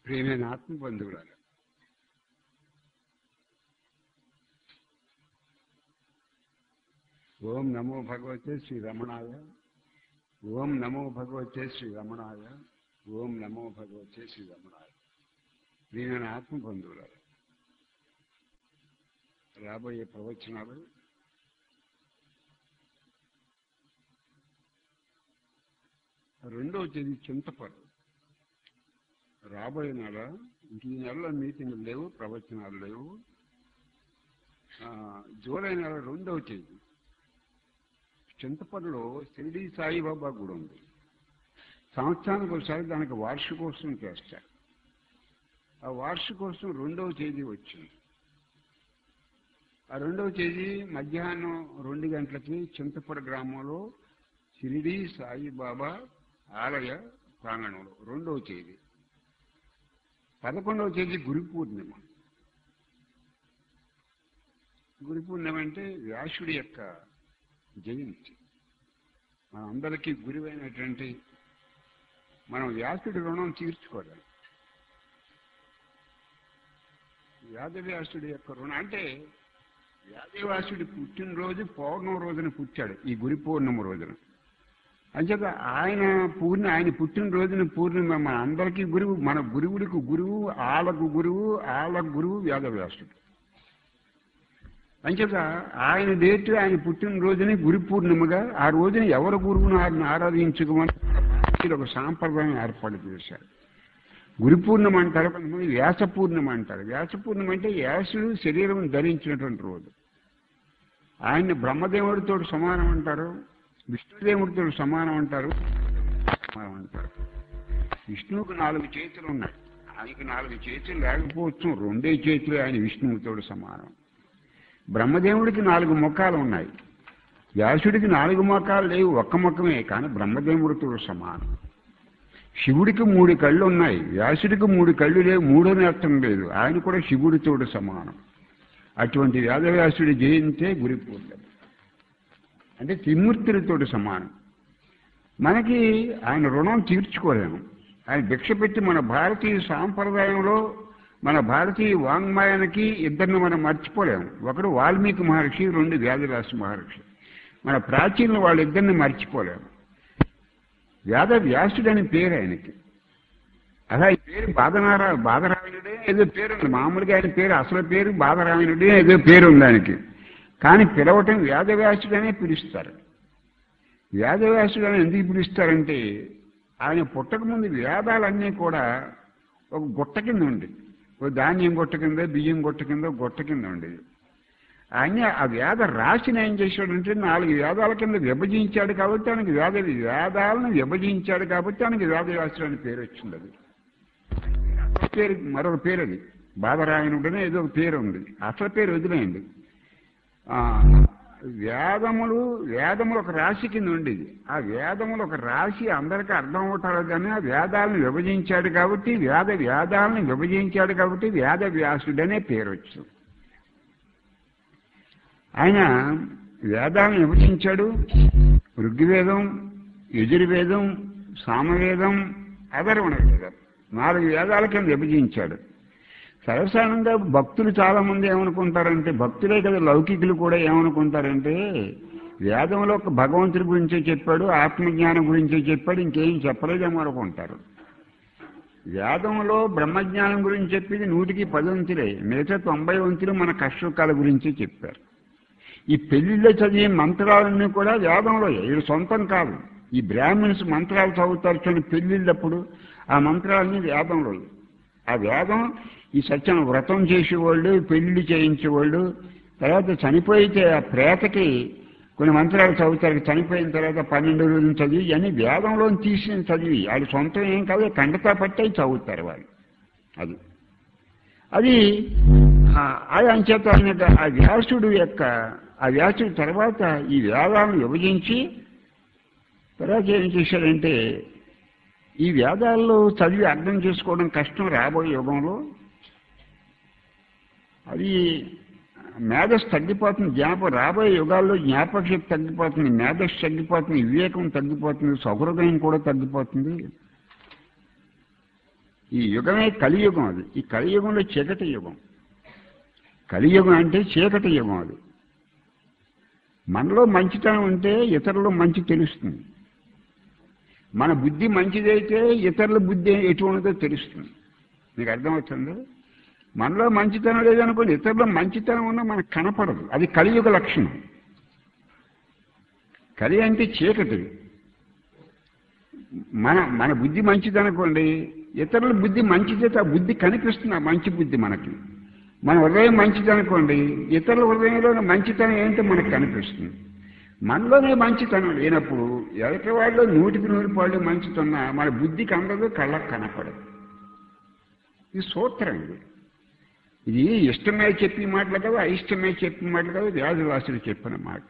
ప్రియమైన ఆత్మబంధువులారా, ఓం నమో భగవతే శ్రీ రమణాయ. ఓం నమో భగవతే శ్రీ రమణాయ. ఓం నమో భగవతే శ్రీ రమణాయ. ప్రియమైన ఆత్మబంధువులారా, రాబోయే ప్రవచనాలు రెండవ తేదీ చింతపరు. రాబోయే నెల ఇంక ఈ నెలలో మీటింగ్లు లేవు, ప్రవచనాలు లేవు. జూలై నెల 2వ తేదీ చింతపల్లిలో షిరిడి సాయిబాబా గుడి ఉంది. సంవత్సరానికి ఒకసారి దానికి వార్షికోత్సవం చేస్తారు. ఆ వార్షికోత్సవం 2వ తేదీ వచ్చింది. ఆ 2వ తేదీ మధ్యాహ్నం 2 గంటలకి చింతపల్లి గ్రామంలో షిరిడి సాయిబాబా ఆలయ ప్రాంగణంలో 2వ తేదీ. 11వ తేదీ గురు పూర్ణిమ. గురు పూర్ణిమ అంటే వ్యాసుడి యొక్క జయంతి. మనందరికీ గురువైనటువంటి మనం వ్యాసుడి రుణం తీర్చుకోవాలి. వేదవ్యాసుడి యొక్క రుణం అంటే వేదవ్యాసుడి పుట్టినరోజు పౌర్ణమి రోజున పుట్టాడు, ఈ గురు పౌర్ణమి రోజున. అంచేత ఆయన పుట్టినరోజున పూర్ణిమ మన అందరికీ గురువు, మన గురువుడికి గురువు, ఆళ్ళకు గురువు వేదవ్యాసుడు. అంచేత ఆయన డేట్, ఆయన పుట్టినరోజుని గురు పూర్ణిమగా ఆ రోజున ఎవరు గురువును ఆరాధించుకోమని ఒక సాంప్రదాయం ఏర్పాటు చేశారు. గురు పూర్ణిమ అంటారు, కొంతమంది వ్యాస పూర్ణిమ అంటారు. వ్యాస పూర్ణిమ అంటే వ్యాసుడు శరీరం ధరించినటువంటి రోజు. ఆయన్ని బ్రహ్మదేవుడితో సమానం అంటారు, విష్ణుదేవుడితో సమానం అంటారు. విష్ణువుకు 4 చేతులు ఉన్నాయి, ఆయనకు 4 చేతులు లేకపోవచ్చు, 2 చేతులు ఆయన విష్ణువుతో సమానం. బ్రహ్మదేవుడికి 4 ముఖాలు ఉన్నాయి, వ్యాసుడికి 4 ముఖాలు లేవు, 1 ముఖమే, కానీ బ్రహ్మదేవుడితో సమానం. శివుడికి 3 కళ్ళు ఉన్నాయి, వ్యాసుడికి 3 కళ్ళు లేవు, 3వ నేత్రం లేదు, ఆయన కూడా శివుడితో సమానం. అటువంటి వేదవ్యాసుడి జయంతే గురు పూర్ణిమ. అంటే త్రిమూర్తులతో సమానం. మనకి ఆయన రుణం తీర్చుకోలేము. ఆయన భిక్ష పెట్టి మన భారతీయ సాంప్రదాయంలో, మన భారతీయ వాంగ్మయానికి ఇద్దరిని మనం మర్చిపోలేము. ఒకడు వాల్మీకి మహర్షి, 2 వేదవ్యాస మహర్షి. మన ప్రాచీన వాళ్ళిద్దరిని మర్చిపోలేము. వేదవ్యాసుడు అని పేరు ఆయనకి. అలా ఈ పేరు బాదరాయణుడే ఏదో పేరు ఉంది. మామూలుగా ఆయన పేరు, అసలు పేరు బాదరాయణుడే ఏదో పేరు ఉంది ఆయనకి. కానీ పిలవటం వేదవ్యాసుడనే పిలుస్తారు. వేదవ్యాసుడని ఎందుకు పిలుస్తారంటే ఆయన పుట్టకముందు వేదాలన్నీ కూడా ఒక గుట్ట కింద ఉంది. ఒక ధాన్యం గుట్ట కింద, బియ్యం గుట్ట కింద, గుట్ట కింద ఉండేది. ఆయన ఆ వేద రాశిని ఏం చేశాడంటే 4 వేదాల కింద విభజించాడు కాబట్టి ఆయనకి వేదాలను విభజించాడు కాబట్టి ఆయనకి వేదవ్యాసుడు అని పేరు వచ్చింది. అది పేరు, మరొక పేరు అది బాదరాయణుడనే ఏదో ఒక పేరు ఉంది. అసలు పేరు వదిలేయండి. వేదములు ఒక రాశి కింద ఉండేది. ఆ వేదములు ఒక రాశి అందరికీ అర్థం అవుతారు కానీ ఆ వేదాలను విభజించాడు కాబట్టి వేదాలను విభజించాడు కాబట్టి వేదవ్యాసుడనే పేరు వచ్చింది. ఆయన వేదాలను విభజించాడు. ఋగ్వేదం, యజుర్వేదం, సామవేదం, అధర్వణ వేదం 4 వేదాల కింద విభజించాడు. సర్వసాధారణంగా భక్తులు చాలా మంది ఏమనుకుంటారంటే, భక్తులే కదా లౌకికులు కూడా ఏమనుకుంటారంటే, వేదంలో ఒక భగవంతుడి గురించే చెప్పాడు, ఆత్మజ్ఞానం గురించే చెప్పాడు, ఇంకేం చెప్పలేదేమో అనుకుంటారు. వేదంలో బ్రహ్మజ్ఞానం గురించి చెప్పింది 100కి 10 వంతులే, మిగతా 90 వంతులు మన కష్టకాల గురించి చెప్పారు. ఈ పెళ్లిళ్ళలో చదివే మంత్రాలన్నీ కూడా వేదంలో, ఇది సొంతం కాదు. ఈ బ్రాహ్మణ్స్ మంత్రాలు చదువుతారు చూడండి పెళ్లిళ్ళప్పుడు, ఆ మంత్రాలన్నీ వేదంలో. ఆ వేదం ఈ సత్యం వ్రతం చేసేవాళ్ళు, పెళ్లి చేయించేవాళ్ళు, తర్వాత చనిపోయితే ఆ ప్రేతకి కొన్ని మంత్రాలు చదువుతారు. చనిపోయిన తర్వాత 12 రోజులు చదివి, ఇవన్నీ వేదంలో తీసిన చదివి, వాళ్ళు సొంతం ఏం కాదు, ఖండతా పట్టి చదువుతారు వాళ్ళు. అది అంచేత ఆ వ్యాసుడు తర్వాత ఈ వేదాలను విభజించి తర్వాత ఏం చేశాడంటే, ఈ వేదాల్లో చదివి అర్థం చేసుకోవడం కష్టం రాబోయే యుగంలో. అది మేధస్సు తగ్గిపోతుంది, రాబోయే యుగాల్లో జ్ఞాపక శక్తి తగ్గిపోతుంది, మేధస్సు తగ్గిపోతుంది, వివేకం తగ్గిపోతుంది, సౌహృదయం కూడా తగ్గిపోతుంది. ఈ యుగమే కలియుగం. అది ఈ కలియుగంలో చీకటి యుగం. కలియుగం అంటే చీకటి యుగం. అది మనలో మంచితనం ఉంటే ఇతరులు మంచి తెలుస్తుంది. మన బుద్ధి మంచిదైతే ఇతరుల బుద్ధి ఎటువంటిదో తెలుస్తుంది. మీకు అర్థమవుతుంది? మనలో మంచితనం లేదనుకోండి, ఇతరుల మంచితనం ఉన్నా మనకు కనపడదు. అది కలియుగ లక్షణం. కలి అంటే చీకటి. మన బుద్ధి మంచిదనుకోండి, ఇతరుల బుద్ధి మంచిదైతే ఆ బుద్ధి కనిపిస్తుంది. ఆ మంచి బుద్ధి మనకి. మన హృదయం మంచిదనుకోండి, ఇతరుల హృదయంలో మంచితనం ఏంటో మనకు కనిపిస్తుంది. మనలోనే మంచితనం లేనప్పుడు ఎదుటి వాళ్ళు 100% మంచితున్నా మన బుద్ధికి అందదు, కళ్ళకు కనపడదు. ఇది సూత్రం. ఇది ఇష్టమే చెప్పి మాటలు కదా, అయిష్టమే చెప్పిన మాటలు కదా, వ్యాధివాసులు చెప్పిన మాటలు.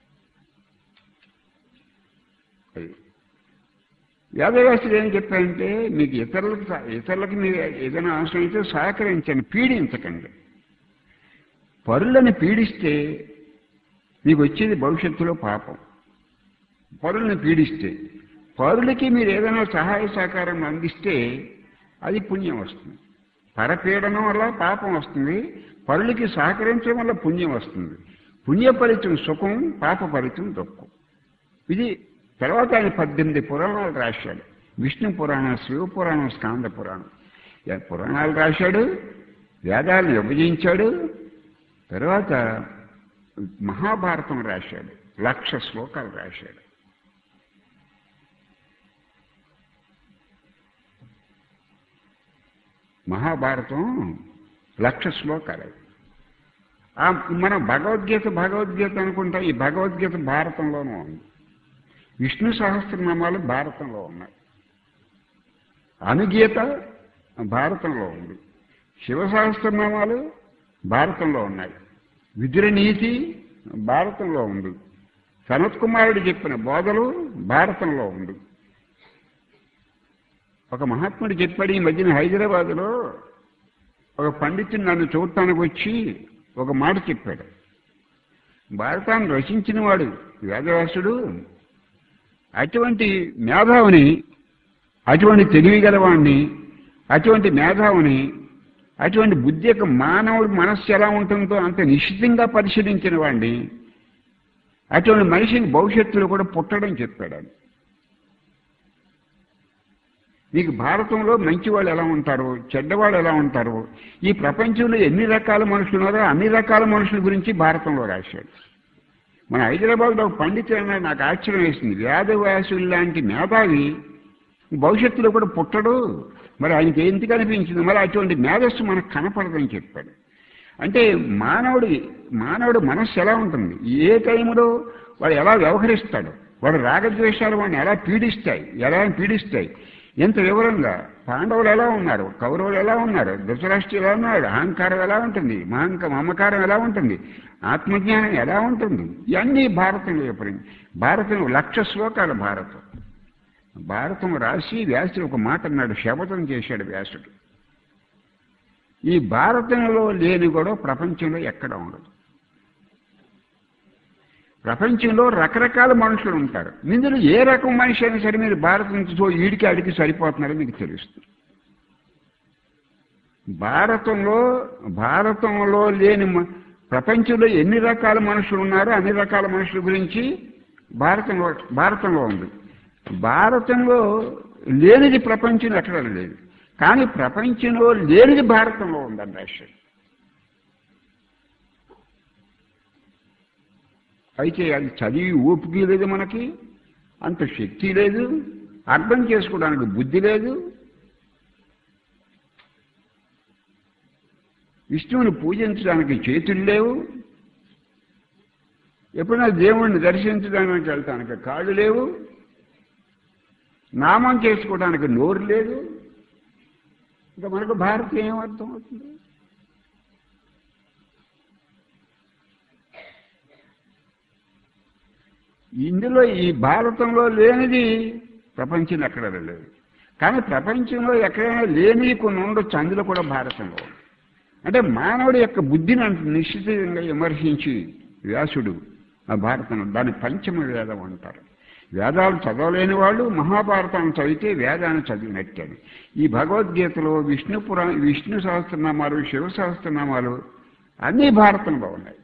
వ్యాధివాసులు ఏం చెప్పారంటే, మీకు ఇతరులకు మీరు ఏదైనా అవసరం అయితే సహకరించండి, పీడించకండి. పరులను పీడిస్తే మీకు వచ్చేది భవిష్యత్తులో పాపం. పరులను పీడిస్తే, పరులకి మీరు ఏదైనా సహాయ సహకారం అందిస్తే అది పుణ్యం వస్తుంది. పరపీడనం వల్ల పాపం వస్తుంది, పరులకి సహకరించడం వల్ల పుణ్యం వస్తుంది. పుణ్య ఫలితం సుఖం, పాప ఫలితం దుఃఖం. ఇది తర్వాత ఆయన 18 పురాణాలు రాశాడు. విష్ణు పురాణం, శివ పురాణం, స్కాంద పురాణం పురాణాలు రాశాడు. వేదాలను విభజించాడు. తర్వాత మహాభారతం రాశాడు. 1,00,000 శ్లోకాలు రాశాడు. మహాభారతం 1,00,000 శ్లోకాలు. మనం భగవద్గీత అనుకుంటాం. ఈ భగవద్గీత భారతంలోనూ ఉంది. విష్ణు సహస్రనామాలు భారతంలో ఉన్నాయి. అనుగీత భారతంలో ఉంది. శివ సహస్రనామాలు భారతంలో ఉన్నాయి. విదురనీతి భారతంలో ఉంది. సనత్ కుమారుడు చెప్పిన బోధలు భారతంలో ఉంది. ఒక మహాత్ముడు చెప్పాడు, ఈ మధ్యన హైదరాబాద్లో ఒక పండితుడు నన్ను చూడటానికి వచ్చి ఒక మాట చెప్పాడు. భారతాన్ని రచించిన వాడు వేదవ్యాసుడు. అటువంటి మేధావిని, అటువంటి తెలివిగలవాణ్ణి, అటువంటి మేధావిని, అటువంటి బుద్ధి యొక్క మానవుడి మనస్సు ఎలా ఉంటుందో అంత నిశ్చితంగా పరిశీలించిన వాడిని, అటువంటి మనిషిని భవిష్యత్తులో కూడా పుట్టడం చెప్పాడు. మీకు భారతంలో మంచివాళ్ళు ఎలా ఉంటారు, చెడ్డవాళ్ళు ఎలా ఉంటారు, ఈ ప్రపంచంలో ఎన్ని రకాల మనుషులు ఉన్నారో అన్ని రకాల మనుషుల గురించి భారతంలో రాశాడు. మన హైదరాబాద్లో ఒక పండితుడు అన్నాడు, నాకు ఆశ్చర్యం వేసింది. వేదవ్యాసులు లాంటి మేధావి భవిష్యత్తులో కూడా పుట్టడు, మరి ఆయనకి ఎందుకు అనిపించింది, మరి అటువంటి మేధస్సు మనకు కనపడదని చెప్పాడు. అంటే మానవుడు మనస్సు ఎలా ఉంటుంది, ఏ టైంలో వాడు ఎలా వ్యవహరిస్తాడు, వాడు రాగద్వేషాలు వాడిని ఎలా పీడిస్తాయి ఎంత వివరంగా. పాండవులు ఎలా ఉన్నారు, కౌరవులు ఎలా ఉన్నారు, ధృతరాష్ట్రుడు ఎలా ఉన్నాడు, అహంకారం ఎలా ఉంటుంది, మమకారం ఎలా ఉంటుంది, ఆత్మజ్ఞానం ఎలా ఉంటుంది, ఇవన్నీ భారతంలో చెప్పండి. భారతం 1,00,000 శ్లోకాలు భారతం రాసి వ్యాసుడు ఒక మాట అన్నాడు, శపథం చేశాడు వ్యాసుడు. ఈ భారతంలో లేని కూడా ప్రపంచంలో ఎక్కడ ఉండదు. ప్రపంచంలో రకరకాల మనుషులు ఉంటారు. ఇందులో ఏ రకం మనిషి అయినా సరే మీరు భారతంతో ఈడికి అడిగి సరిపోతున్నారో మీకు తెలుస్తుంది. భారతంలో లేని ప్రపంచంలో ఎన్ని రకాల మనుషులు ఉన్నారో అన్ని రకాల మనుషుల గురించి భారతంలో ఉంది. భారతంలో లేనిది ప్రపంచంలో ఎక్కడ లేదు, కానీ ప్రపంచంలో లేనిది భారతంలో ఉందని రాశాడు. అయితే అది చదివి ఓపిక లేదు, మనకి అంత శక్తి లేదు, అర్థం చేసుకోవడానికి బుద్ధి లేదు. విష్ణువుని పూజించడానికి చేతులు లేవు, ఎప్పుడైనా దేవుణ్ణి దర్శించడానికి వెళ్తానికి కాళ్ళు లేవు, నామం చేసుకోవడానికి నోరు లేదు. ఇంకా మనకు భారతం ఏమర్థం అవుతుంది? ఇందులో ఈ భారతంలో లేనిది ప్రపంచంలో ఎక్కడ లేదు, కానీ ప్రపంచంలో ఎక్కడైనా లేని కొన్ని ఉండొచ్చు, అందులో కూడా భారతంలో. అంటే మానవుడి యొక్క బుద్ధిని నిశ్చితంగా విమర్శించి వ్యాసుడు ఆ భారతంలో దాన్ని పంచమ వేదం అంటారు. వేదాలు చదవలేని వాళ్ళు మహాభారతాన్ని చదివితే వేదాన్ని చదివినట్టే. ఈ భగవద్గీతలో విష్ణు సహస్రనామాలు, శివ సహస్రనామాలు అన్నీ భారతంలో ఉన్నాయి.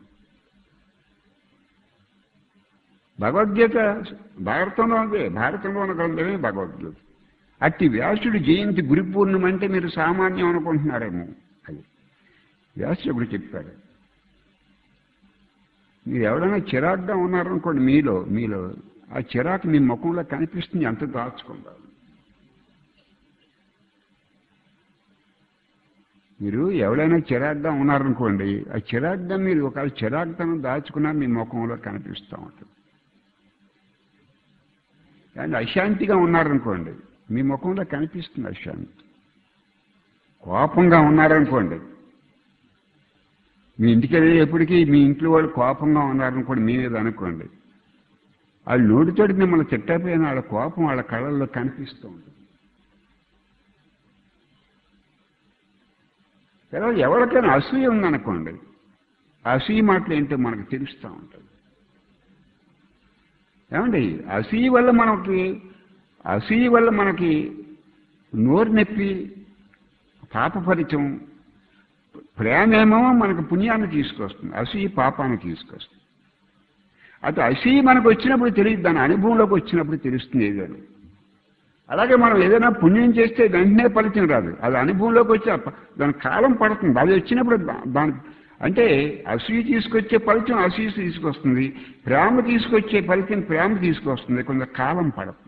భగవద్గీత భారతంలో ఉంది. భారతంలో ఉన్న గ్రంథమే భగవద్గీత. అట్టి వ్యాసుడు జయంతి గురి పూర్ణిమ అంటే మీరు సామాన్యం అనుకుంటున్నారేమో. అది వ్యాసుడు ఇప్పుడు చెప్పాడు. మీరు ఎవరైనా చిరాగ్గా ఉన్నారనుకోండి, మీలో ఆ చిరాకు మీ ముఖంలో కనిపిస్తుంది. ఎంత దాచుకుంటారు మీరు? ఎవరైనా చిరాగ్గా ఉన్నారనుకోండి, ఆ చిరాగ్గా మీరు ఒకవేళ చిరాగ్తనం దాచుకున్నా మీ ముఖంలో కనిపిస్తూ ఉంటుంది. కానీ అశాంతిగా ఉన్నారనుకోండి, మీ ముఖంలో కనిపిస్తుంది అశాంతి. కోపంగా ఉన్నారనుకోండి, మీ ఇంటికి వెళ్ళేప్పటికీ మీ ఇంట్లో వాళ్ళు కోపంగా ఉన్నారనుకోండి, మీ మీద అనుకోండి, వాళ్ళు నోటితోటి మిమ్మల్ని తిట్టపోయినా వాళ్ళ కోపం వాళ్ళ కళ్ళల్లో కనిపిస్తూ ఉంటుంది. తర్వాత ఎవరికైనా అసూయ ఉందనుకోండి, ఆ అసూయ మాటలు ఏంటో మనకు తెలుస్తూ ఉంటుంది. ఏమండి, అసూయ వల్ల మనకి నోరు నొప్పి, పాపఫలితం. ప్రేమేమో మనకు పుణ్యాన్ని తీసుకొస్తుంది, అసూయ పాపాన్ని తీసుకొస్తుంది. అది అసూయ మనకు వచ్చినప్పుడు తెలియదు, దాని అనుభవంలోకి వచ్చినప్పుడు తెలుస్తుంది ఏదని. అలాగే మనం ఏదైనా పుణ్యం చేస్తే వెంటనే ఫలితం రాదు, అది అనుభవంలోకి వచ్చి దాని కాలం పడుతుంది. అది వచ్చినప్పుడు దాని అంటే అసూయ తీసుకొచ్చే ఫలితం అసూయ తీసుకొస్తుంది, ప్రేమ తీసుకొచ్చే ఫలితం ప్రేమ తీసుకొస్తుంది. కొంత కాలం పడుతుంది.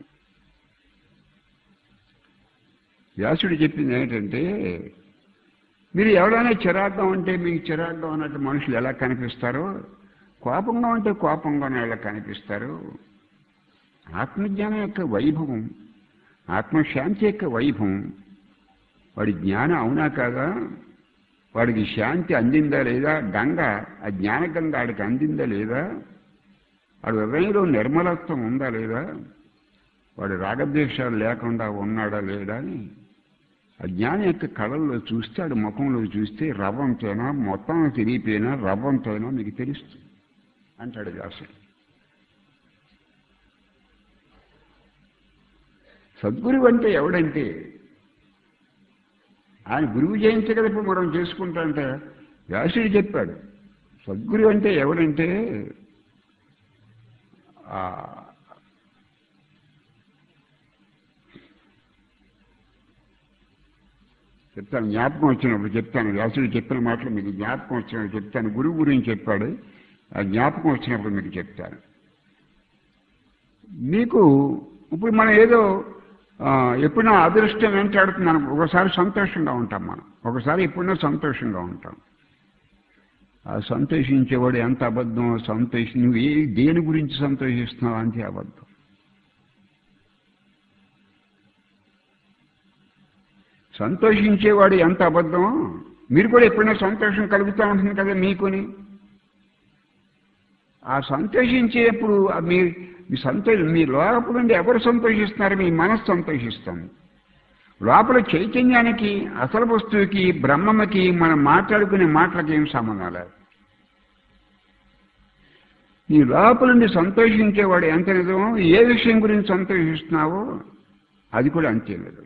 వ్యాసుడు చెప్పింది ఏంటంటే, మీరు ఎవరైనా చిరాగ్గా ఉంటే మీకు చిరాగ్గా ఉన్నట్టు మనుషులు ఎలా కనిపిస్తారో, కోపంగా ఉంటే కోపంగానే ఎలా కనిపిస్తారు. ఆత్మజ్ఞానం యొక్క వైభవం, ఆత్మశాంతి యొక్క వైభవం. వాడి జ్ఞానం అవునా కాదా, వాడికి శాంతి అందిందా లేదా, గంగ ఆ జ్ఞానగంగ వాడికి అందిందా లేదా, వాడి హృదయంలో నిర్మలత్వం ఉందా లేదా, వాడు రాగద్వేషాలు లేకుండా ఉన్నాడా లేదా అని ఆ జ్ఞానం యొక్క కళల్లో చూస్తే, ఆడు ముఖంలో చూస్తే రవ్వంతోనా మొత్తం తిరిగిపోయినా రవ్వంతోనా మీకు తెలుస్తుంది అంటాడు వ్యాసుడు. సద్గురువు అంటే ఎవడంటే, ఆయన గురువు జయంతి కదా ఇప్పుడు మనం చేసుకుంటా అంటే వ్యాసుడు చెప్పాడు. సద్గురువు అంటే ఎవడంటే, చెప్తాను, జ్ఞాపకం వచ్చినప్పుడు చెప్తాను. వ్యాసుడు చెప్పిన మాటలు మీకు జ్ఞాపకం వచ్చినప్పుడు చెప్తాను. గురువు గురించి చెప్పాడు, ఆ జ్ఞాపకం వచ్చినప్పుడు మీకు చెప్తాను. మీకు ఇప్పుడు మనం ఏదో ఎప్పుడైనా అదృష్టం వెంటాడుతున్నాను, ఒకసారి సంతోషంగా ఉంటాం మనం, ఒకసారి ఎప్పుడైనా సంతోషంగా ఉంటాం. ఆ సంతోషించేవాడు ఎంత అబద్ధం, నువ్వు దేని గురించి సంతోషిస్తున్నావు అంతే అబద్ధం. సంతోషించేవాడు ఎంత అబద్ధమో, మీరు కూడా ఎప్పుడైనా సంతోషం కలుగుతూ ఉంటుంది కదా మీకుని. ఆ సంతోషించేప్పుడు మీ లోపల నుండి ఎవరు సంతోషిస్తున్నారు? మీ మనస్సు సంతోషిస్తుంది. లోపల చైతన్యానికి, అసలు వస్తువుకి, బ్రహ్మకి మనం మాట్లాడుకునే మాటలకి ఏం సంబంధం లేదు. నీ లోపల నుండి సంతోషించేవాడు ఎంత నిజమో, ఏ విషయం గురించి సంతోషిస్తున్నావో అది కూడా అంతే నిజం.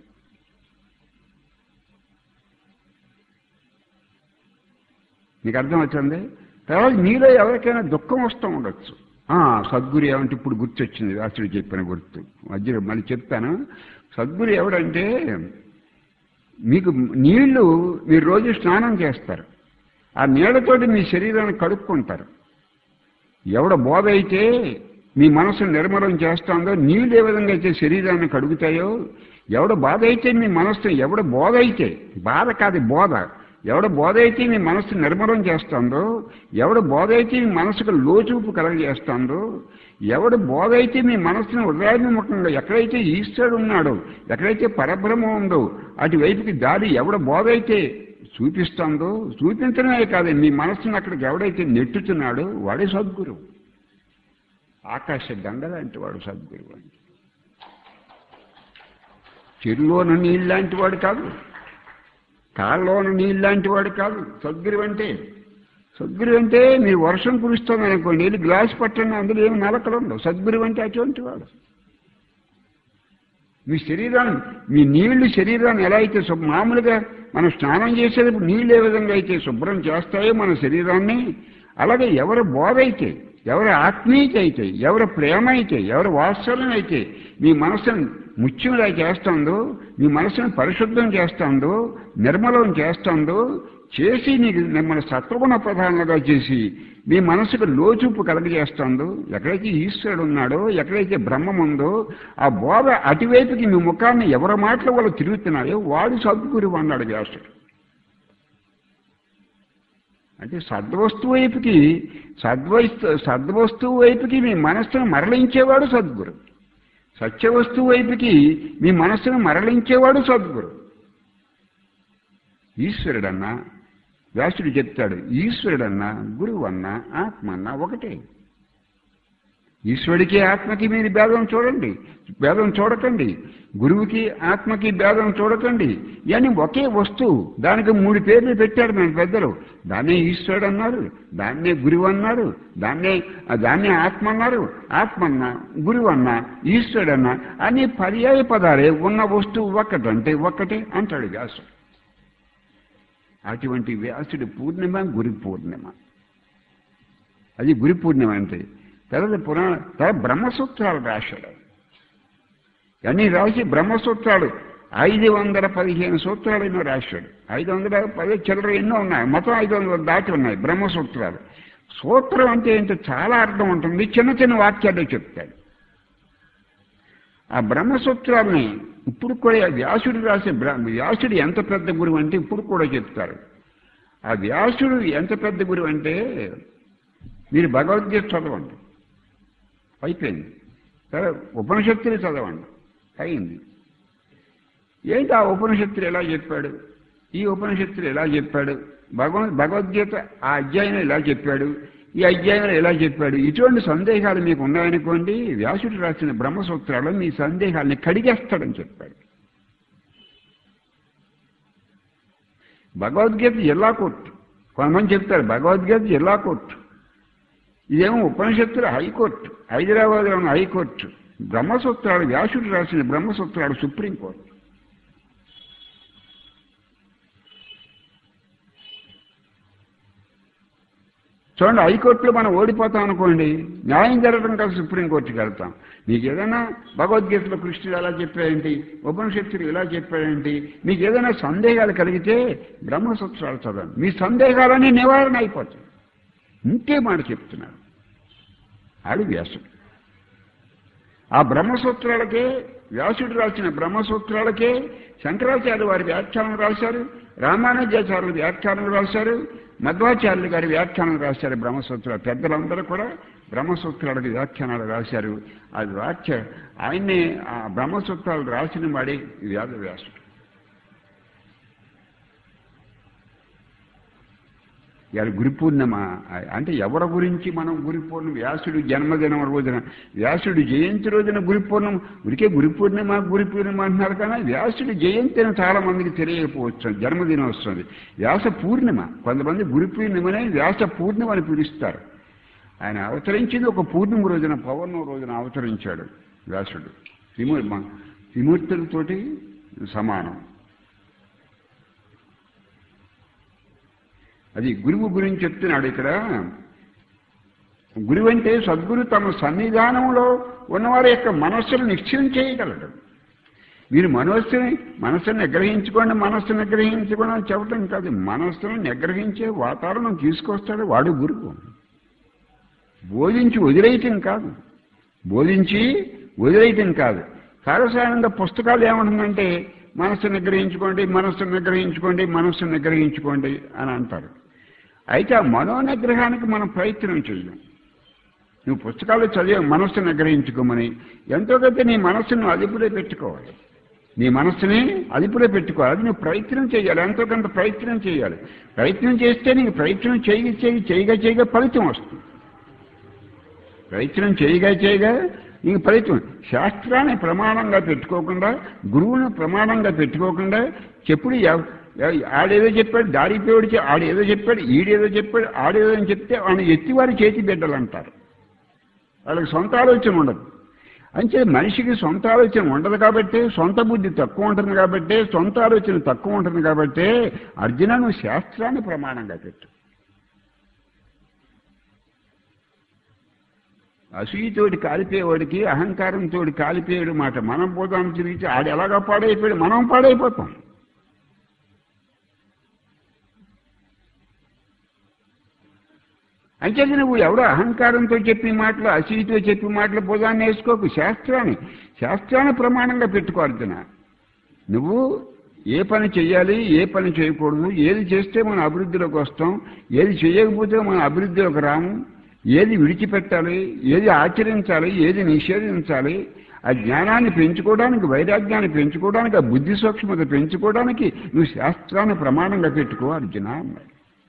మీకు అర్థం వచ్చింది? తర్వాత మీలో ఎవరికైనా దుఃఖం వస్తూ ఉండొచ్చు. సద్గురు ఏమంటే ఇప్పుడు గుర్తొచ్చింది, వ్యాసుడు చెప్పిన గుర్తు మధ్యలో మళ్ళీ చెప్తాను. సద్గురు ఎవడంటే, మీకు నీళ్లు మీరు రోజు స్నానం చేస్తారు, ఆ నీళ్లతోటి మీ శరీరాన్ని కడుక్కుంటారు. ఎవడ బోధ అయితే మీ మనసును నిర్మలం చేస్తుందో, నీళ్ళు ఏ విధంగా అయితే శరీరాన్ని కడుగుతాయో, ఎవడ బాధ అయితే మీ మనస్సు, ఎవడ బోధ అయితే, బాధ కాదు బోధ, ఎవడ బోధ అయితే మీ మనస్సు నిర్మలం చేస్తుందో, ఎవడ బోధ అయితే మీ మనసుకు లోచూపు కలగజేస్తుందో, ఎవడ బోధ అయితే మీ మనస్సును హృదయాభిముఖంగా ఎక్కడైతే ఈశ్వరుడు ఉన్నాడో, ఎక్కడైతే పరబ్రహ్మం ఉందో అటువైపుకి దారి ఎవడ బోధ అయితే చూపిస్తుందో, చూపించడమే కాదు మీ మనస్సును అక్కడికి ఎవడైతే నెట్టుతున్నాడో వాడే సద్గురువు. ఆకాశ గంగ లాంటి వాడు సద్గురువు అంటే. చెరువులోని నీళ్ళు లాంటి వాడు కాదు, కాళ్ళలోని నీళ్ళు లాంటి వాడు కాదు సద్గురువు అంటే. సద్గురువు అంటే మీరు వర్షం కురుస్తుంది అనుకోండి, వెళ్ళి గ్లాస్ పట్టండి, అందులో ఏమి నలకలు ఉండవు. సద్గురువు అంటే అటువంటి వాడు. మీ శరీరాన్ని, మీ నీళ్లు శరీరాన్ని ఎలా అయితే మామూలుగా మనం స్నానం చేసేటప్పుడు నీళ్ళు ఏ విధంగా అయితే శుభ్రం చేస్తాయో మన శరీరాన్ని, అలాగే ఎవరి బోధ అయితే, ఎవరి ఆత్మీయత అయితే, ఎవరి ప్రేమ అయితే, ఎవరి వాత్సల్యం అయితే మీ మనసును ముత్యంలా చేస్తుందో, మీ మనసును పరిశుద్ధం చేస్తుందో, నిర్మలం చేస్తుందో, చేసి నీకు మన సత్వగుణ ప్రధానంగా చేసి మీ మనసుకు లోచూపు కలగజేస్తుందో, ఎక్కడైతే ఈశ్వరుడు ఉన్నాడో, ఎక్కడైతే బ్రహ్మం ఉందో ఆ బోధ అటువైపుకి మీ ముఖాన్ని ఎవరి మాటలు వాళ్ళు తిరుగుతున్నాయో వాడు సద్గురువు అన్నాడు వ్యాసుడు. అంటే సద్వస్తువు వైపుకి మీ మనస్సును మరలించేవాడు సద్గురు. సత్యవస్తువు వైపుకి మీ మనస్సును మరలించేవాడు సద్గురు. ఈశ్వరుడన్నా, వ్యాసుడు చెప్తాడు, ఈశ్వరుడన్నా గురువు అన్నా ఆత్మ అన్నా ఒకటే. ఈశ్వరుడికి ఆత్మకి మీరు భేదం చూడకండి. గురువుకి ఆత్మకి భేదం చూడకండి. ఇవన్నీ ఒకే వస్తువు. దానికి 3 పేర్లు పెట్టారు మన పెద్దలు. దాన్నే ఈశ్వరుడు అన్నారు, దాన్నే గురువు అన్నారు, దాన్నే ఆత్మ అన్నారు. ఆత్మ అన్నా, గురువు అన్నా, ఈశ్వరుడు అన్నా అన్ని పర్యాయ పదాలే. ఉన్న వస్తువు ఒక్కటంటే ఒక్కటే అంటాడు వ్యాసుడు. అటువంటి వ్యాసుడి పూర్ణిమ గురు పూర్ణిమ. అది గురు పూర్ణిమ అంటే తర్వాత బ్రహ్మసూత్రాలు రాశాడు. అన్నీ రాసి బ్రహ్మసూత్రాలు 515 సూత్రాలు ఎన్నో రాశాడు. 510 చిల్లర ఎన్నో ఉన్నాయి, మొత్తం 500 దాటి ఉన్నాయి బ్రహ్మసూత్రాలు. సూత్రం అంటే ఏంటో చాలా అర్థం ఉంటుంది, చిన్న చిన్న వాక్యాలు చెప్తాడు. ఆ బ్రహ్మసూత్రాలని ఇప్పుడు కూడా వ్యాసుడు రాసే వ్యాసుడు ఎంత పెద్ద గురువు అంటే ఇప్పుడు కూడా చెప్తారు. ఆ వ్యాసుడు ఎంత పెద్ద గురువు అంటే మీరు భగవద్గీత చదవండి, అయిపోయింది. సరే, ఉపనిషత్తులు చదవండి, అయింది. ఏంటి ఆ ఉపనిషత్తులు ఎలా చెప్పాడు, ఈ ఉపనిషత్తులు ఎలా చెప్పాడు, భగవద్గీత ఆ అధ్యాయంలో ఎలా చెప్పాడు, ఈ అధ్యాయంలో ఎలా చెప్పాడు, ఇటువంటి సందేహాలు మీకు ఉన్నాయనుకోండి, వ్యాసుడు రాసిన బ్రహ్మసూత్రాలు మీ సందేహాలని కడిగేస్తాడని చెప్పాడు. భగవద్గీత జిల్లా కోర్టు, కొంతమంది చెప్తారు భగవద్గీత జిల్లా కోర్టు, ఇదేమో ఉపనిషత్తులు హైకోర్టు, హైదరాబాద్లో ఉన్న హైకోర్టు. బ్రహ్మసూత్రాలు వ్యాసుడు రాసిన బ్రహ్మసూత్రాలు సుప్రీంకోర్టు. చూడండి, హైకోర్టులో మనం ఓడిపోతాం అనుకోండి, న్యాయం జరగడం కాదు, సుప్రీంకోర్టుకి వెళ్తాం. మీకు ఏదైనా భగవద్గీతలో కృష్ణుడు ఎలా చెప్పాడేంటి, ఉపనిషత్తులు ఎలా చెప్పాడేంటి, మీకు ఏదైనా సందేహాలు కలిగితే బ్రహ్మసూత్రాలు చదవండి, మీ సందేహాలన్నీ నివారణ అయిపోతాయి. ఇంకే మాట చెప్తున్నారు ఆడు వ్యాసుడు. ఆ బ్రహ్మసూత్రాలకే, వ్యాసుడు రాసిన బ్రహ్మసూత్రాలకే శంకరాచార్యులు వారి వ్యాఖ్యానం రాశారు, రామానుజాచార్యులు వ్యాఖ్యానం రాశారు, మధ్వాచార్యులు గారి వ్యాఖ్యానం రాశారు. బ్రహ్మసూత్రాలు పెద్దలందరూ కూడా బ్రహ్మసూత్రాలకు వ్యాఖ్యానాలు రాశారు. అది ఆయన్నే ఆ బ్రహ్మసూత్రాలు రాసిన వాడి వ్యాసుడు. ఇవాళ గురు పూర్ణిమ అంటే ఎవరి గురించి మనం గురు పూర్ణిమ, వ్యాసుడు జన్మదినం రోజున, వ్యాసుడు జయంతి రోజున గురు పూర్ణిమ, ఉరికే గురు పూర్ణిమ అంటున్నారు. కానీ వ్యాసుడు జయంతి అని చాలా మందికి తెలియకపోవచ్చు, జన్మదినం వస్తుంది. వ్యాస పూర్ణిమ, కొంతమంది గురు పూర్ణిమనే వ్యాస పూర్ణిమ అని పిలుస్తారు. ఆయన అవతరించింది ఒక పూర్ణిమ రోజున, పౌర్ణమి రోజున అవతరించాడు వ్యాసుడు. త్రిమూర్తులతోటి సమానం. అది గురువు గురించి చెప్తున్నాడు ఇక్కడ. గురువు అంటే సద్గురు తమ సన్నిధానంలో ఉన్నవారి యొక్క మనస్సును నిశ్చయం చేయగలడు. మీరు మనస్సును నిగ్రహించుకోండి అని చెప్పడం కాదు, మనస్సును నిగ్రహించే వాతావరణం తీసుకొస్తాడు వాడు గురువు. బోధించి వదిలేయటం కాదు. సారసాయంగా పుస్తకాలు ఏమంటుందంటే మనస్సు నిగ్రహించుకోండి అని అంటారు. అయితే ఆ మనోనిగ్రహానికి మనం ప్రయత్నం చేయం. నువ్వు పుస్తకాలు చదివి మనస్సును నిగ్రహించుకోమని, ఎంతో కొంత నీ మనస్సును అదుపులో పెట్టుకోవాలి. అది నువ్వు ప్రయత్నం చేయాలి, ఎంతో కొంత ప్రయత్నం చేయాలి. ప్రయత్నం చేస్తే నీకు ప్రయత్నం చేయగా ఫలితం వస్తుంది. ప్రయత్నం చేయగా నీకు ఫలితం. శాస్త్రాన్ని ప్రమాణంగా పెట్టుకోకుండా, గురువును ప్రమాణంగా పెట్టుకోకుండా చెప్పుడు ఆడేదో చెప్పాడు, దారిపోయాడు, ఆడేదో చెప్పాడు, ఈడేదో చెప్పాడు, ఆడేదో అని చెప్తే ఆయన ఎత్తివారి చేతి బిడ్డలు అంటారు. వాళ్ళకి సొంత ఆలోచన ఉండదు. అంటే మనిషికి సొంత ఆలోచన ఉండదు కాబట్టి, సొంత బుద్ధి తక్కువ ఉంటుంది కాబట్టి, సొంత ఆలోచన తక్కువ ఉంటుంది కాబట్టి, అర్జున నువ్వు శాస్త్రాన్ని ప్రమాణంగా పెట్టు. అసూయతోటి కాలిపోయేవాడికి అహంకారంతో కాలిపోయాడు మాట మనం పోతాం తిరిగి ఆడు ఎలాగా పాడైపోయాడు, మనం పాడైపోతాం. అంటే నువ్వు ఎవడో అహంకారంతో చెప్పిన మాటలు, అసూయతో చెప్పిన మాటలు పోదాన్ని వేసుకోకు. శాస్త్రాన్ని ప్రమాణంగా పెట్టుకో అర్జున. నువ్వు ఏ పని చెయ్యాలి, ఏ పని చేయకూడదు, ఏది చేస్తే మనం అభివృద్ధిలోకి వస్తాం, ఏది చేయకపోతే మనం అభివృద్ధిలోకి రాము, ఏది విడిచిపెట్టాలి, ఏది ఆచరించాలి, ఏది నిషేధించాలి, ఆ జ్ఞానాన్ని పెంచుకోవడానికి, వైరాగ్యాన్ని పెంచుకోవడానికి, ఆ బుద్ధి సూక్ష్మత పెంచుకోవడానికి నువ్వు శాస్త్రాన్ని ప్రమాణంగా పెట్టుకో అర్జున అన్నాడు.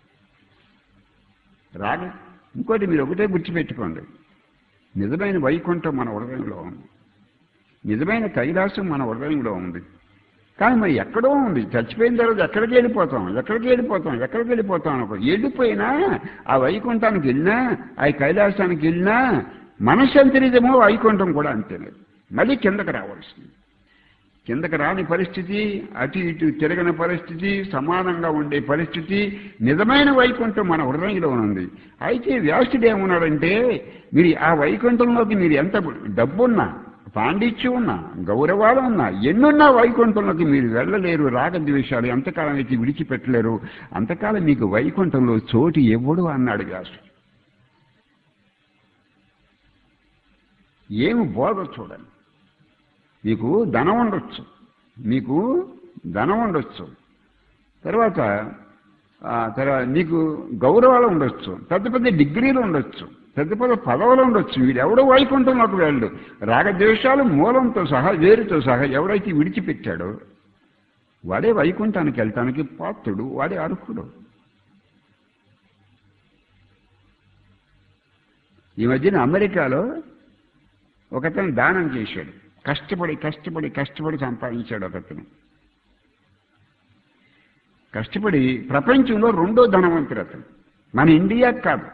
రాగా ఇంకోటి మీరు ఒకటే గుర్తుపెట్టుకోండి, నిజమైన వైకుంఠం మన హృదయంలో ఉంది, నిజమైన కైలాసం మన హృదయంలో ఉంది. కానీ మరి ఎక్కడో ఉంది, చచ్చిపోయిన తర్వాత ఎక్కడికి వెళ్ళిపోతాం అనుకో. వెళ్ళిపోయినా ఆ వైకుంఠానికి వెళ్ళినా, ఆ కైలాసానికి వెళ్ళినా మనసు అంతరిదేమో, వైకుంఠం కూడా అంతేలేదు. మళ్ళీ కిందకి రావాల్సింది. కిందకి రాని పరిస్థితి, అటు ఇటు తిరగని పరిస్థితి, సమానంగా ఉండే పరిస్థితి, నిజమైన వైకుంఠం మన హృదయంలో ఉంది. అయితే వ్యాసుడు ఏమన్నాడంటే, మీరు ఆ వైకుంఠంలోకి మీరు ఎంత డబ్బున్నా, పాండిత్యం ఉన్నా, గౌరవాలు ఉన్నా, ఎన్నున్నా వైకుంఠంలోకి మీరు వెళ్ళలేరు. రాగద్వేషాలు ఎంతకాలం అయితే విడిచిపెట్టలేరు, అంతకాలం మీకు వైకుంఠంలో చోటు ఇవ్వడు అన్నాడు వ్యాసుడు. ఏమి బోధ చూడండి. మీకు ధనం ఉండొచ్చు, తర్వాత నీకు గౌరవాలు ఉండొచ్చు, పెద్ద పెద్ద డిగ్రీలు ఉండొచ్చు, పెద్ద పెద్ద పదవులు ఉండొచ్చు. వీడెవడో వైకుంఠంలోకి వెళ్ళడు. రాగద్వేషాలు మూలంతో సహా, వేరుతో సహా ఎవడైతే విడిచిపెట్టాడో వాడే వైకుంఠానికి వెళ్ళటానికి పాత్రుడు, వాడే అర్హుడు. ఈ మధ్యన అమెరికాలో ఒకతను దానం చేశాడు. కష్టపడి సంపాదించాడు ఒకతను. కష్టపడి ప్రపంచంలో రెండో ధనవంతుడు అతను. మన ఇండియాకి కాదు,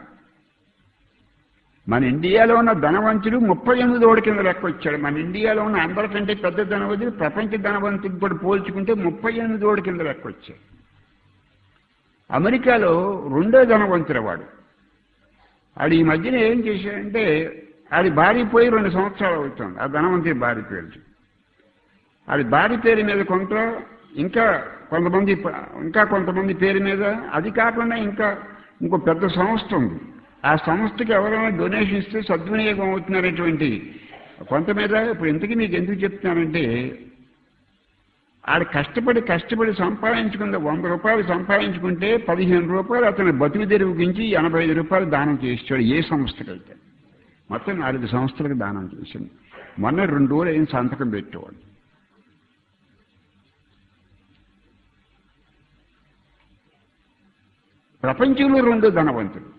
మన ఇండియాలో ఉన్న ధనవంతుడు 38 కింద లెక్క వచ్చాడు. మన ఇండియాలో ఉన్న అందరికంటే పెద్ద ధనవంతుడు ప్రపంచ ధనవంతుడు కూడా పోల్చుకుంటే 38 కింద లెక్క వచ్చాడు. అమెరికాలో రెండో ధనవంతుడు వాడు. ఆడు ఈ మధ్యన ఏం చేశాడంటే, ఆడి భార్య పోయి 2 సంవత్సరాలు అవుతుంది. ఆ ధనవంతుడి భార్య పేరు, ఆడి భార్య పేరు మీద కొంత, ఇంకా కొంతమంది పేరు మీద, అది కాకుండా ఇంకో పెద్ద సంస్థ ఉంది. ఆ సంస్థకి ఎవరైనా డొనేషన్ ఇస్తే సద్వినియోగం అవుతున్నటువంటి కొంత మీద. ఇప్పుడు ఇంతకీ మీకు ఎందుకు చెప్తున్నానంటే, ఆడు కష్టపడి సంపాదించుకుంటే 100 రూపాయలు సంపాదించుకుంటే 15 రూపాయలు అతను బతుకు తెరుగురించి 85 రూపాయలు దానం చేసాడు. ఏ సంస్థకైతే మొత్తం 4 సంస్థలకు దానం చేసింది. మొన్న 2 రోజులు అయిన సంతకం పెట్టేవాడు. ప్రపంచంలో 2 ధనవంతుడు.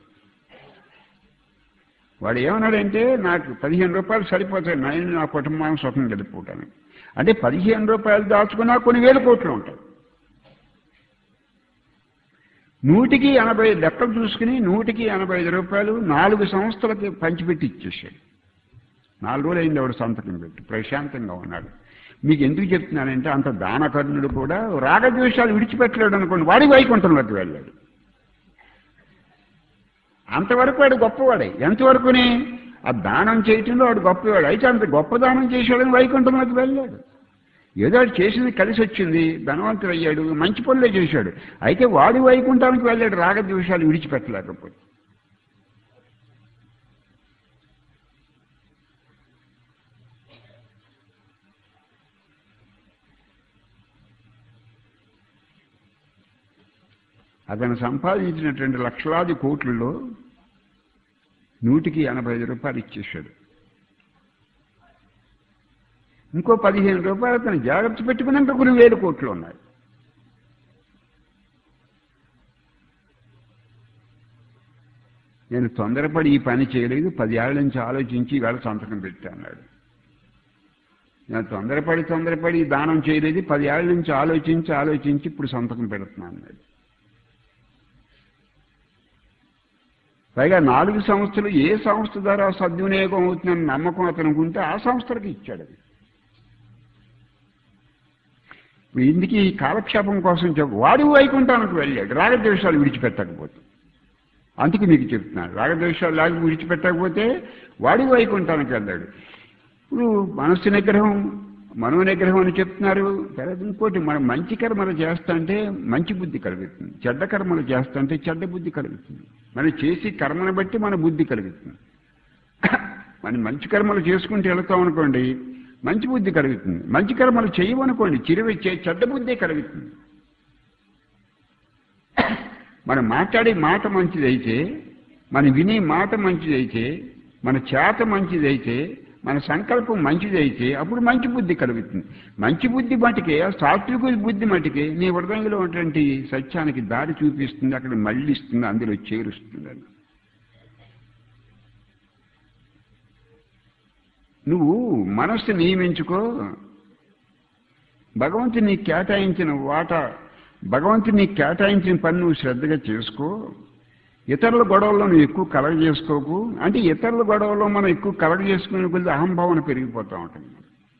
వాడు ఏమన్నాడంటే, నాకు 15 రూపాయలు సరిపోతాయి, నేను నా కుటుంబాన్ని సుఖం గడిపోవటానికి. అంటే 15 రూపాయలు దాచుకున్నా కొన్ని వేల కోట్లు ఉంటాయి. 180 లెక్కలు చూసుకుని 185 రూపాయలు 4 సంస్థలకి పంచిపెట్టి ఇచ్చేసాడు. 4 రోజులు అయింది ఆవిడ సంతకం పెట్టి, ప్రశాంతంగా ఉన్నాడు. మీకు ఎందుకు చెప్తున్నానంటే, అంత దానకర్ణుడు కూడా రాగద్వేషాలు విడిచిపెట్టలేడు అనుకోండి, వాడి వైకుంఠంలోకి వెళ్ళాడు. అంతవరకు వాడు గొప్పవాడే. ఎంతవరకుని ఆ దానం చేయటంలో వాడు గొప్పవాడు. అయితే అంత గొప్ప దానం చేశాడని వైకుంఠంలోకి వెళ్ళాడు. ఏదో చేసింది కలిసి వచ్చింది, ధనవంతుడు అయ్యాడు, మంచి పనులే చేశాడు. అయితే వాడి వైకుంఠానికి వెళ్ళాడు రాగద్వేషాలు విడిచిపెట్టలేకపోతే. అతను సంపాదించినటువంటి లక్షలాది కోట్లలో 185 రూపాయలు ఇచ్చేశాడు. ఇంకో 15 రూపాయలు అతను జాగ్రత్త పెట్టుకున్నాక కొన్ని 1000 కోట్లు ఉన్నాయి. నేను తొందరపడి ఈ పని చేయలేదు, 10 ఏళ్ల నుంచి ఆలోచించి ఈవేళ సంతకం పెట్టా అన్నాడు. నేను తొందరపడి దానం చేయలేదు, 10 ఏళ్ల నుంచి ఆలోచించి ఇప్పుడు సంతకం పెడుతున్నాను అన్నాడు. పైగా 4 సంస్థలు ఏ సంస్థ ద్వారా సద్వినియోగం అవుతుందని నమ్మకం అతనికి ఉంటే ఆ సంస్థలకు ఇచ్చాడు. అది ఇప్పుడు ఇందుకు ఈ కాలక్షేపం కోసం వాడు వైకుంఠానికి వెళ్ళాడు రాగద్వేషాలు విడిచిపెట్టకపోతే. అందుకు మీకు చెప్తున్నాను, రాగద్వేషాలు లాగి విడిచిపెట్టకపోతే వాడు వైకుంఠానికి వెళ్ళాడు. ఇప్పుడు మనస్సు నిగ్రహం మనో నిగ్రహం అని చెప్తున్నారు. తర్వాత ఇంకోటి, మనం మంచి కర్మలు చేస్తుంటే మంచి బుద్ధి కలుగుతుంది, చెడ్డ కర్మలు చేస్తుంటే చెడ్డ బుద్ధి కలుగుతుంది. మనం చేసి కర్మను బట్టి మన బుద్ధి కలుగుతుంది. మనం మంచి కర్మలు చేసుకుంటూ వెళతాం అనుకోండి, మంచి బుద్ధి కలుగుతుంది. మంచి కర్మలు చేయమనుకోండి, చిరువచ్చే చెడ్డ బుద్ధి కలుగుతుంది. మనం మాట్లాడే మాట మంచిదైతే, మనం వినే మాట మంచిదైతే, మన చేత మంచిదైతే, మన సంకల్పం మంచిదైతే అప్పుడు మంచి బుద్ధి కలుగుతుంది. మంచి బుద్ధి మటుకే, సాత్విక బుద్ధి మటుకే నీ హృదయంలో ఉన్నటువంటి సత్యానికి దారి చూపిస్తుంది, అక్కడ మళ్ళిస్తుంది, అందులో చేరుస్తుంది. నువ్వు మనస్సు నియమించుకో, భగవంతుడు నీకు కేటాయించిన వాటా, భగవంతుడు నీకు కేటాయించిన పని నువ్వు శ్రద్ధగా చేసుకో. ఇతరుల గొడవల్లో నువ్వు ఎక్కువ కలగ చేసుకోకు. అంటే ఇతరుల గొడవల్లో మనం ఎక్కువ కలగ చేసుకునే కొద్ది అహంభావన పెరిగిపోతూ ఉంటుంది.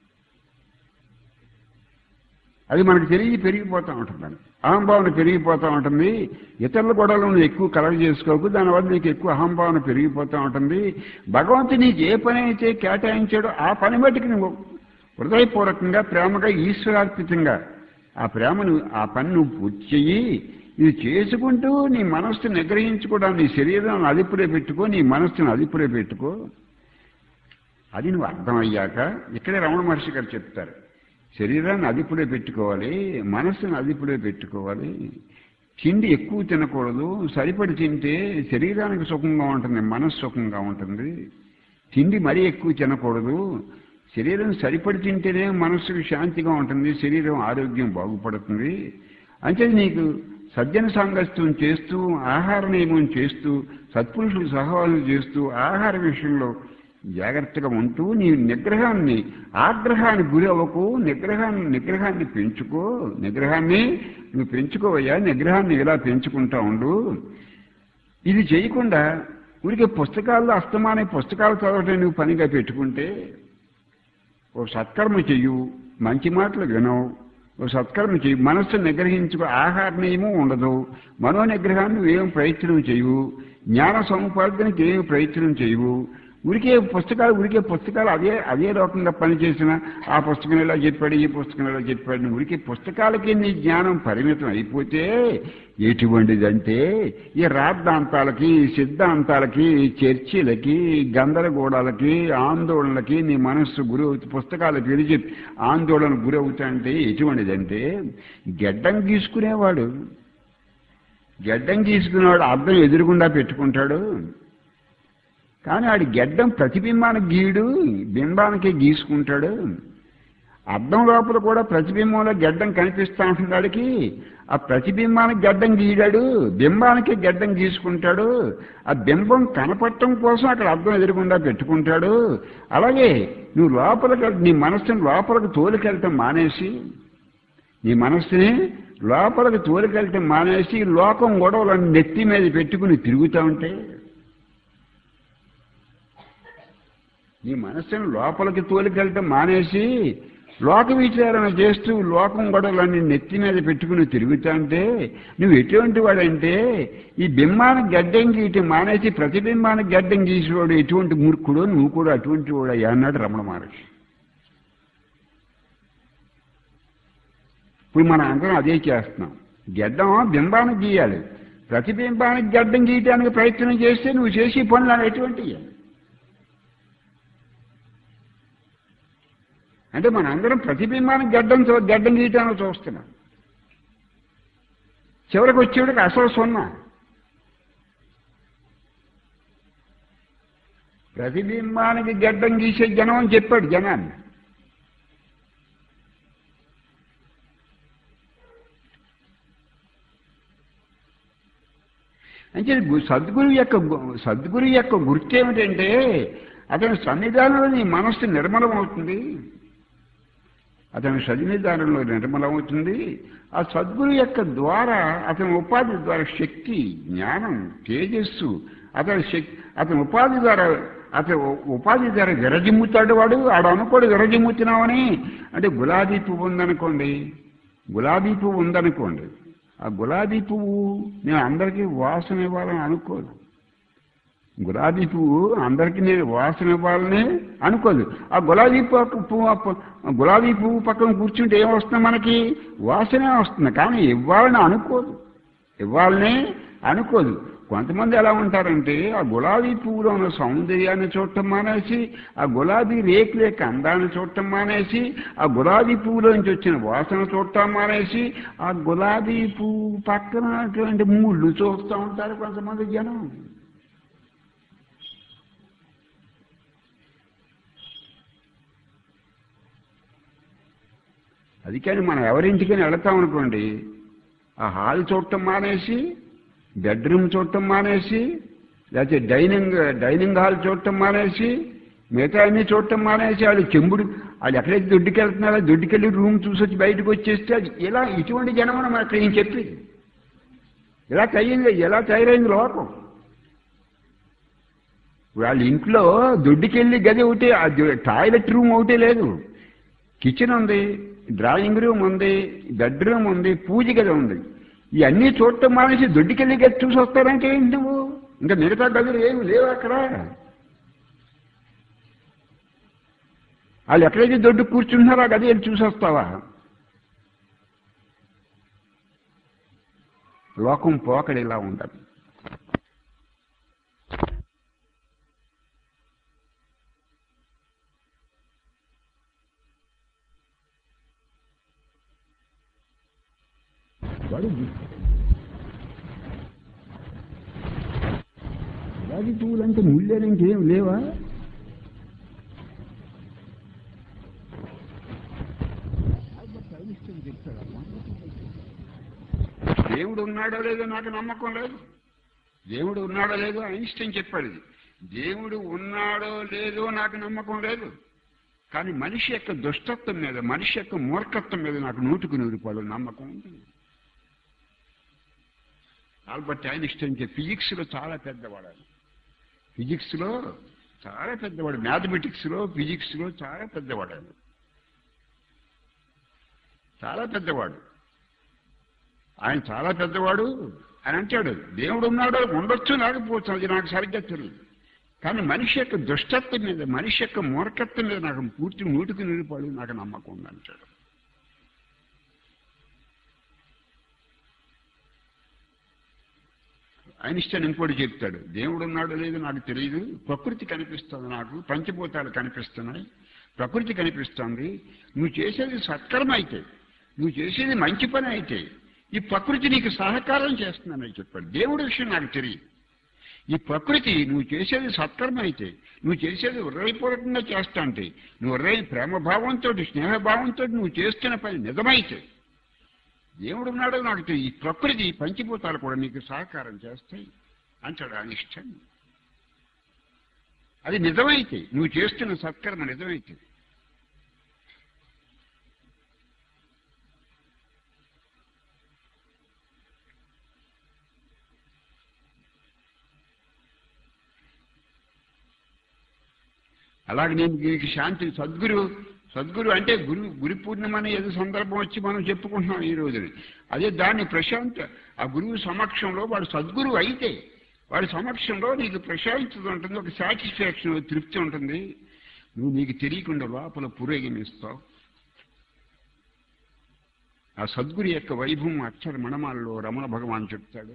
అది మనకు తెలియ పెరిగిపోతూ ఉంటుంది, అహంభావన పెరిగిపోతూ ఉంటుంది. ఇతరుల గొడవలు నువ్వు ఎక్కువ కలగ చేసుకోకు, దానివల్ల నీకు ఎక్కువ అహంభావన పెరిగిపోతూ ఉంటుంది. భగవంతుడు నీకు ఏ పని అయితే కేటాయించాడో ఆ పని బట్టికి నువ్వు హృదయపూర్వకంగా ప్రేమగా ఈశ్వరార్పితంగా ఆ పని నువ్వు పూర్తి చెయ్యి. ఇది చేసుకుంటూ నీ మనస్సును నిగ్రహించుకోవడం, నీ శరీరాన్ని అదుపులో పెట్టుకో, నీ మనస్సును అదుపులో పెట్టుకో. అది నువ్వు అర్థమయ్యాక ఇక్కడే రమణ మహర్షి గారు చెప్తారు, శరీరాన్ని అదుపులో పెట్టుకోవాలి, మనస్సును అదుపులో పెట్టుకోవాలి. తిండి ఎక్కువ తినకూడదు, సరిపడి తింటే శరీరానికి సుఖంగా ఉంటుంది, మనస్సు సుఖంగా ఉంటుంది. తిండి మరీ ఎక్కువ తినకూడదు, శరీరం సరిపడి తింటేనే మనస్సుకు శాంతిగా ఉంటుంది, శరీరం ఆరోగ్యం బాగుపడుతుంది. అంటే నీకు సజ్జన సాంగత్యం చేస్తూ, ఆహార నియమం చేస్తూ, సత్పురుషులు సహవాసం చేస్తూ, ఆహార విషయంలో జాగ్రత్తగా ఉంటూ నీ నిగ్రహాన్ని, ఆగ్రహాన్ని గురి అవ్వకు, నిగ్రహాన్ని పెంచుకో. నిగ్రహాన్ని నువ్వు పెంచుకోవయ్యా, నిగ్రహాన్ని ఇలా పెంచుకుంటా ఉండు. ఇది చేయకుండా ఊరికే పుస్తకాల్లో అస్తమానే పుస్తకాలు చదవటం నువ్వు పనిగా పెట్టుకుంటే, ఓ సత్కర్మ చెయ్యు, మంచి మాటలు వినవు, ఓ సత్కర్మ చెయ్యి, మనస్సు నిగ్రహించుకో, ఆహార నియమం ఉండదు, మనో నిగ్రహాన్ని నువ్వేం ప్రయత్నం చేయవు, జ్ఞాన సముపార్జనకి ఏమి ప్రయత్నం చేయవు. ఊరికే పుస్తకాలు అదే రకంగా పనిచేసిన, ఆ పుస్తకం ఇలా చెప్పాడు, ఈ పుస్తకం ఇలా చెప్పాడు, ఊరికే పుస్తకాలకి నీ జ్ఞానం పరిమితం అయిపోతే ఎటువంటిదంటే ఈ రాద్ధాంతాలకి, సిద్ధాంతాలకి, చర్చలకి, గందరగోళాలకి, ఆందోళనలకి నీ మనస్సు గురవుతూ, పుస్తకాలు పిలిచి ఆందోళన గురవుతా అంటే ఎటువంటిదంటే, గడ్డం గీసుకునేవాడు అర్థం ఎదురుగుండా పెట్టుకుంటాడు, కానీ ఆడి గడ్డం ప్రతిబింబానికి గీయుడు, బింబానికే గీసుకుంటాడు. అద్దం లోపల కూడా ప్రతిబింబంలో గడ్డం కనిపిస్తూ ఉంటుంది వాడికి, ఆ ప్రతిబింబానికి గడ్డం గీయడాడు, బింబానికి గడ్డం గీసుకుంటాడు. ఆ బింబం కనపడటం కోసం అక్కడ అద్దం ఎదురుగుండా పెట్టుకుంటాడు. అలాగే నువ్వు నీ మనస్సుని లోపలికి తోలికెళ్ళటం మానేసి, లోకం గొడవలను నెత్తి మీద పెట్టుకుని తిరుగుతూ ఉంటే, నీ మనస్సును లోపలికి తోలికెళ్ళటం మానేసి లోక విచారణ చేస్తూ లోకం గొడవలన్నీ నెత్తి మీద పెట్టుకుని తిరుగుతాంటే నువ్వు ఎటువంటి వాడంటే, ఈ బింబానికి గడ్డం గీయటం మానేసి ప్రతిబింబానికి గడ్డం గీసేవాడు ఎటువంటి మూర్ఖుడో నువ్వు కూడా అటువంటి వాడు అన్నాడు రమణ మహర్షి. ఇప్పుడు మనం అందరం అదే చేస్తున్నాం. గడ్డం బింబానికి గీయాలి, ప్రతిబింబానికి గడ్డం గీయటానికి ప్రయత్నం చేస్తే నువ్వు చేసే పనులు అనేటువంటివి. అంటే మన అందరం ప్రతిబింబానికి గడ్డం గీయటానికి చూస్తున్నాం. చివరికి వచ్చేవాడికి అసలు సున్నా. ప్రతిబింబానికి గడ్డం గీసే జనం అని చెప్పాడు జనాన్ని. అంటే సద్గురు యొక్క గుర్తు ఏమిటంటే, అతని సన్నిధానంలో నీ మనస్సు నిర్మలమవుతుంది, అతని సన్నిధానంలో నిర్మలమవుతుంది. ఆ సద్గురు యొక్క ద్వారా, అతని ఉపాధి ద్వారా శక్తి, జ్ఞానం, తేజస్సు, అతను ఉపాధి ద్వారా విరజిమ్ముతాడు వాడు అనుకోడు విరజిమ్ముతున్నామని. అంటే గులాబీ పువ్వు ఉందనుకోండి, ఆ గులాబీ పువ్వు నేను అందరికీ వాసన ఇవ్వాలని అనుకోదు. గులాబీ పువ్వు అందరికీ నేను వాసన ఇవ్వాలని అనుకోదు. ఆ గులాబీ పువ్వు పక్కన కూర్చుంటే ఏమొస్తుంది, మనకి వాసనే వస్తుంది, కానీ ఇవ్వాలని అనుకోదు. కొంతమంది ఎలా ఉంటారంటే ఆ గులాబీ పువ్వులో ఉన్న సౌందర్యాన్ని చూడటం మానేసి, ఆ గులాబీ రేకుల యొక్క అందాన్ని చూడటం మానేసి, ఆ గులాబీ పువ్వులో నుంచి వచ్చిన వాసన చూడటం మానేసి, ఆ గులాబీ పువ్వు పక్కన అటువంటి ముళ్ళు చూస్తూ ఉంటారు కొంతమంది జనం. అది కానీ మనం ఎవరింటికైనా వెళతామనుకోండి, ఆ హాల్ చూడటం మానేసి, బెడ్రూమ్ చూడటం మానేసి, లేకపోతే డైనింగ్ హాల్ చూడటం మానేసి, మిగతా అన్నీ చూడటం మానేసి, వాళ్ళు ఎక్కడైతే దొడ్డుకి వెళ్తున్నారో దొడ్డుకెళ్ళి రూమ్ చూసి వచ్చి బయటకు వచ్చేస్తే ఇలా ఇటువంటి జనం మనం అక్కడ ఏం చెప్పి ఇలా తయారైంది లోకం. వాళ్ళ ఇంట్లో దొడ్డుకెళ్ళి గది ఒకటి, టాయిలెట్ రూమ్ ఒకటే లేదు, కిచెన్ ఉంది, డ్రాయింగ్ రూమ్ ఉంది, బెడ్రూమ్ ఉంది, పూజ గది ఉంది. ఇవన్నీ చూడటం మానేసి దొడ్డుకెళ్ళి గది చూసి వస్తారంటే ఏంటి నువ్వు? ఇంకా మిగతా గదులు ఏమి లేవు అక్కడ. వాళ్ళు ఎక్కడైతే దొడ్డు కూర్చుంటున్నారో ఆ గది వెళ్ళి చూసి వస్తావా? లోకం పోకడి ఇలా ఉండదు. గులాబీ పువ్వులు అంటే ముళ్ళేనా, ఇంకేం లేవా? దేవుడు ఉన్నాడో లేదో నాకు నమ్మకం లేదు. దేవుడు ఉన్నాడో లేదో ఐన్స్టైన్ చెప్పాడు. దేవుడు ఉన్నాడో లేదో నాకు నమ్మకం లేదు, కానీ మనిషి యొక్క దుష్టత్వం మీద, మనిషి యొక్క మూర్ఖత్వం మీద నాకు 100% నమ్మకం ఉంది. ఆల్బర్ట్ ఐన్స్టైన్ ఫిజిక్స్లో చాలా పెద్దవాడు, మ్యాథమెటిక్స్లో ఫిజిక్స్లో చాలా పెద్దవాడు, ఆయన చాలా పెద్దవాడు అని అంటాడు. దేవుడు ఉన్నాడో ఉండొచ్చు, లేకపోవచ్చు, అది నాకు సరిగ్గా తెలియదు, కానీ మనిషి యొక్క దుష్టత్వం మీద, మనిషి యొక్క మూర్ఖత్వం మీద నాకు పూర్తి 100% నాకు నమ్మకం ఉంది అంటాడు. ఐన్స్టైన్ ఇంకోటి చెప్తాడు, దేవుడు ఉన్నాడో లేదో నాకు తెలియదు, ప్రకృతి కనిపిస్తుంది, నాకు పంచభూతాలు కనిపిస్తున్నాయి, ప్రకృతి కనిపిస్తుంది, నువ్వు చేసేది సత్కర్మ అయితే, నువ్వు చేసేది మంచి పని అయితే ఈ ప్రకృతి నీకు సహకారం చేస్తుందని చెప్పాడు. దేవుడి విషయం నాకు తెలియదు, ఈ ప్రకృతి నువ్వు చేసేది సత్కర్మ అయితే, నువ్వు చేసేది హృదయపూర్వకంగా చేస్తా అంటే, నువ్వు ప్రేమభావంతో స్నేహభావంతో నువ్వు చేస్తున్న పని నిజమైతే దేవుడు ఉన్నాడో నాకు తెలియదు, ఈ ప్రకృతి పంచభూతాలు కూడా నీకు సహకారం చేస్తాయి అంటాడు ఐన్స్టైన్. అది నిజమైతే, నువ్వు చేస్తున్న సత్కర్మ నిజమైతే. అలాగే నేను దీనికి శాంతి సద్గురు అంటే గురు పూర్ణిమ అనే ఏదో సందర్భం వచ్చి మనం చెప్పుకుంటున్నాం ఈ రోజుని. అదే దాన్ని ఆ గురువు సమక్షంలో వాడు సద్గురువు అయితే వాడి సమక్షంలో నీకు ప్రశాంతత ఉంటుంది, ఒక సాటిస్ఫాక్షన్, తృప్తి ఉంటుంది. నువ్వు నీకు తెలియకుండా లోపల పురోగమిస్తావు. ఆ సద్గురు యొక్క వైభవం అక్షర మణమాలలో రమణ భగవాన్ చెప్తాడు.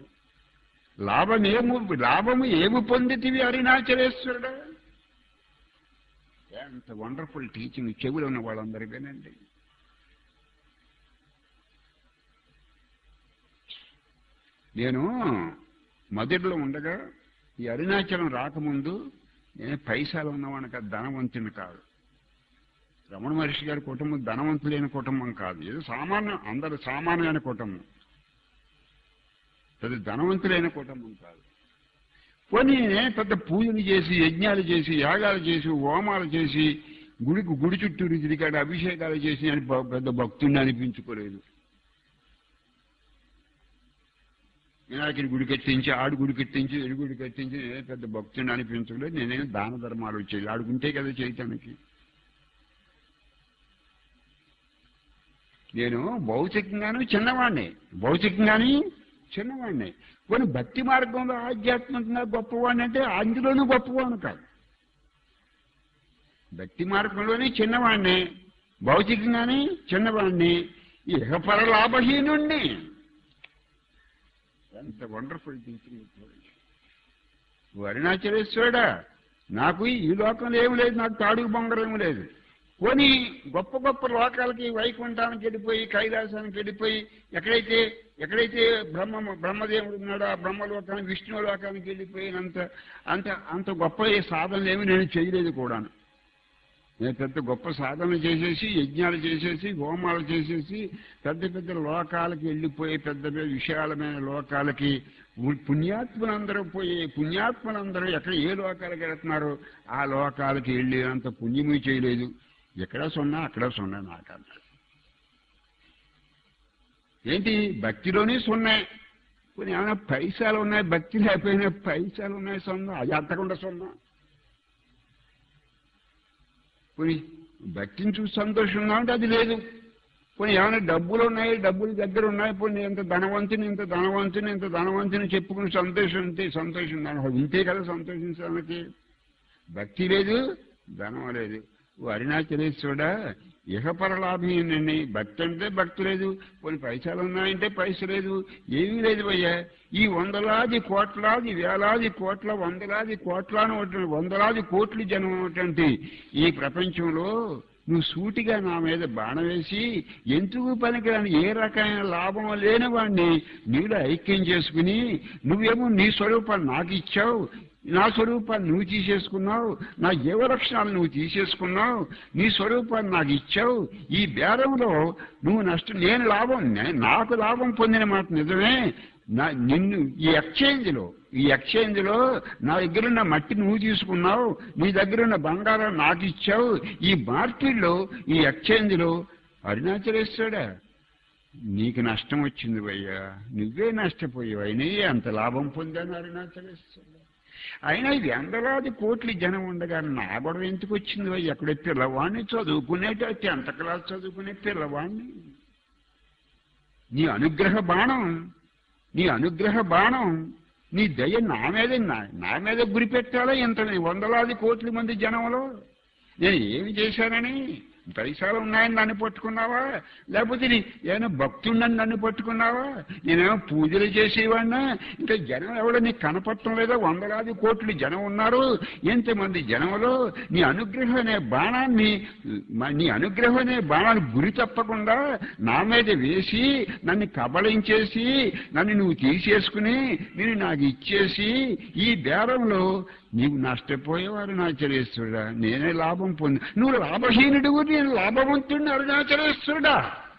లాభము ఏమి పొందితివి అరుణాచలేశ్వరుడా. ఎంత వండర్ఫుల్ టీచింగ్. చెవులు ఉన్న వాళ్ళందరూ వినండి. నేను మధురలో ఉండగా ఈ అరుణాచలం రాకముందు నేను పైసలు ఉన్నవాడిని కాదు, ధనవంతుని కాదు. రమణ మహర్షి గారి కుటుంబం ధనవంతులైన కుటుంబం కాదు, ఏదో అందరూ సామాన్యమైన కుటుంబం, అది ధనవంతులైన కుటుంబం కాదు. పోనీ పెద్ద పూజలు చేసి, యజ్ఞాలు చేసి, యాగాలు చేసి, హోమాలు చేసి, గుడి చుట్టూరు తిరిగాడు, అభిషేకాలు చేసి అని పెద్ద భక్తుడిని అనిపించుకోలేదు. వినాయకుడి గుడి కట్టించి ఆడు గుడి కట్టించి ఎడు గుడి కట్టించి నేనే పెద్ద భక్తుని అనిపించలేదు. నేనేం దాన ధర్మాలు వచ్చేది ఆడుకుంటే కదా చేయటానికి. నేను భౌతికంగాను చిన్నవాడిని. కొన్ని భక్తి మార్గంలో ఆధ్యాత్మికంగా గొప్పవాడిని అంటే అందులోనూ గొప్పవాడిని కాదు. భక్తి మార్గంలోనే చిన్నవాడిని, భౌతికంగానే చిన్నవాడిని, ఇహపర లాభహీనుణ్ణి. ఎంత వండర్ఫుల్ థింకింగ్. అరుణాచలేశ్వరుడా, నాకు ఈ లోకంలో ఏమి లేదు, నాకు తాడుగు బొంగరం ఏమి లేదు. కొని గొప్ప గొప్ప లోకాలకి వైకుంఠానికి వెళ్ళిపోయి, కైలాసానికి వెళ్ళిపోయి, ఎక్కడైతే బ్రహ్మదేవుడు ఉన్నాడో ఆ బ్రహ్మలోకానికి, విష్ణు లోకానికి వెళ్ళిపోయినంత అంత గొప్ప సాధనలు ఏమి నేను చేయలేదు కూడాను. నేను పెద్ద గొప్ప సాధనలు చేసేసి, యజ్ఞాలు చేసేసి, హోమాలు చేసేసి, పెద్ద పెద్ద లోకాలకి వెళ్ళిపోయి, పెద్ద పెద్ద విశాలమైన లోకాలకి పుణ్యాత్మలందరూ ఎక్కడ ఏ లోకాలకి వెళ్తున్నారో ఆ లోకాలకి వెళ్ళేంత పుణ్యమూ చేయలేదు. ఎక్కడ సున్నా అక్కడ సున్నా నాకన్నాడు. ఏంటి భక్తిలోనే సున్నాయి. కొన్ని ఏమైనా పైసలు ఉన్నాయి, భక్తి లేకపోయినా పైసలు ఉన్నాయి సున్నా, అది అంతకుండా సున్నా. కొన్ని భక్తిని చూసి సంతోషం ఉందంటే అది లేదు. కొన్ని ఏమైనా డబ్బులు ఉన్నాయి, డబ్బులు దగ్గర ఉన్నాయి, కొన్ని ఇంత ధనవంతుని చెప్పుకుని సంతోషం ఉంటే కదా సంతోషించడానికి. భక్తి లేదు, ధనం లేదు. అరుణాచలేశ్వరుడా, ఇహపరలాభీనండి. భక్తి అంటే భక్తి లేదు, కొన్ని పైసలు ఉన్నాయంటే పైస లేదు, ఏమీ లేదు భయ్యా. ఈ వందలాది కోట్లాది వేలాది కోట్ల వందలాది కోట్లు జనం ఉన్నటువంటి ఈ ప్రపంచంలో నువ్వు సూటిగా నా మీద బాణం వేసి ఎందుకు పనికిరాని ఏ రకమైన లాభం లేని వాడిని నీలో ఐక్యం చేసుకుని నువ్వేమో నీ స్వరూపాన్ని నాకు ఇచ్చావు, నా స్వరూపాన్ని నువ్వు తీసేసుకున్నావు, నా జీవలక్షణాలు నువ్వు తీసేసుకున్నావు, నీ స్వరూపాన్ని నాకు ఇచ్చావు. ఈ బేరంలో నువ్వు నష్టం, నాకు లాభం పొందిన మాట నిజమే. నిన్ను ఈ ఎక్స్చేంజ్లో నా దగ్గరున్న మట్టి నువ్వు తీసుకున్నావు, నీ దగ్గరున్న బంగారం నాకు ఇచ్చావు. ఈ మార్పిడిలో, ఈ ఎక్స్చేంజ్లో అరుణాచలేశ్వరుడా నీకు నష్టం వచ్చింది భయ్యా, నువ్వే నష్టపోయావు. అయినా అంత లాభం పొందాను అరుణాచలేశ్వరుడు. అయినా ఇది వందలాది కోట్ల జనం ఉండగా నా గొడవ ఎందుకు వచ్చింది భయ్య? ఎక్కడే పిల్లవాడిని చదువుకునేట 10th క్లాస్ చదువుకునే పిల్లవాడిని నీ అనుగ్రహ బాణం నీ దయ నా మీద గురి పెట్టాలా? ఇంత వందలాది కోట్ల మంది జనంలో నేను ఏమి చేశానని? పైసలు ఉన్నాయని నన్ను పట్టుకున్నావా? లేకపోతే ఏమైనా భక్తుడిని నన్ను పట్టుకున్నావా? నేనేమో పూజలు చేసేవాడినా? ఇంకా జనం ఎవడో నీకు కనపడటం లేదా? వందలాది కోట్లు జనం ఉన్నారు. ఎంతమంది జనంలో నీ అనుగ్రహం అనే బాణాన్ని గురి తప్పకుండా నా మీద వేసి నన్ను కబళించేసి నన్ను నువ్వు తీసేసుకుని నేను నాకు ఇచ్చేసి ఈ బేరంలో నీవు నష్టపోయేవారు అరుణాచలేశ్వరుడా. నేనే లాభం పొంది, నువ్వు లాభహీనుడు, నేను లాభవంతుడిని అరుణాచలేశ్వరుడా.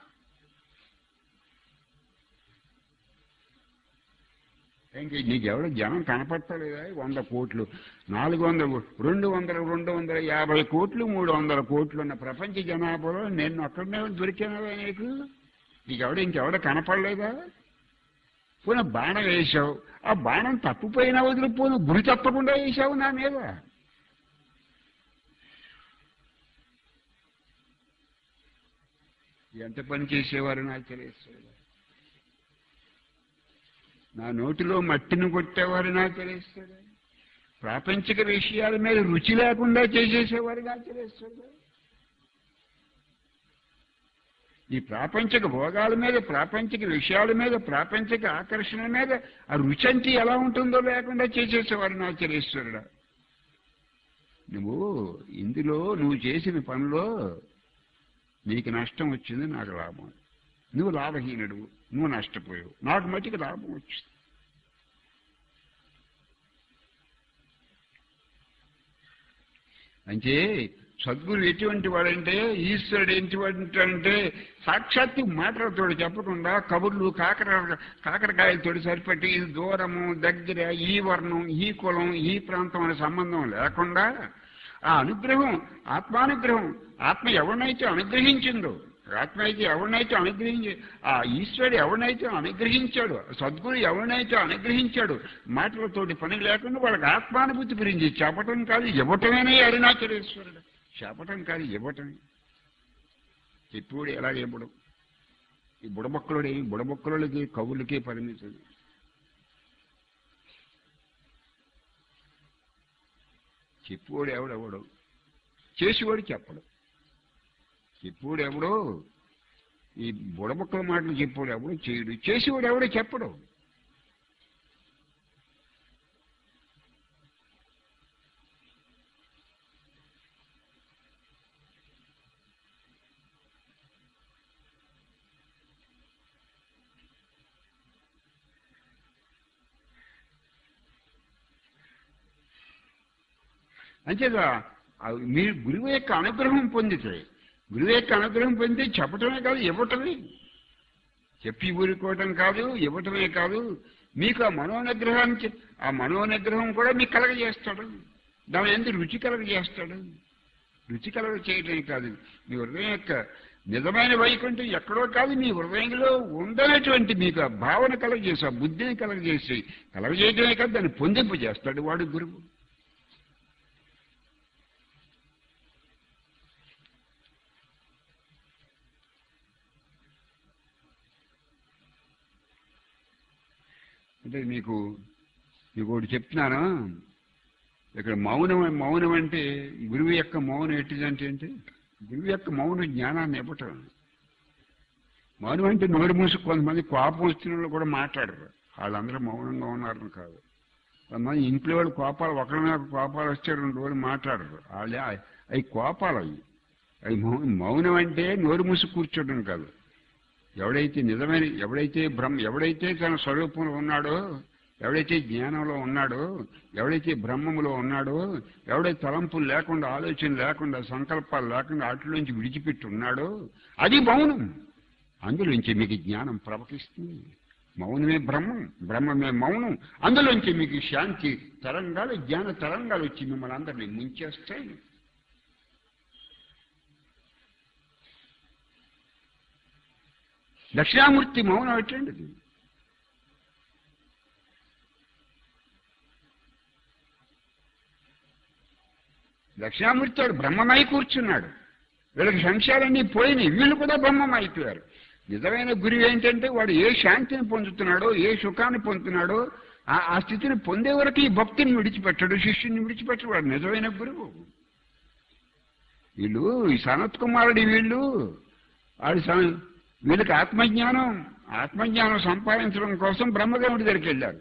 ఇంక నీకెవడో జనం కనపడతలేదా? 100 కోట్లు, 400, 200, 250 కోట్లు, 300 కోట్లు ఉన్న ప్రపంచ జనాభాలో నేను అక్కడనే దొరికానా నీకెవడ ఇంకెవడ కనపడలేదా? పోయిన బాణం వేసావు, ఆ బాణం తప్పిపోయినా వదిలిపోను, గురి తప్పకుండా వేసావు నా మీద. ఎంత పని చేసేవారు నాకు తెలియదు. నా నోటిలో మట్టిని కొట్టేవారు నాకు తెలియదు. ప్రాపంచిక విషయాల మీద రుచి లేకుండా చేసేసేవారు నాకు తెలియదు. ఈ ప్రాపంచిక భోగాల మీద, ప్రాపంచిక విషయాల మీద, ప్రాపంచిక ఆకర్షణ మీద ఆ రుచి అంటే ఎలా ఉంటుందో లేకుండా చేసేసేవారు నాచలేశ్వరుడా. నువ్వు చేసిన పనిలో నీకు నష్టం వచ్చింది, నాకు లాభం. నువ్వు లాభహీనుడు, నువ్వు నష్టపోయావు, నాకు మట్టికి లాభం వచ్చింది. అంటే సద్గురు ఎటువంటి వాడంటే, ఈశ్వరుడు ఎటువంటి అంటే సాక్షాత్తు మాటలతో చెప్పకుండా కబుర్లు కాకరకాయలతో సరిపెట్టి ఇది దూరము దగ్గర, ఈ వర్ణం, ఈ కులం, ఈ ప్రాంతం అనే సంబంధం లేకుండా ఆ అనుగ్రహం, ఆత్మానుగ్రహం, ఆత్మ ఎవరినైతే అనుగ్రహించిందో ఆత్మ అయితే ఎవరినైతే ఆ ఈశ్వరుడు ఎవరినైతే అనుగ్రహించాడు, సద్గురు ఎవరినైతే అనుగ్రహించాడు, మాటలతోటి పని లేకుండా వాళ్ళకి ఆత్మానుభూతి గురించి చెప్పటం కాదు ఇవ్వటమేనే అరుణాచలేశ్వరుడు. చెప్పటం కాదు ఇవ్వటమే. చెప్పుడు ఎలా ఇవ్వడం? ఈ బుడబొక్కలకి కవులకి పరిమితం. చెప్పువాడు ఎవడెవడు, చేసేవాడు చెప్పడు. చెప్పువాడు ఎవడో, ఈ బుడబొక్కల మాటలు చెప్పాడు ఎవడో చేయడు, చేసేవాడు ఎవడో చెప్పడు. అంచేత మీరు గురువు యొక్క అనుగ్రహం పొందితే, గురువు యొక్క అనుగ్రహం పొందితే చెప్పటమే కాదు ఇవ్వటమే. చెప్పి ఊరుకోవటం కాదు, ఇవ్వటమే కాదు, మీకు ఆ మనోనిగ్రహం కూడా మీకు కలగజేస్తాడు. దాని ఎందుకు రుచి కలగజేస్తాడు. రుచి కలగ చేయటమే కాదు, మీ హృదయం యొక్క నిజమైన వైకుంఠం ఎక్కడో కాదు, మీ హృదయంలో ఉండనటువంటి మీకు ఆ భావన కలగజేసి, ఆ బుద్ధిని కలగజేయటమే కాదు, దాన్ని పొందింపు చేస్తాడు వాడు గురువు. అంటే మీకు ఒకటి చెప్తున్నాను. ఇక్కడ మౌనం అంటే గురువు యొక్క మౌనం ఎట్టిదంటే గురువు యొక్క మౌనం జ్ఞానాన్ని ఇవ్వటం. మౌనం అంటే నోరు మూసి కొంతమంది కోపం వచ్చిన వాళ్ళు కూడా మాట్లాడరు, వాళ్ళందరూ మౌనంగా ఉన్నారని కాదు. కొంతమంది ఇంట్లో వాళ్ళు కోపాలు ఒకరి మీద కోపాలు వస్తే 2 రోజులు మాట్లాడరు, వాళ్ళే అవి కోపాలు. అవి మౌనం అంటే నోరు మూసి కూర్చోవడం కాదు. ఎవడైతే తన స్వరూపంలో ఉన్నాడో, ఎవడైతే జ్ఞానంలో ఉన్నాడో, ఎవడైతే బ్రహ్మంలో ఉన్నాడో, ఎవడైతే తలంపులు లేకుండా, ఆలోచన లేకుండా, సంకల్పాలు లేకుండా వాటిలోంచి విడిచిపెట్టి ఉన్నాడో అది మౌనం. అందులోంచి మీకు జ్ఞానం ప్రవహిస్తుంది. మౌనమే బ్రహ్మం, బ్రహ్మమే మౌనం. అందులోంచి మీకు శాంతి తరంగాలు, జ్ఞాన తరంగాలు వచ్చి మిమ్మల్ని అందరినీ ముంచేస్తాయి. దక్షిణామూర్తి మౌనం ఎట్టండి. దక్షిణామూర్తి వాడు బ్రహ్మమై కూర్చున్నాడు. వీళ్ళకి సంశయాలన్నీ పోయినాయి, వీళ్ళు కూడా బ్రహ్మం అయిపోయారు. నిజమైన గురువు ఏంటంటే వాడు ఏ శాంతిని పొందుతున్నాడో, ఏ సుఖాన్ని పొందుతున్నాడో ఆ స్థితిని పొందే వరకు ఈ భక్తిని విడిచిపెట్టాడు, శిష్యుని విడిచిపెట్టాడు. వాడు నిజమైన గురువు. వీళ్ళు ఈ సనత్ కుమారుడి వీళ్ళకి ఆత్మజ్ఞానం సంపాదించడం కోసం బ్రహ్మదేవుడి దగ్గరికి వెళ్ళారు.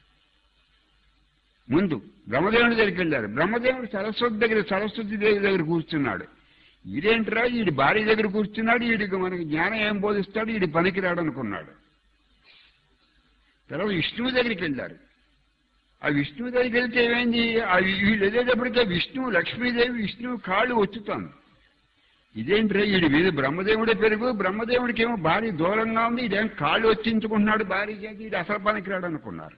ముందు బ్రహ్మదేవుడి దగ్గరికి వెళ్ళారు. బ్రహ్మదేవుడు సరస్వతి దేవి దగ్గర కూర్చున్నాడు. ఈడేంటరా, వీడి భార్య దగ్గర కూర్చున్నాడు, వీడికి మనకి జ్ఞానం ఏం బోధిస్తాడు, వీడి పనికిరాడు అనుకున్నాడు. తర్వాత విష్ణువు దగ్గరికి వెళ్ళారు. ఆ విష్ణువు దగ్గరికి వెళ్తే ఏమైంది, వీళ్ళు వెళ్ళేటప్పటికే లక్ష్మీదేవి విష్ణువు కాళ్ళు వచ్చుతాను. ఇదేంట్రా, వీడి మీద బ్రహ్మదేవుడే పెరుగు, బ్రహ్మదేవుడికి ఏమో భార్య దూరంగా ఉంది, ఇదేం కాళ్ళు వచ్చించుకుంటున్నాడు భార్య చేసి, వీడు అసలు పనికిరాడు అనుకున్నారు.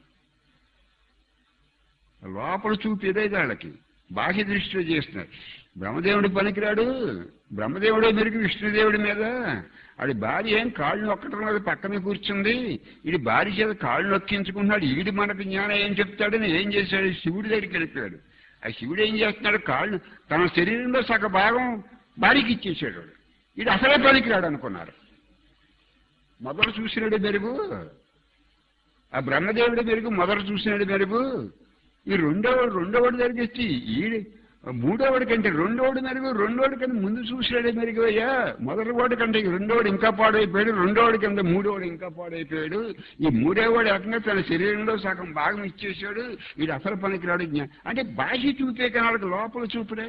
లోపల చూపు ఏదైతే వాళ్ళకి బాహ్య దృష్టిలో చేస్తున్నారు. బ్రహ్మదేవుడి పనికిరాడు, బ్రహ్మదేవుడే మెరుగు విష్ణుదేవుడి మీద. ఆడి భార్య ఏం కాళ్ళు నొక్కటం మీద పక్కనే కూర్చుంది, వీడి భార్య చేత కాళ్ళు నొక్కించుకుంటున్నాడు. వీడి మనకు జ్ఞానం ఏం చెప్తాడని ఏం చేశాడు, శివుడి దగ్గరికి వెళ్ళిపోయాడు. ఆ శివుడు ఏం చేస్తున్నాడు, కాళ్ళు తన శరీరంలో సగ భాగం భార్యకి ఇచ్చేసాడు. వీడు అసలే పనికిరాడు అనుకున్నారు. మొదలు చూసినాడు మెరుగు, ఆ బ్రహ్మదేవుడి మెరుగు మొదలు చూసినాడు మెరుగు. ఈ రెండోవాడు జరిగేసి మూడోవాడి కంటే రెండోవాడు మెరుగు, రెండోవాడి కంటే ముందు చూసాడే మెరుగు. అయ్యా మొదటివాడి కంటే రెండోవాడు ఇంకా పాడైపోయాడు, రెండోవాడి కంటే మూడోవాడు ఇంకా పాడైపోయాడు. ఈ మూడోవాడు ఏకంగా తన శరీరంలో సగం భాగం ఇచ్చేసాడు, వీడు అసలు పనికిరాడు. అంటే బాహ్య చూపే కానీ వాళ్ళకి లోపల చూపుడే.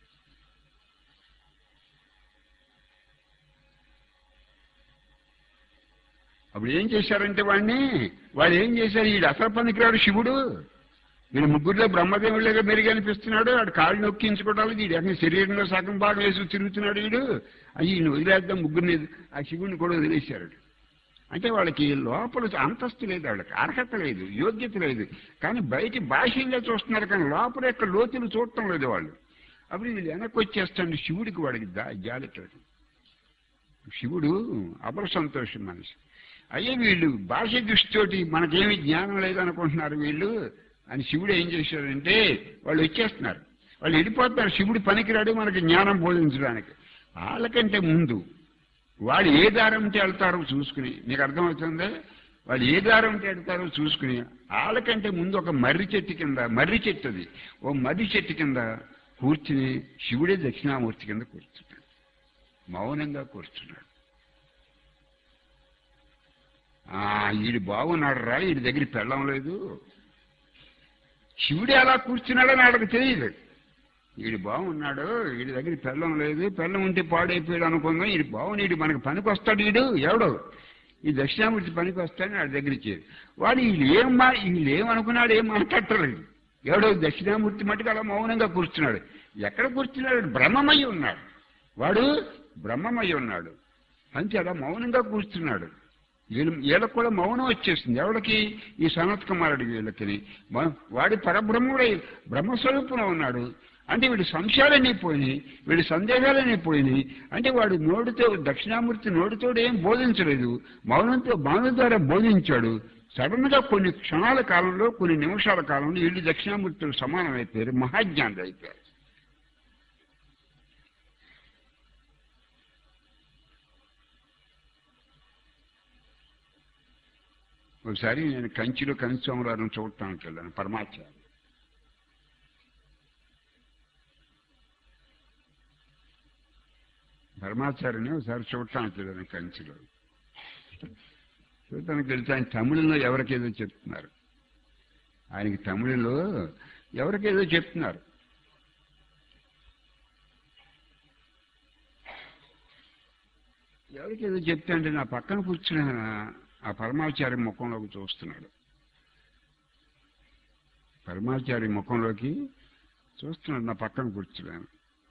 అప్పుడు ఏం చేశారంటే వాళ్ళు ఏం చేశారు, వీడు అసలు పనికిరాడు శివుడు, వీడు ముగ్గురులో బ్రహ్మదేవుడిగా మెరుగు అనిపిస్తున్నాడు, వాడు కాళ్ళు నొక్కించుకోవటాలు, వీడు ఎక్కడ శరీరంలో సగం భాగం వేసి తిరుగుతున్నాడు. వీడు ఈయన వదిలేద్దాం ముగ్గురిని, ఆ శివుడిని కూడా వదిలేశారు. అంటే వాళ్ళకి లోపల అంతస్తు లేదు, వాళ్ళకి అర్హత లేదు, యోగ్యత లేదు. కానీ బయట బాహ్యంగా చూస్తున్నారు, కానీ లోపల యొక్క లోతులు చూడటం లేదు వాళ్ళు. అప్పుడు వీళ్ళు వెనక్కి వచ్చేస్తాడు శివుడికి, వాడికి జాలితో. శివుడు అపర సంతోషం మనిషి. అయ్యే వీళ్ళు భాష దృష్టితోటి మనకేమి జ్ఞానం లేదనుకుంటున్నారు వీళ్ళు అని శివుడు ఏం చేశాడంటే వాళ్ళు వచ్చేస్తున్నారు, వాళ్ళు వెళ్ళిపోతున్నారు. శివుడు పనికిరాడు మనకి జ్ఞానం బోధించడానికి. వాళ్ళకంటే ముందు వాళ్ళు ఏ దారంటే వెళ్తారో చూసుకుని, మీకు అర్థమవుతుందే, వాళ్ళు ఏ దారంటే వెళ్తారో చూసుకుని వాళ్ళకంటే ముందు ఒక మర్రి చెట్టు కింద, మర్రి చెట్టు అది, ఓ మర్రి చెట్టు కింద కూర్చుని శివుడే దక్షిణామూర్తి కింద కూర్చున్నాడు, మౌనంగా కూర్చున్నాడు. వీడు బాగున్నాడు రా, వీడి దగ్గర పెళ్ళం లేదు. శివుడే అలా కూర్చున్నాడని వాళ్ళకి తెలియదు. వీడు బాగున్నాడు, వీడి దగ్గర పెళ్ళం లేదు, పెళ్ళం ఉంటే పాడైపోయాడు అనుకుందాం, వీడు బాగుంది, వీడు మనకు పనికి వస్తాడు, వీడు ఎవడో ఈ దక్షిణామూర్తి పనికి వస్తాడని వాడి దగ్గర ఇచ్చేది. వాడు వీళ్ళేమనుకున్నాడు, ఏం మాట్లాడలేదు. ఎవడో దక్షిణామూర్తి మట్టుకు అలా మౌనంగా కూర్చున్నాడు. ఎక్కడ కూర్చున్నాడు? బ్రహ్మమయ్యి ఉన్నాడు, వాడు బ్రహ్మమయ్యి ఉన్నాడు. అంతే అలా మౌనంగా కూర్చున్నాడు. వీళ్ళకి కూడా మౌనం వచ్చేసింది. ఎవరికి? ఈ సనత్ కుమారుడి వీళ్ళకి. వాడి పరబ్రహ్ముడై బ్రహ్మస్వరూపంలో ఉన్నాడు. అంటే వీడి సంశయాలన్నీ పోయినాయి, వీడి సందేహాలన్నీ పోయినాయి. అంటే వాడు నోటితో, దక్షిణామూర్తి నోటితో ఏం బోధించలేదు, మౌనం ద్వారా బోధించాడు. సడన్ గా కొన్ని క్షణాల కాలంలో, కొన్ని నిమిషాల కాలంలో వీళ్ళు దక్షిణామూర్తులు సమానం అయిపోయారు, మహాజ్ఞానులు అయిపోయారు. ఒకసారి నేను కంచిలో కనిస్వాములను చూడటానికి వెళ్ళాను, పరమాచార్య. పరమాచార్యని ఒకసారి చూడటానికి వెళ్ళాను కంచిలో. చూడటానికి వెళ్తే ఆయన తమిళంలో ఎవరికేదో చెప్తున్నారు, ఆయనకి తమిళంలో ఎవరికేదో చెప్తున్నారు. ఎవరికేదో చెప్తే అంటే నా పక్కన కూర్చున్న ఆ పరమాచార్య ముఖంలోకి చూస్తున్నాడు. పరమాచార్య ముఖంలోకి చూస్తున్నాడు, నా పక్కన కూర్చున్నాను.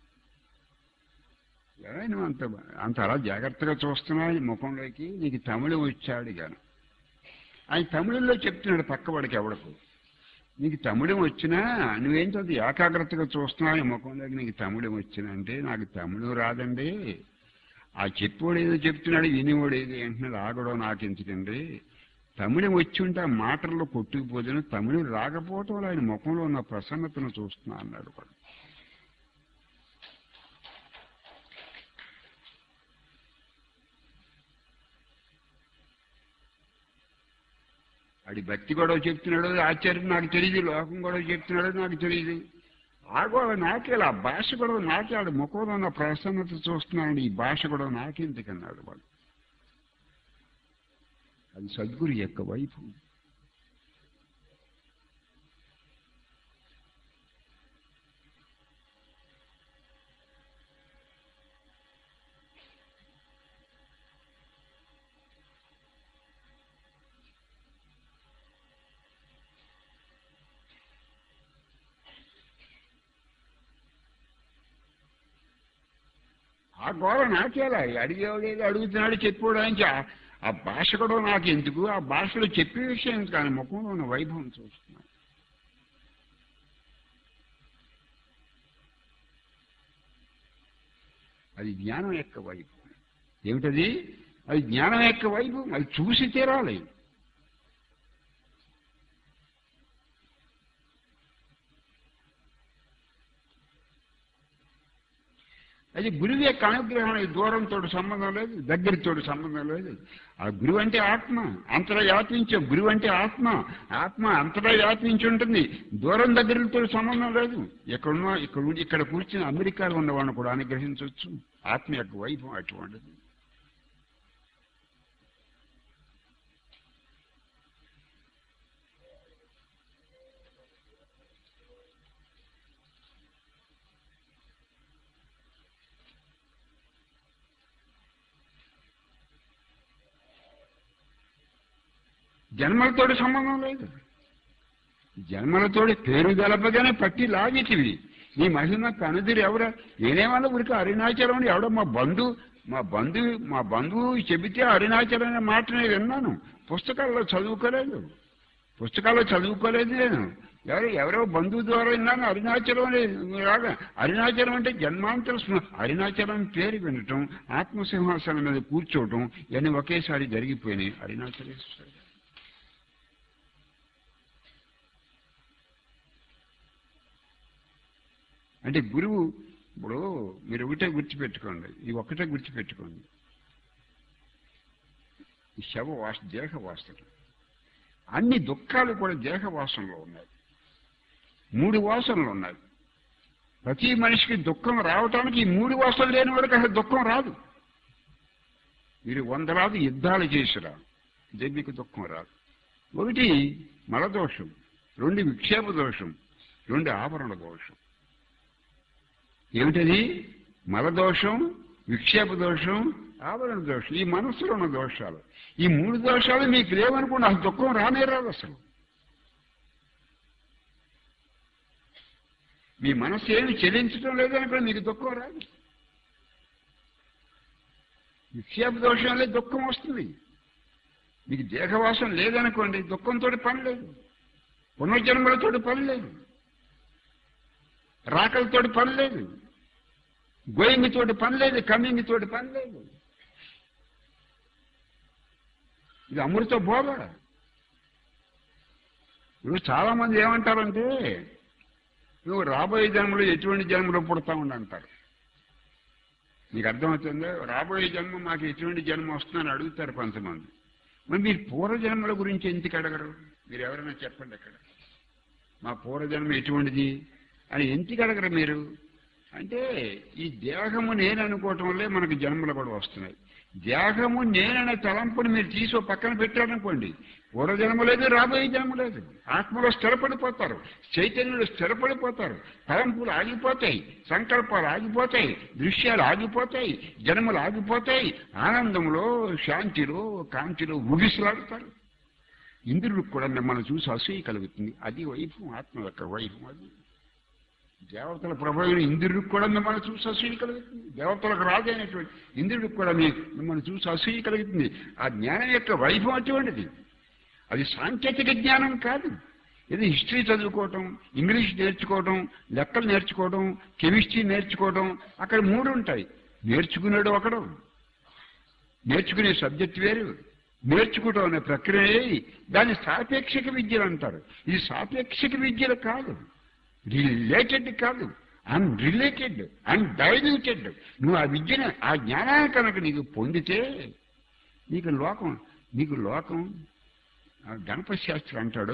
ఎవరైనా అంత అలా జాగ్రత్తగా చూస్తున్నా ముఖంలోకి, నీకు తమిళం వచ్చాడు గాను. ఆయన తమిళంలో చెప్తున్నాడు పక్కవాడికి ఎవడకు, నీకు తమిళం వచ్చినా నువ్వేంటో అది ఏకాగ్రతగా చూస్తున్నావు ఈ ముఖంలోకి, నీకు తమిళం వచ్చినా అంటే నాకు తమిళం రాదండి, ఆ చెప్పేవాడు ఏదో చెప్తున్నాడు, వినేవాడు ఏదో అంటున్నాడు, ఆగడం నాకు ఎందుకండి, తమిళం వచ్చి ఉంటే ఆ మాటల్లో కొట్టుకుపోతాను, తమిళం రాకపోవటం వల్ల ఆయన ముఖంలో ఉన్న ప్రసన్నతను చూస్తున్నా అన్నాడు కూడా. అది భక్తి గొడవ చెప్తున్నాడు, ఆచార్యం నాకు తెలియదు, లోకం గొడవ చెప్తున్నాడు నాకు తెలియదు, ఆ గొడవ నాకే, ఆ భాష గొడవ నాకే, ఆడు ముఖంలో ఉన్న ప్రసన్నత చూస్తున్నాడు, ఈ భాష గొడవ నాకెందుకన్నాడు వాడు. అది సద్గురు యొక్క వైపు. ఆ గోడ నాకేలా, అడిగేవాడేది అడుగుతున్నాడు, చెప్పేవాడు, ఆ భాష కూడా నాకు ఎందుకు, ఆ భాషలో చెప్పే విషయం కానీ ముఖంలో ఉన్న వైభవం చూస్తున్నాను. అది జ్ఞానం యొక్క వైభవం. ఏమిటది? అది జ్ఞానం యొక్క వైభవం, అది చూసి తీరాలి. అది గురువు యొక్క అనుగ్రహం. దూరంతో సంబంధం లేదు, దగ్గరతో సంబంధం లేదు. ఆ గురువు అంటే ఆత్మ, అంతటా వ్యాపించే గురువు అంటే ఆత్మ, ఆత్మ అంతటా వ్యాపించి ఉంటుంది. దూరం దగ్గరతో సంబంధం లేదు. ఇక్కడ కూర్చుని అమెరికాలో ఉన్నవాడిని కూడా అనుగ్రహించవచ్చు. ఆత్మ యొక్క వైభవం అటువంటిది. జన్మలతోటి సంబంధం లేదు. జన్మలతోటి పేరు గలపగానే పట్టి లాగిటివి. నీ మహిమ కనుదిరి ఎవరా? నేనేమన్నా ఊరికి అరుణాచలం అని ఎవడో మా బంధువు చెబితే అరుణాచలం అనే మాట నేను విన్నాను. పుస్తకాల్లో చదువుకోలేదు నేను. ఎవరో బంధువు ద్వారా విన్నాను అరుణాచలం అని రాగా. అరుణాచలం అంటే జన్మాంతర అరుణాచలం పేరు వినటం, ఆత్మసింహాసనం మీద కూర్చోవటం ఇవన్నీ ఒకేసారి జరిగిపోయినాయి. అరుణాచలేశ్వరుడు అంటే గురువు. ఇప్పుడు మీరు ఒకటే గుర్తుపెట్టుకోండి, ఈ ఒక్కటే గుర్తుపెట్టుకోండి, ఈ దేహ వాసన, అన్ని దుఃఖాలు కూడా దేహ వాసనలో ఉన్నాయి. 3 వాసనలు ఉన్నాయి. ప్రతి మనిషికి దుఃఖం రావటానికి ఈ 3 వాసనలు లేని వాడికి అసలు దుఃఖం రాదు. మీరు 100 యుద్ధాలు చేసిరా మీకు దుఃఖం రాదు. 1 మలదోషం, 2 విక్షేప దోషం, 2 ఆవరణ దోషం. ఏమిటది? మలదోషం, విక్షేప దోషం, ఆవరణ దోషం. ఈ మనస్సులో ఉన్న దోషాలు. ఈ 3 దోషాలు మీకు లేవనుకోండి, అసలు దుఃఖం రానే రాదు. అసలు మీ మనస్సు ఏమి చెల్లించడం లేదనుకోండి, మీకు దుఃఖం రాదు. విక్షేప దోషం లేదు, దుఃఖం వస్తుంది. మీకు దేహవాసం లేదనుకోండి, దుఃఖంతో పని లేదు, పునర్జన్మలతో పని లేదు, రాకలతోటి పని లేదు, గోయింగ్ తోటి పని లేదు, కమింగ్ తోటి పని లేదు. ఇది అమృత బోధ. ఇప్పుడు చాలా మంది ఏమంటారంటే, నువ్వు రాబోయే జన్మలో ఎటువంటి జన్మలో పుడతామని అంటారు. మీకు అర్థమవుతుందో? రాబోయే జన్మ మాకు ఎటువంటి జన్మ వస్తుందని అడుగుతారు కొంతమంది. మరి మీరు పూర్వజన్మల గురించి ఎందుకు అడగరు? మీరు ఎవరైనా చెప్పండి అక్కడ, మా పూర్వజన్మ ఎటువంటిది అని ఎందుకు అడగరు మీరు? అంటే ఈ దేహము నేను అనుకోవటం వల్లే మనకు జన్మలు కూడా వస్తున్నాయి. దేహము నేననే తలంపుని మీరు తీసి పక్కన పెట్టారనుకోండి, పూర్వజన్మ లేదు, రాబోయే జన్మ లేదు. ఆత్మలో స్థిరపడిపోతారు, చైతన్యంలో స్థిరపడిపోతారు, తలంపులు ఆగిపోతాయి, సంకల్పాలు ఆగిపోతాయి, దృశ్యాలు ఆగిపోతాయి, జన్మలు ఆగిపోతాయి. ఆనందంలో, శాంతిలో, కాంతిలో ఊగిసలాడతారు. ఇంద్రుడికి కూడా మిమ్మల్ని చూసి అసూయ కలుగుతుంది. అది వైభవం, ఆత్మ యొక్క వైభవం. అది దేవతల ప్రభావం. ఇంద్రుడికి కూడా మిమ్మల్ని చూసి అసూయ కలుగుతుంది. దేవతలకు రాజైనటువంటి ఇంద్రుడికి కూడా మిమ్మల్ని చూసి అసూయ కలుగుతుంది. ఆ జ్ఞానం యొక్క వైభవం అటువంటిది. అది సాంకేతిక జ్ఞానం కాదు. ఇది హిస్టరీ చదువుకోవటం, ఇంగ్లీష్ నేర్చుకోవటం, లెక్కలు నేర్చుకోవడం, కెమిస్ట్రీ నేర్చుకోవడం, అక్కడ 3 ఉంటాయి. నేర్చుకునేడు ఒకడు, నేర్చుకునే సబ్జెక్ట్ వేరు, నేర్చుకోవటం అనే ప్రక్రియ దాన్ని సాపేక్షిక విద్యలు అంటారు. ఇది సాపేక్షిక విద్యలు కాదు, రిలేటెడ్ కాదు, అన్రిలేటెడ్, అన్డైల్యూటెడ్. నువ్వు ఆ విద్యను, ఆ జ్ఞానాన్ని కనుక నీకు పొందితే నీకు లోకం గణపతి శాస్త్రి అంటాడు,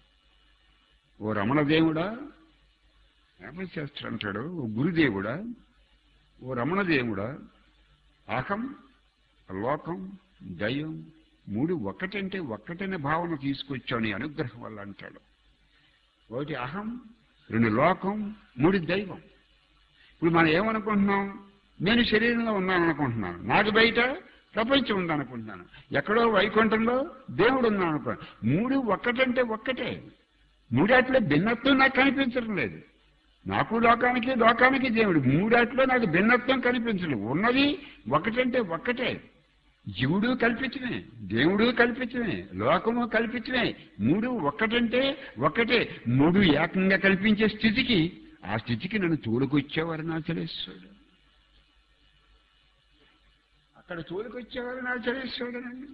ఓ రమణదేవుడా, గణపతి శాస్త్రి అంటాడు, ఓ గురుదేవుడా, ఓ రమణదేవుడా, అహం, లోకం, దైవం 3 ఒక్కటంటే ఒక్కటనే భావన తీసుకొచ్చావు నీ అనుగ్రహం వల్ల అంటాడు. 1 అహం, 2 లోకం, 3 దైవం. ఇప్పుడు మనం ఏమనుకుంటున్నాం? నేను శరీరంలో ఉన్నాను అనుకుంటున్నాను, నాకు బయట ప్రపంచం ఉందనుకుంటున్నాను, ఎక్కడో వైకుంఠంలో దేవుడు ఉన్నాను అనుకున్నాను. 3 ఒక్కటంటే ఒక్కటే. 3 భిన్నత్వం నాకు కనిపించడం లేదు. నాకు లోకానికి, లోకానికి దేవుడు, 3 నాకు భిన్నత్వం కనిపించలేదు. ఉన్నది ఒకటంటే ఒక్కటే. జీవుడు కల్పించమే, దేవుడు కల్పించమే, లోకము కల్పించమే. 3 ఒక్కటంటే ఒక్కటే. 3 ఏకంగా కల్పించే స్థితికి, ఆ స్థితికి నన్ను తోలుకొచ్చేవారు అరుణాచలేశ్వరుడు. అక్కడ తోలుకొచ్చేవారు అరుణాచలేశ్వరుడు. నన్ను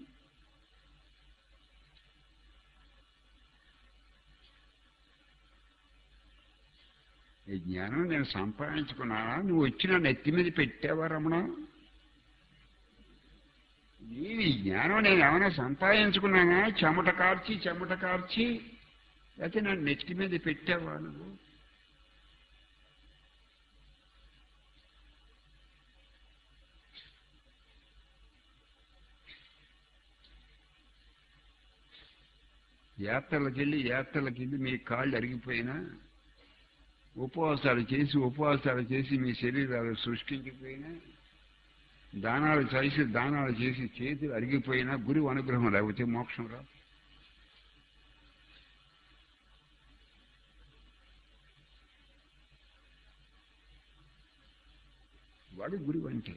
ఈ జ్ఞానం నేను సంపాదించుకున్నానా? నువ్వు వచ్చి నన్ను ఎత్తి మీద పెట్టావా రమణ? ఈ జ్ఞానం నేను ఏమైనా సంపాదించుకున్నానా? చెమట కార్చి అయితే నన్ను నెత్తి మీద పెట్టావా నువ్వు? యాత్రలకెళ్ళి మీ కాళ్ళు అరిగిపోయినా, ఉపవాసాలు చేసి మీ శరీరాలు శుష్కించిపోయినా, దానాలు చేసి చేతులు అరిగిపోయినా, గురువు అనుగ్రహం లేకపోతే మోక్షం రా. వాడు గురువు అంటే.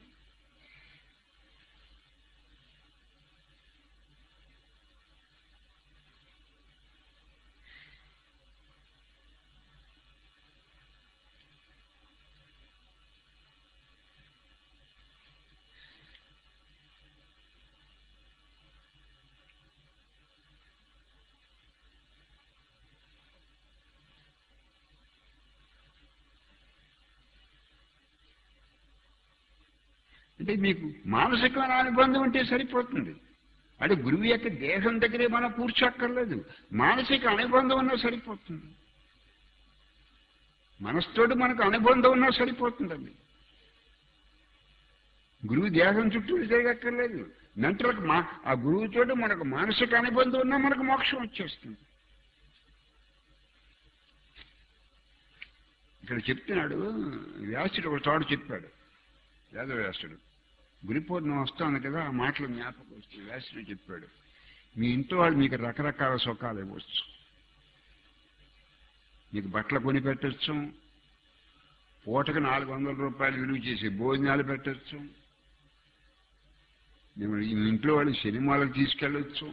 అంటే మీకు మానసికమైన అనుబంధం ఉంటే సరిపోతుంది. అంటే గురువు యొక్క దేహం దగ్గరే మనం కూర్చోక్కర్లేదు, మానసిక అనుబంధం ఉన్నా సరిపోతుంది. మనసుతోటి మనకు అనుబంధం ఉన్నా సరిపోతుందండి. గురువు దేహం చుట్టూ తిరగక్కర్లేదు. మెంటల్కి ఆ గురువుతోటి మనకు మానసిక అనుబంధం ఉన్నా మనకు మోక్షం వచ్చేస్తుంది. ఇక్కడ చెప్తున్నాడు వ్యాసుడు, ఒక చోట చెప్పాడు వేదవ్యాసుడు. గురు పౌర్ణమి వస్తుంది కదా, ఆ మాటలు జ్ఞాపకం వస్తుంది. వ్యాసుడు చెప్పాడు, మీ ఇంట్లో వాళ్ళు మీకు రకరకాల సుఖాలు ఇవ్వచ్చు. మీకు బట్టలు కొని పెట్టచ్చు, పూటకు 400 రూపాయలు విలువ చేసి భోజనాలు పెట్టచ్చు, మీ ఇంట్లో వాళ్ళు సినిమాలకు తీసుకెళ్ళొచ్చు,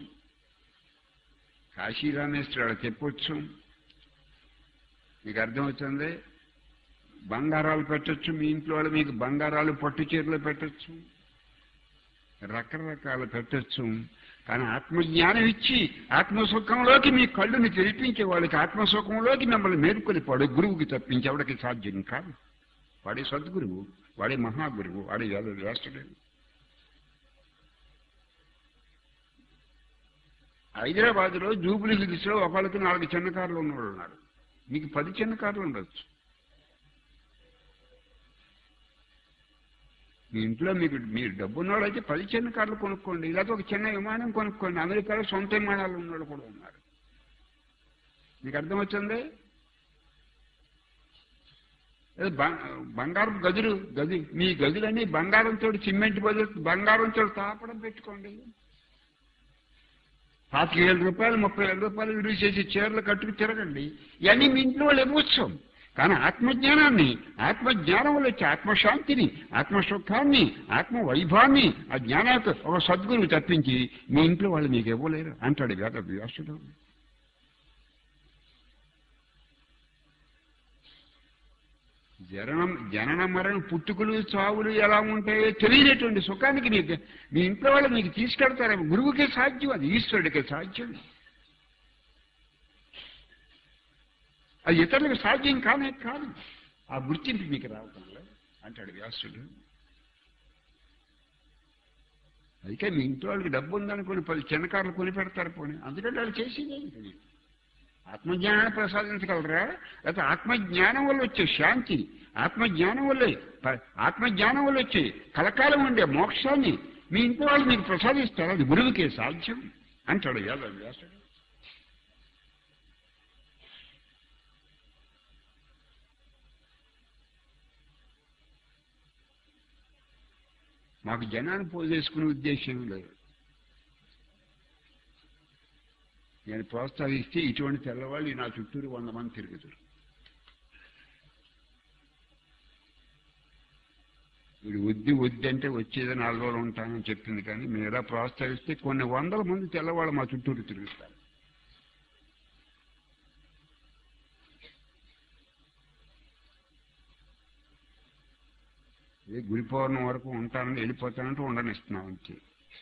కాశీ రామేశ్వరి వాళ్ళకి చెప్పొచ్చు. మీకు అర్థమవుతుంది. బంగారాలు పెట్టచ్చు, మీ ఇంట్లో వాళ్ళు మీకు బంగారాలు పట్టు చీరలు పెట్టచ్చు, రకరకాలు పెట్టచ్చు. కానీ ఆత్మజ్ఞానం ఇచ్చి ఆత్మసుఖంలోకి మీ కళ్ళుని తెరిపించే వాళ్ళకి, ఆత్మసుఖంలోకి మిమ్మల్ని మేలుకొలిపాడు గురువుకి తప్పించి ఎవరికి సాధ్యం కాదు. వాడే సద్గురువు, వాడే మహాగురువు, వాడే వ్యాసుడు. హైదరాబాద్లో జూబిలీ హిల్స్లో ఒకళ్ళకి 4 చిన్న కార్లు ఉన్నవాళ్ళు ఉన్నారు. మీకు 10 చిన్న కార్లు ఉండొచ్చు. మీ ఇంట్లో మీరు డబ్బు ఉన్నవాళ్ళు అయితే 10 చిన్న కార్లు కొనుక్కోండి, లేకపోతే ఒక చిన్న విమానం కొనుక్కోండి. అమెరికాలో సొంత విమానాలు ఉన్నవాళ్ళు కూడా ఉన్నారు. మీకు అర్థమవుతుంది. బంగారం గది మీ గదులన్నీ బంగారంతో సిమెంట్ బదులు బంగారంతో తాపడం పెట్టుకోండి. 25,000 రూపాయలు 30,000 రూపాయలు విలువ చేసి చీరలు కట్టుకు తిరగండి. ఇవన్నీ మీ ఇంట్లో వాళ్ళు ఇవ్వచ్చు. కానీ ఆత్మజ్ఞానాన్ని, ఆత్మజ్ఞానం వల్ల వచ్చే ఆత్మశాంతిని, ఆత్మసుఖాన్ని, ఆత్మవైభవాన్ని ఆ జ్ఞానానికి ఒక సద్గురువు తప్పించి మీ ఇంట్లో వాళ్ళు మీకు ఇవ్వలేరు అంటాడు వ్యాసుడు. జనన మరణ పుట్టుకులు చావులు ఎలా ఉంటాయో తెలియనటువంటి సుఖానికి మీ ఇంట్లో వాళ్ళు మీకు తీసుకెడతారు. గురువుకే సాధ్యం, అది ఈశ్వరుడికే సాధ్యం. అది ఇతరులకు సాధ్యం కానే కాదు. ఆ గుర్తింపు మీకు రావటంలో అంటాడు వ్యాసుడు. అయితే మీ ఇంట్లో వాళ్ళకి డబ్బు ఉందనుకుని 10 చిన్నకారులు కొని పెడతారు పోనీ, అందుకంటే వాళ్ళు చేసేది ఆత్మజ్ఞానాన్ని ప్రసాదించగలరా? లేకపోతే ఆత్మజ్ఞానం వల్ల వచ్చే శాంతి, ఆత్మజ్ఞానం వల్ల వచ్చే కలకాలం ఉండే మోక్షాన్ని మీ ఇంట్లో వాళ్ళు మీకు ప్రసాదిస్తారు. అది గురువుకే సాధ్యం అంటాడు వ్యాసుడు. మాకు జనాన్ని పోజేసుకునే ఉద్దేశం లేదు. నేను ప్రోత్సహిస్తే ఇటువంటి తెల్లవాళ్ళు నా చుట్టూరు 100 మంది తిరుగుతారు. వీడు వద్దు అంటే వచ్చేది 4 రోజులు ఉంటానని చెప్పింది. కానీ మీరు ఎలా ప్రోత్సహిస్తే కొన్ని 100 మంది తెల్లవాళ్ళు మా చుట్టూరు తిరుగుతారు. గురి పౌర్ణం వరకు ఉంటానని వెళ్ళిపోతానంటూ ఉండనిస్తున్నాం అంతే.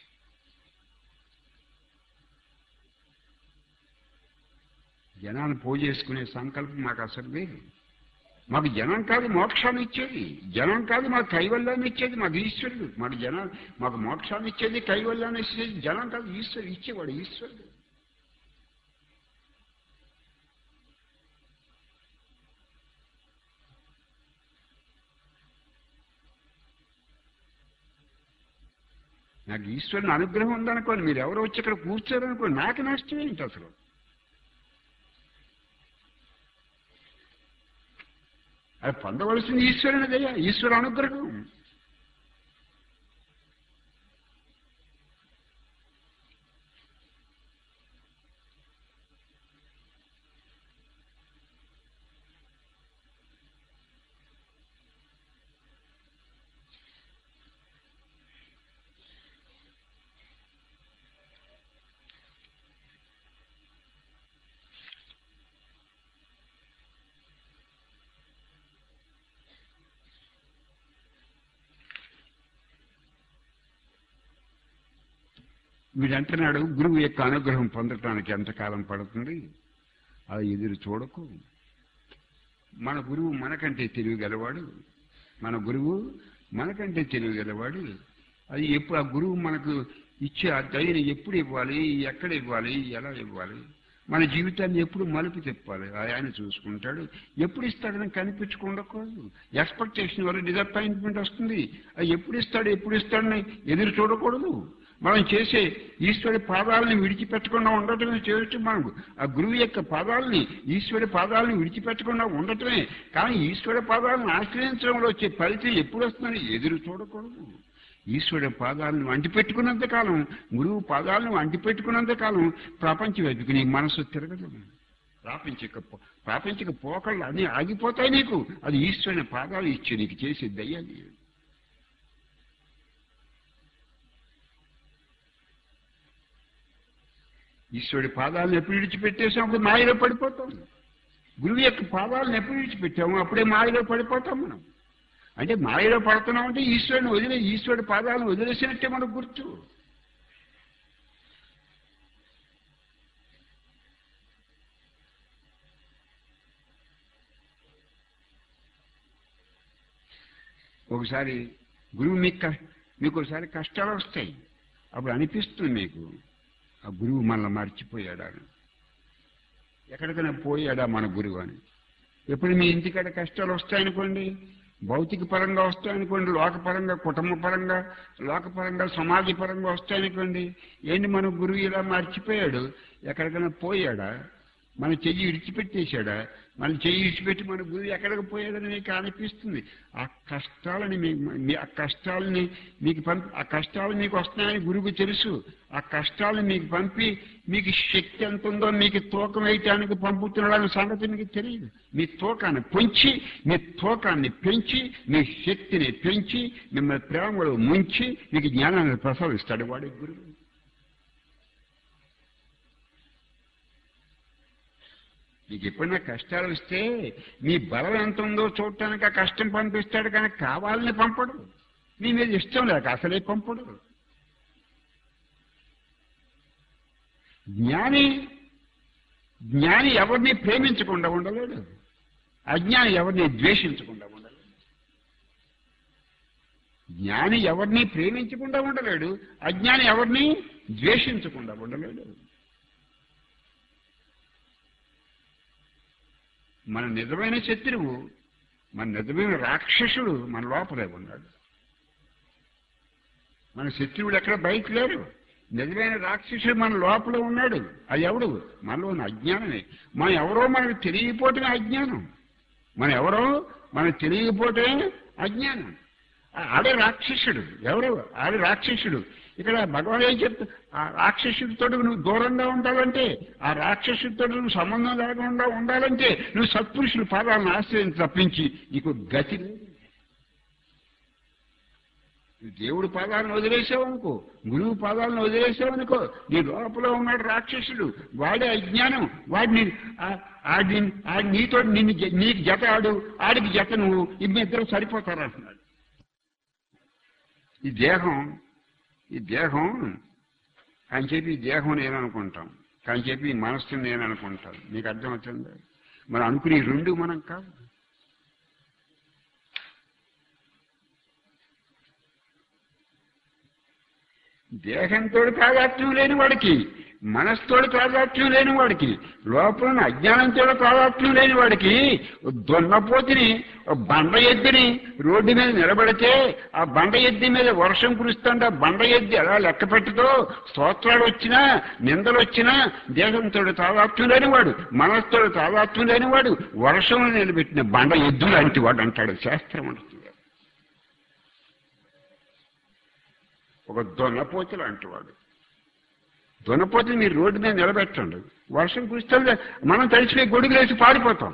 జనాన్ని పోజేసుకునే సంకల్పం మాకు అసలు లేదు. మాకు జనం కాదు మోక్షాన్ని ఇచ్చేది, జనం కాదు మాకు కైవల్యాన్ని ఇచ్చేది మాకు ఈశ్వరుడు. మాకు మోక్షాన్ని ఇచ్చేది, కైవల్యాన్ని ఇచ్చేది జనం కాదు, ఈశ్వరుడు ఇచ్చేవాడు ఈశ్వరుడు. నాకు ఈశ్వరుని అనుగ్రహం ఉందనుకోండి, మీరు ఎవరు వచ్చి ఇక్కడ కూర్చోరనుకోండి, నాకు నష్టం ఏంటి అసలు? అది పొందవలసింది ఈశ్వరునిదయ్యా, ఈశ్వర అనుగ్రహం. వీడంటున్నాడు గురువు యొక్క అనుగ్రహం పొందటానికి ఎంతకాలం పడుతుంది, అది ఎదురు చూడకు. మన గురువు మనకంటే తెలివి గలవాడు, మన గురువు మనకంటే తెలియగలవాడు. అది ఎప్పుడు ఆ గురువు మనకు ఇచ్చే ఆ దయని ఎప్పుడు ఇవ్వాలి, ఎక్కడ ఇవ్వాలి, ఎలా ఇవ్వాలి, మన జీవితాన్ని ఎప్పుడు మలుపు తిప్పాలి ఆయన చూసుకుంటాడు. ఎప్పుడు ఇస్తాడని కనిపించుకుండకూడదు. ఎక్స్పెక్టేషన్ వల్ల డిసప్పాయింట్మెంట్ వస్తుంది. అది ఎప్పుడు ఇస్తాడని ఎదురు చూడకూడదు. మనం చేసే ఈశ్వరుడి పాదాలని విడిచిపెట్టకుండా ఉండటమే చేయటం. మనం ఆ గురువు యొక్క పాదాలని, ఈశ్వరుడి పాదాలను విడిచిపెట్టకుండా ఉండటమే. కానీ ఈశ్వరుడి పాదాలను ఆశ్రయించడంలో వచ్చే ఫలితం ఎప్పుడు వస్తుందని ఎదురు చూడకూడదు. ఈశ్వరుడి పాదాలను అంటిపెట్టుకున్నంత కాలం, గురువు పాదాలను అంటిపెట్టుకున్నంత కాలం ప్రపంచం వెతుకు నీ మనసు తిరగదు. ప్రాపంచిక పోకళ్ళు అన్నీ ఆగిపోతాయి నీకు. అది ఈశ్వరుని పాదాలు ఇచ్చి నీకు చేసే దయ్యాలి. ఈశ్వరుడి పాదాలను ఎప్పుడు విడిచిపెట్టేసాం అప్పుడు మాయలో పడిపోతాం. గురువు యొక్క పాదాలను ఎప్పుడు విడిచిపెట్టాము అప్పుడే మాయలో పడిపోతాం మనం. అంటే మాయలో పడుతున్నాం అంటే ఈశ్వరుడి పాదాలను వదిలేసినట్టే మనకు గుర్తు. ఒకసారి గురువు మీకు ఒకసారి కష్టాలు వస్తాయి. అప్పుడు అనిపిస్తుంది మీకు ఆ గురువు మనల్ని మర్చిపోయాడా, ఎక్కడికైనా పోయాడా మన గురువు అని. ఎప్పుడు మీ ఇంటికాడ కష్టాలు వస్తాయనుకోండి, భౌతిక పరంగా వస్తాయనుకోండి, లోకపరంగా, కుటుంబ పరంగా, లోకపరంగా, సమాజ పరంగా వస్తాయనుకోండి, ఏంటి మన గురువు ఇలా మర్చిపోయాడు, ఎక్కడికైనా పోయాడా, మన చెయ్యి విడిచిపెట్టేశాడా, మన చెయ్యి విడిచిపెట్టి మన గురువు ఎక్కడికి పోయాడని మీకు అనిపిస్తుంది. ఆ కష్టాలు మీకు వస్తున్నాయని గురువుకు తెలుసు. ఆ కష్టాలను మీకు పంపి మీకు శక్తి ఎంత ఉందో మీకు తూకం వేయటానికి పంపుతున్నాడని సంగతి మీకు తెలియదు. మీ తూకాన్ని పెంచి మీ శక్తిని పెంచి మిమ్మల్ని ప్రేమలో ముంచి మీకు జ్ఞానాన్ని ప్రసాదిస్తాడు వాడి గురువు. మీకు ఎప్పుడైనా కష్టాలు వస్తే మీ బలం ఎంత ఉందో చూడటానికి ఆ కష్టం పంపిస్తాడు, కానీ కావాలని పంపడు. మీ మీద ఇష్టం లేక అసలే పంపడు. జ్ఞాని ఎవరిని ప్రేమించకుండా ఉండలేడు, అజ్ఞాని ఎవరిని ద్వేషించకుండా ఉండలేడు. జ్ఞాని ఎవరిని ప్రేమించకుండా ఉండలేడు, అజ్ఞాని ఎవరిని ద్వేషించకుండా ఉండలేడు. మన నిజమైన శత్రువు, మన నిజమైన రాక్షసుడు మన లోపలే ఉన్నాడు. మన శత్రువుడు ఎక్కడ బయట లేరు. నిజమైన రాక్షసుడు మన లోపల ఉన్నాడు. అది ఎవడు? మనలో ఉన్న అజ్ఞానమే. మనం ఎవరో మనకు తెలియకపోవటమే అజ్ఞానం. మనకు తెలియకపోవటమే అజ్ఞానం. ఆడే రాక్షసుడు. ఎవరు? ఆడే రాక్షసుడు. ఇక్కడ భగవాన్ ఏం చెప్తా, ఆ రాక్షసుడితో నువ్వు దూరంగా ఉండాలంటే, ఆ రాక్షసుడితో నువ్వు సంబంధం లేకుండా ఉండాలంటే నువ్వు సత్పురుషుల పాదాలను ఆశ్రయించి తప్పించి నీకు గతి లేదు. దేవుడి పాదాలను వదిలేసావనుకో, గురువు పాదాలను వదిలేసావనుకో, నీ లోపల ఉన్నాడు రాక్షసుడు. వాడే అజ్ఞానం. వాడిని నీతో నీకు జత ఆడికి జత నువ్వు, ఇద్దరు సరిపోతారంటున్నాడు. ఈ దేహం అని చెప్పి ఈ దేహం నేను అనుకుంటాం, కానీ చెప్పి ఈ మనస్సుని నేను అనుకుంటాను. మీకు అర్థమవుతుంది? మనం అనుకునే రెండు మనం కాదు. దేహంతో తాదాత్మ్యం లేని వాడికి, మనస్సుతో తాదాత్మ్యం లేని వాడికి, లోపల అజ్ఞానంతో తాదాత్మ్యం లేని వాడికి దున్నపోతుని బండ ఎద్దుని రోడ్డు మీద నిలబడితే ఆ బండ ఎద్ది మీద వర్షం కురుస్తుంటే ఆ బండ ఎద్ది ఎలా లెక్క పెట్టుతో స్తోత్రాలు వచ్చినా నిందలు వచ్చినా దేహంతో తాదాత్మ్యం లేనివాడు, మనస్సుతో తాదాత్మ్యం లేనివాడు వర్షం నిలబెట్టిన బండ ఎద్దు లాంటి వాడు అంటాడు శాస్త్రం. అంటుంది ఒక దొన్నపోతు లాంటి వాడు. దొన్నపోతుని మీరు రోడ్డు మీద నిలబెట్టండి, వర్షం కురిస్తే మనం తడిచిపోయి గొడుగులేసి పారిపోతాం.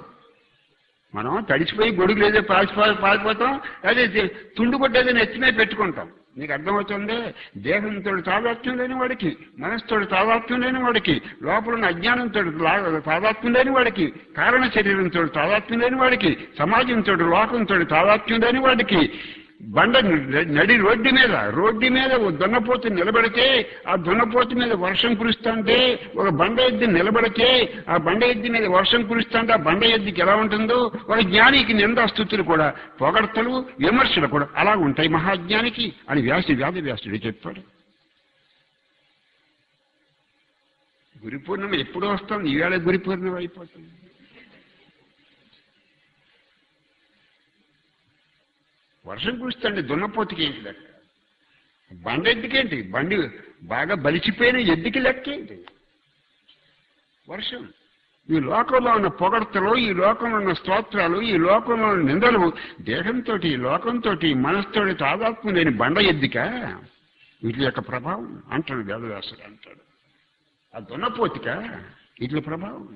పారిపోతాం. అదే తుండు కొట్టేది నెత్తిమే పెట్టుకుంటాం. నీకు అర్థమవుతుంది? దేహంతో తాదాత్మ్యం లేని వాడికి, మనస్సుతో తాదాత్మ్యం లేని వాడికి, లోపల ఉన్న అజ్ఞానంతో తాదాత్మ్యం లేని వాడికి, కారణ శరీరంతో తాదాత్మ్యం లేని వాడికి, సమాజంతో లోకంతో తాదాత్మ్యం లేని వాడికి బండ నడి రోడ్డు మీద ఓ దున్నపోతు నిలబడితే ఆ దున్నపోతు మీద వర్షం కురుస్తుంటే ఒక బండ ఎద్దు నిలబడితే ఆ బండ ఎద్దు మీద వర్షం కురుస్తుంటే ఆ బండ ఎద్దుకి ఎలా ఉంటుందో ఒక జ్ఞానికి నిందాస్తుతులు కూడా పొగడ్తలు విమర్శలు కూడా అలా ఉంటాయి మహాజ్ఞానికి అని వ్యాసుడు చెప్పాడు. గురి పూర్ణిమ ఎప్పుడు వస్తుంది? ఈవేళ గురి పూర్ణిమ అయిపోతుంది. వర్షం కురుస్తుంది దున్నపోతుకి ఏంటి లెక్క? బండ ఎద్దుకేంటి? బండి బాగా బలిచిపోయిన ఎద్దుకి లెక్క ఏంటి? వర్షం. ఈ లోకంలో ఉన్న పొగడ్తలు, ఈ లోకంలో ఉన్న స్తోత్రాలు, ఈ లోకంలో ఉన్న నిందలు దేహంతో లోకంతో మనసుతో తాదాత్మ్యం లేని బండ ఎద్దుక వీటి యొక్క ప్రభావం అంటాడు వేదవ్యాసుడు. అంటాడు ఆ దున్నపోతిక వీటి ప్రభావం.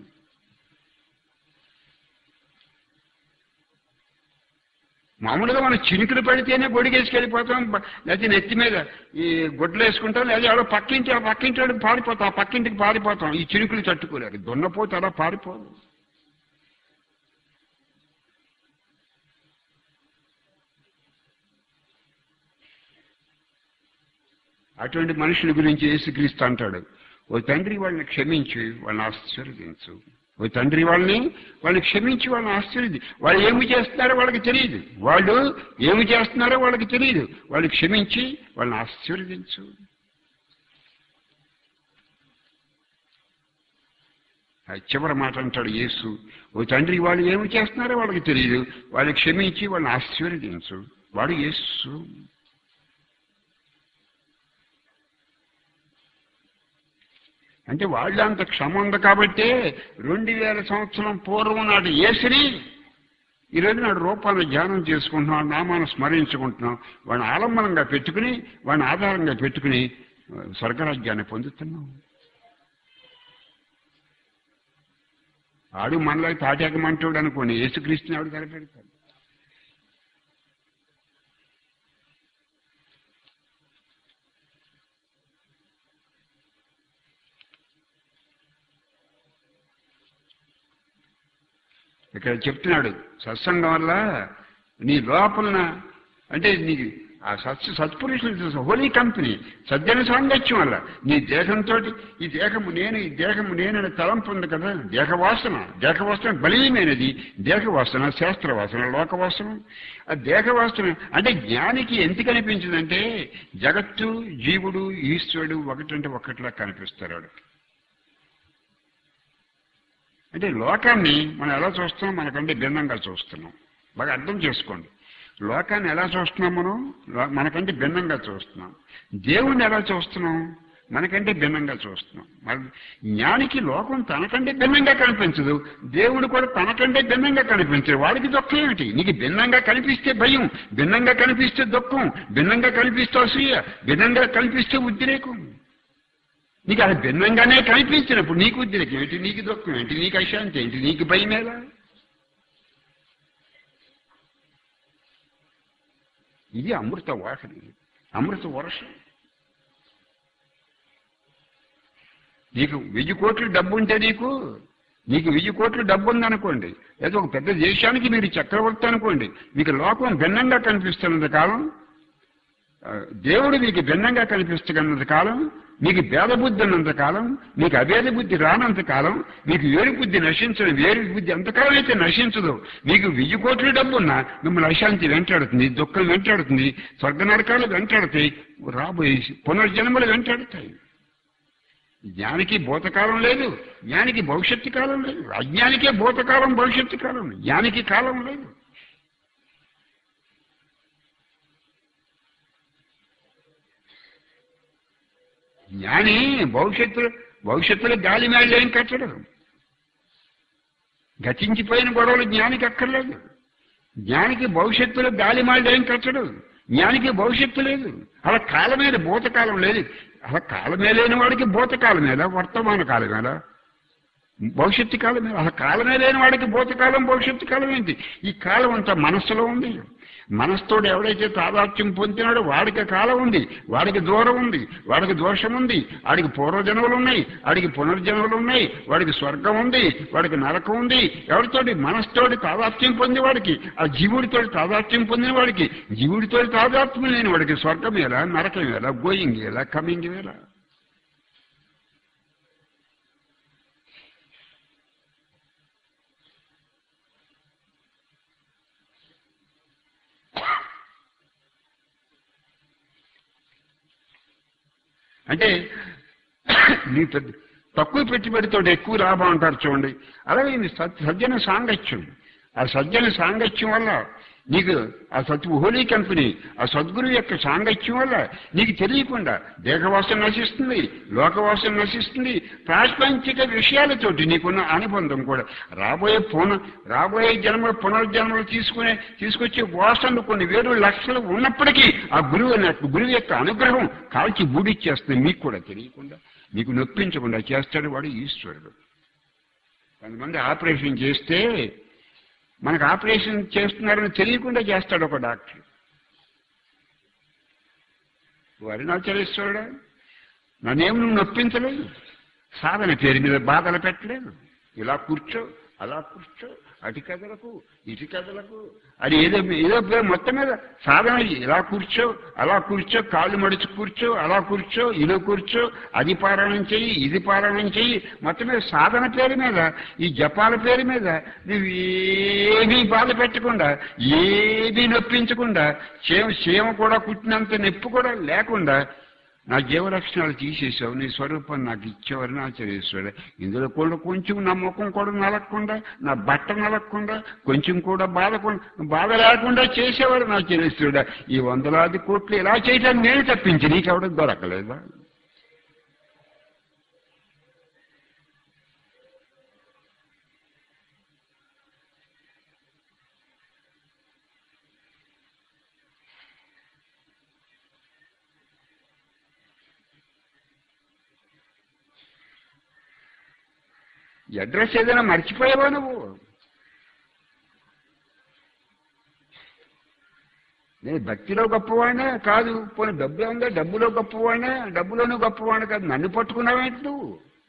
మామూలుగా మనం చినుకులు పడితేనే గొడిగేసుకెళ్ళిపోతాం, లేకపోతే నెత్తి మీద ఈ గుడ్డలు వేసుకుంటాం, లేదా ఎవడో పక్కింటి వాడు పారిపోతాం, ఆ పక్కింటికి పారిపోతాం. ఈ చినుకులు తట్టుకోలేరు. దున్నపోతే అలా పారిపోదు. అటువంటి మనుషుల గురించి యేసుక్రీస్తు అంటాడు, ఓ తండ్రి వాళ్ళని క్షమించి వాళ్ళని ఆశీర్వదించు. ఓ తండ్రి వాళ్ళని క్షమించి వాళ్ళని ఆశ్చర్యది. వాళ్ళు ఏమి చేస్తున్నారో వాళ్ళకి తెలియదు. వాళ్ళు క్షమించి వాళ్ళని ఆశీర్వదించు. చివరి మాట అంటాడు యేసు, ఓ తండ్రి వాళ్ళు ఏమి చేస్తున్నారో వాళ్ళకి తెలియదు, వాళ్ళు క్షమించి వాళ్ళని ఆశీర్వదించు. వాడు యేసు. అంటే వాళ్ళు అంత క్షమ ఉంది కాబట్టే 2000 సంవత్సరం పూర్వం నాటి యేసుని ఈరోజు నాడు రూపాన్ని ధ్యానం చేసుకుంటున్నాం, నామాన్ని స్మరించుకుంటున్నాం. వాడిని ఆలంబనంగా పెట్టుకుని, వాడిని ఆధారంగా పెట్టుకుని స్వర్గరాజ్యాన్ని పొందుతున్నాం. ఆడు మనలో తాటాకమంటాడు అనుకోండి, యేసుక్రీస్తుని ఆవిడ కనిపెడతాడు. ఇక్కడ చెప్తున్నాడు, సత్సంగం వల్ల నీ లోపలన అంటే నీకు ఆ సత్పురుషులు హోలీ కంపెనీ సజ్జన సాంగత్యం వల్ల నీ దేహంతో ఈ దేహము నేనని తలంపు ఉంది కదా, దేహవాసన బలీయమైనది. దేహవాసన, శాస్త్రవాసన, లోకవాసన. ఆ దేహవాసన అంటే జ్ఞానికి ఎందుకు కనిపించిందంటే జగత్తు, జీవుడు, ఈశ్వరుడు ఒకటంటే ఒకటిలా కనిపిస్తారు వాడికి. అంటే లోకాన్ని మనం ఎలా చూస్తున్నాం? మనకంటే భిన్నంగా చూస్తున్నాం. బాగా అర్థం చేసుకోండి. లోకాన్ని ఎలా చూస్తున్నాం? మనం మనకంటే భిన్నంగా చూస్తున్నాం. దేవుణ్ణి ఎలా చూస్తున్నాం? మనకంటే భిన్నంగా చూస్తున్నాం. మరి జ్ఞానికి లోకం తనకంటే భిన్నంగా కనిపించదు, దేవుడు కూడా తనకంటే భిన్నంగా కనిపించదు. వాడికి దుఃఖం ఏమిటి? నీకు భిన్నంగా కనిపిస్తే భయం, భిన్నంగా కనిపిస్తే దుఃఖం, భిన్నంగా కనిపిస్తే అసూయ, భిన్నంగా కనిపిస్తే ఉద్రేకం. నీకు అది భిన్నంగానే కనిపించినప్పుడు నీకు ఉద్రేకం ఏంటి? నీకు దుఃఖం ఏంటి? నీకు అశాంతి ఏంటి? నీకు భయం ఎలా? ఇది అమృత వాసన, అమృత వర్షం. నీకు 1000 కోట్ల డబ్బు ఉంటే నీకు 1000 కోట్ల డబ్బు ఉందనుకోండి, లేదా ఒక పెద్ద దేశానికి మీరు చక్రవర్తి అనుకోండి, మీకు లోకం భిన్నంగా కనిపిస్తున్నంత కాలం, దేవుడు మీకు భిన్నంగా కనిపిస్తున్నంత కాలం, మీకు భేద బుద్ధి ఉన్నంత కాలం, మీకు అభేద బుద్ధి రానంత కాలం, మీకు వేరు బుద్ధి నశించదు. వేరు బుద్ధి ఎంతకాలం అయితే నశించదు, మీకు 1000 కోట్ల డబ్బు ఉన్నా మిమ్మల్ని అశాంతి వెంటాడుతుంది, దుఃఖం వెంటాడుతుంది, స్వర్గ నరకాలు వెంటాడుతాయి, రాబోయే పునర్జన్మలు వెంటాడుతాయి. జ్ఞానికి భూతకాలం లేదు, జ్ఞానికి భవిష్యత్తు కాలం లేదు. అజ్ఞానికే భూతకాలం, భవిష్యత్తు కాలం, జ్ఞానికి కాలం లేదు. జ్ఞాని భవిష్యత్తులో గాలి మేళ్ళు ఏం కట్టడు. గతించిపోయిన గొడవలు జ్ఞానికి అక్కర్లేదు. జ్ఞానికి భవిష్యత్తులో గాలి మేళ్ళు ఏం కట్టడు. జ్ఞానికి భవిష్యత్తు లేదు. అలా కాలమేది, భూతకాలం లేదు. అలా కాలమే లేని వాడికి భూతకాలమేలా, వర్తమాన కాలమేలా, భవిష్యత్తు కాలమే. అలా కాలమే లేని వాడికి భూతకాలం, భవిష్యత్తు కాలం ఏంటి? ఈ కాలం అంతా మనస్సులో ఉంది. మనస్తోడు ఎవడైతే తాదాత్మ్యం పొందినాడో వాడికి కాలం ఉంది, వాడికి దూరం ఉంది, వాడికి దోషం ఉంది, వాడికి పూర్వజన్మలు ఉన్నాయి, వాడికి పునర్జన్మలు ఉన్నాయి, వాడికి స్వర్గం ఉంది, వాడికి నరకం ఉంది. ఎవరితోటి? మనస్తోటి తాదాత్మ్యం పొంది వాడికి, ఆ జీవుడితో తాదాత్మ్యం పొందిన వాడికి, జీవుడితో తాదాత్మ్యం లేని వాడికి స్వర్గం ఎలా, నరకం ఎలా, గోయింగ్ ఎలా, కమింగ్ ఎలా. అంటే నీ తక్కువ పెట్టుబడితో ఎక్కువ లాభం అంటారు చూడండి. అలాగే ఇది సజ్జన సాంగత్యం. ఆ సజ్జన సాంగత్యం వల్ల నీకు ఆ హోలీ కంపెనీ, ఆ సద్గురువు యొక్క సాంగత్యం వల్ల నీకు తెలియకుండా దేహవాసన నశిస్తుంది, లోకవాసన నశిస్తుంది, ప్రాపంచిక విషయాలతోటి నీకున్న అనుబంధం కూడా రాబోయే జన్మ పునర్జన్మలు తీసుకొచ్చే వాసనలు కొన్ని వేరు లక్షలు ఉన్నప్పటికీ ఆ గురువు యొక్క అనుగ్రహం కాల్చి బూడిచ్చేస్తుంది. మీకు కూడా తెలియకుండా, నీకు నొప్పించకుండా చేస్తాడు వాడు ఈశ్వరుడు. కొంతమంది ఆపరేషన్ చేస్తే మనకు ఆపరేషన్ చేస్తున్నారని తెలియకుండా చేస్తాడు ఒక డాక్టర్. అరుణాచలేశ్వరుడా, నన్నేం నువ్వు నొప్పించలేదు, సాధన పేరు మీద బాధలు పెట్టలేదు, ఇలా కూర్చో అలా కూర్చో, అటు కథలకు ఇటు కథలకు అది ఏదో మొత్తం మీద సాధన. ఇలా కూర్చో అలా కూర్చో, కాళ్ళు మడిచి కూర్చో, అలా కూర్చో, ఇలా కూర్చో, అది పారాయణం చెయ్యి, ఇది పారాయణం చెయ్యి, మొత్తం మీద సాధన పేరు మీద, ఈ జపాల పేరు మీద నువ్వు ఏమీ బాధ పెట్టకుండా, ఏమీ నొప్పించకుండా, క్షేమ కూడా కుట్టినంత నొప్పి కూడా లేకుండా నా జీవలక్షణాలు తీసేసావు, నీ స్వరూపాన్ని నాకు ఇచ్చావు అరుణాచలేశ్వరుడు. ఇందులో కూడా కొంచెం నా ముఖం కూడా నలగకుండా, నా బట్ట నలగకుండా, కొంచెం కూడా బాధ లేకుండా చేసేవాడు నా అరుణాచలేశ్వరుడు. ఈ 100,000 కోట్లు ఇలా చేయటానికి నేను తప్పించి నీకెవడం దొరకలేదా? అడ్రస్ ఏదైనా మర్చిపోయావా నువ్వు? నేను భక్తిలో గొప్పవాడినా కాదు, పోనీ డబ్బు ఉందా, డబ్బులో గొప్పవాడినా, డబ్బులోనూ గొప్పవాడిని కాదు, నన్ను పట్టుకున్నావేంటి నువ్వు?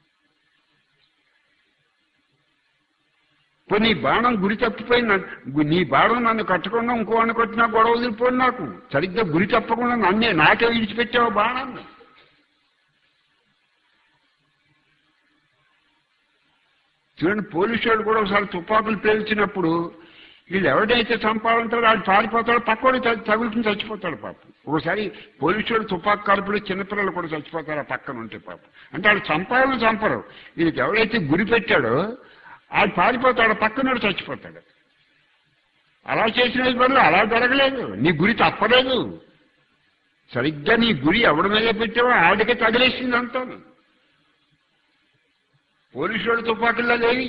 పోనీ నీ బాణం గురి తప్పిపోయి నీ బాణం నన్ను కట్టకుండా ఇంకోవాడిని కొట్టినా గొడవ వదిలిపోయి, నాకు సరిగ్గా గురి తప్పకుండా నాకే విడిచిపెట్టావు బాణాన్ని. చూడండి, పోలీసు వాళ్ళు కూడా ఒకసారి తుపాకులు పేల్చినప్పుడు వీళ్ళు ఎవడైతే చంపాలంటారో వాడు పారిపోతాడు, పక్కోడు తగులుకుని చచ్చిపోతాడు పాపం. ఒకసారి పోలీసు వాళ్ళు తుపాకు కాల్పులు చిన్నపిల్లలు కూడా చచ్చిపోతారు ఆ పక్కన ఉంటే పాపం. అంటే వాళ్ళు చంపాలని చంపరు, వీళ్ళకి ఎవడైతే గురి పెట్టాడో వాడు పారిపోతాడు, పక్కనోడు చచ్చిపోతాడు. అలా చేసిన వల్ల అలా జరగలేదు, నీ గురి తప్పలేదు. సరిగ్గా నీ గురి ఎవడి మీద పెట్టావో ఆడికే తగిలేసింది అంతా. పోలీసు వాళ్ళు తుపాకుల్లో లేవి.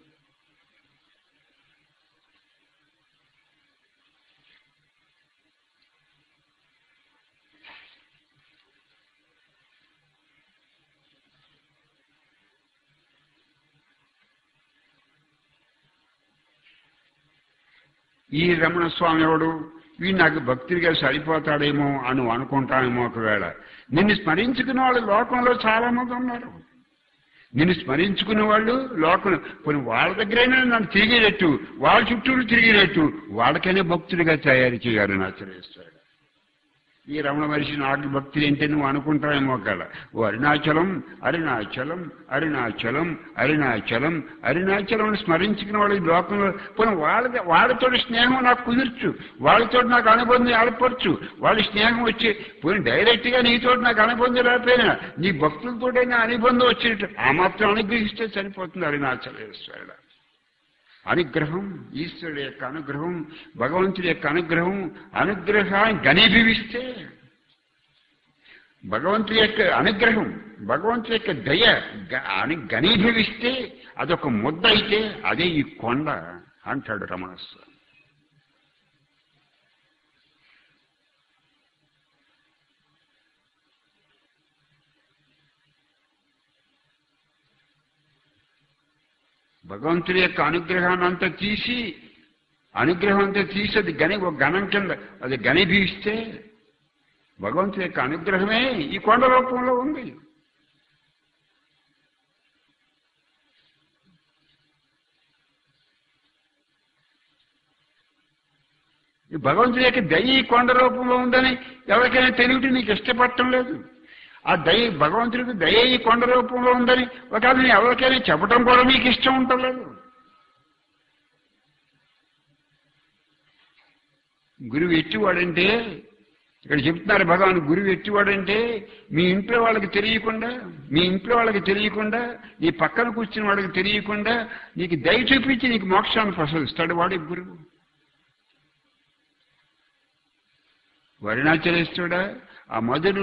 ఈ రమణ స్వామి ఎవడు, వీడు నాకు భక్తుడిగా సరిపోతాడేమో అని అనుకుంటానేమో. ఒకవేళ నిన్ను స్మరించుకున్న వాళ్ళు లోకంలో చాలా మంది ఉన్నారు. నిన్ను స్మరించుకునే వాళ్ళు లోకం కొన్ని వాళ్ళ దగ్గరైనా నన్ను తిరిగేటట్టు, వాళ్ళ చుట్టూరు తిరిగేటట్టు వాళ్ళకైనా భక్తుడిగా తయారు చేయాలి అరుణాచలేశ్వరుడు. ఈ రమణ మనిషి నాకు భక్తులు ఏంటి నువ్వు అనుకుంటావేమో కదా. ఓ అరుణాచలం అరుణాచలం అరుణాచలం అరుణాచలం అరుణాచలం స్మరించుకున్న వాళ్ళు ఈ లోకంలో పోనీ వాళ్ళతో స్నేహం నాకు కుదుర్చు, వాళ్ళతో నాకు అనుబంధం ఏర్పరచు. వాళ్ళ స్నేహం వచ్చి పోనీ డైరెక్ట్గా నీతో నాకు అనుబంధం రాకపోయినా నీ భక్తులతోటైనా అనుబంధం వచ్చేటట్టు ఆ మాత్రం అనుగ్రహిస్తే సరిపోతుంది అరుణాచలేశ్వరుడు. అనుగ్రహం, ఈశ్వరుడు యొక్క అనుగ్రహం, భగవంతుడి యొక్క అనుగ్రహాన్ని ఘనీభవిస్తే, భగవంతుడి యొక్క అనుగ్రహం, భగవంతుడి యొక్క దయ ఘనీభవిస్తే అదొక ముద్ద అయితే అదే ఈ కొండ అంటాడు రమణస్వామి. భగవంతుడి యొక్క అనుగ్రహాన్ని అంతా తీసి అనుగ్రహం అంతా తీసి అది ఒక గణం కింద అది గణిభీస్తే భగవంతుడి యొక్క అనుగ్రహమే ఈ కొండ రూపంలో ఉంది. ఈ భగవంతుడి యొక్క దయ ఈ కొండ రూపంలో ఉందని ఎవరికైనా తెలియటం నీకు ఇష్టపడటం లేదు. ఆ దయ భగవంతుడికి దయ ఈ కొండ రూపంలో ఉందని ఒకవేళ నేను ఎవరికైనా చెప్పడం కూడా నీకు ఇష్టం ఉండలేదు. గురువు ఎట్టివాడంటే ఇక్కడ చెప్తున్నారు భగవాన్, గురువు ఎట్టివాడంటే మీ ఇంట్లో వాళ్ళకి తెలియకుండా నీ పక్కన కూర్చున్న వాడికి తెలియకుండా నీకు దయ చూపించి నీకు మోక్షాన్ని ప్రసాదిస్తాడు వాడి గురువు. అరుణాచలేశ్వరుడా, ఆ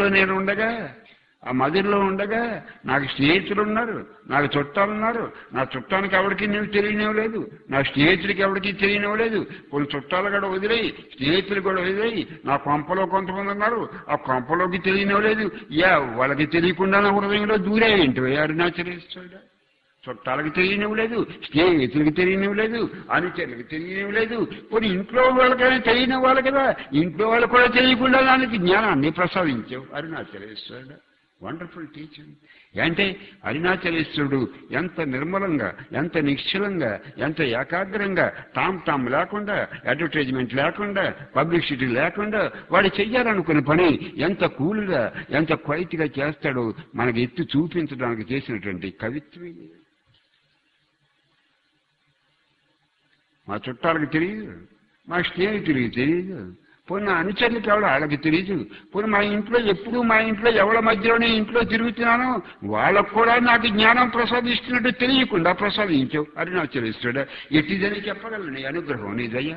మధురలో ఉండగా నాకు స్నేహితులు ఉన్నారు, నాకు చుట్టాలున్నారు. నా చుట్టానికి ఎవరికి నేను తెలియనివ్వలేదు, నా స్నేహితుడికి ఎవరికి తెలియనివ్వలేదు. కొన్ని చుట్టాలు కూడా వదిలేయి, స్నేహితులు కూడా వదిలేయి. నా కొంపలో కొంతమంది ఉన్నారు, ఆ కొంపలోకి తెలియనివ్వలేదు. వాళ్ళకి తెలియకుండా నా హృదయంలో దూరేంటి అరుణాచలేశ్వరుడా. చుట్టాలకు తెలియనివ్వలేదు, స్నేహితులకి తెలియనివ్వలేదు, అనుచరులకు తెలియనివ్వలేదు. కొన్ని ఇంట్లో వాళ్ళకైనా తెలియనివ్వాలి కదా, ఇంట్లో వాళ్ళు కూడా తెలియకుండా దానికి జ్ఞానాన్ని ప్రసాదించావు అరుణాచలేశ్వరుడు. Wonderful teaching. అంటే అరుణాచలేశ్వరుడు ఎంత నిర్మలంగా, ఎంత నిశ్చలంగా, ఎంత ఏకాగ్రంగా, టామ్ లేకుండా, అడ్వర్టైజ్మెంట్ లేకుండా, పబ్లిసిటీ లేకుండా వాడు చెయ్యాలనుకున్న పని ఎంత కూల్గా, ఎంత క్వైట్గా చేస్తాడో మనకి ఎత్తి చూపించడానికి చేసినటువంటి కవిత్వమే. మా చుట్టాలకు తెలియదు, మా స్నేహితులకి తెలియదు, పోనీ అనుచరులకి ఎవడో వాళ్ళకి తెలియదు. పోనీ మా ఇంట్లో ఎవరి మధ్యలోనే ఇంట్లో తిరుగుతున్నానో వాళ్ళకు కూడా నాకు జ్ఞానం ప్రసాదిస్తున్నట్టు తెలియకుండా ప్రసాదించావు అరుణాచలేశ్వరుడు. ఎట్టిదని చెప్పగలను నీ అనుగ్రహం, నీ దయ.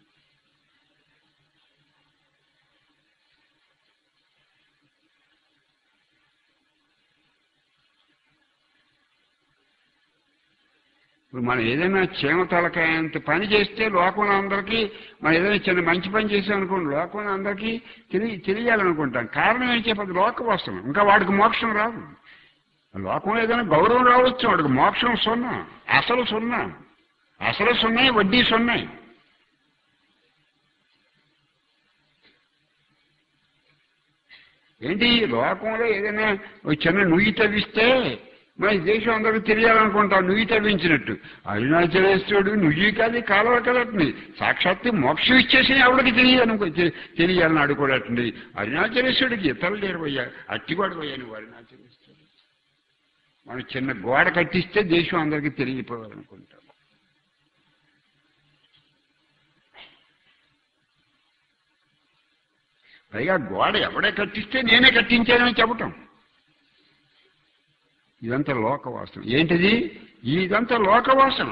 ఇప్పుడు మనం ఏదైనా క్షేమతలకాయంత పని చేస్తే లోకంలో అందరికీ, మనం ఏదైనా చిన్న మంచి పని చేసామనుకోండి లోకంలో అందరికీ తెలియాలనుకుంటాం. కారణం ఏం చెప్పదు, లోక వస్తున్నాం. ఇంకా వాడికి మోక్షం రాదు. లోకంలో ఏదైనా గౌరవం రావచ్చు, వాడికి మోక్షం సున్నా, అసలు సున్నాయి, వడ్డీ సున్నాయి. ఏంటి లోకంలో ఏదైనా చిన్న నుయ్యి తవ్విస్తే మన దేశం అందరూ తెలియాలనుకుంటాం, నుయ్యి తవ్వించినట్టు. అరుణాచలేశ్వరుడు నుయ్యి కాదు, కాలువ కదటండి. సాక్షాత్తు మోక్షం ఇచ్చేసి ఎవరికి తెలియాలని అడుకోడటండి. అరుణాచలేశ్వరుడికి ఇతరులు లేరువయ్యా, అట్టిగోడ పోయా నువ్వు అరుణాచలేశ్వరుడు. మనం చిన్న గోడ కట్టిస్తే దేశం అందరికీ తెలియపోవాలనుకుంటాం. పైగా గోడ ఎవడే కట్టిస్తే నేనే కట్టించానని చెప్పటం. ఇదంతా లోకవాసన. ఏంటిది? ఇదంతా లోకవాసన.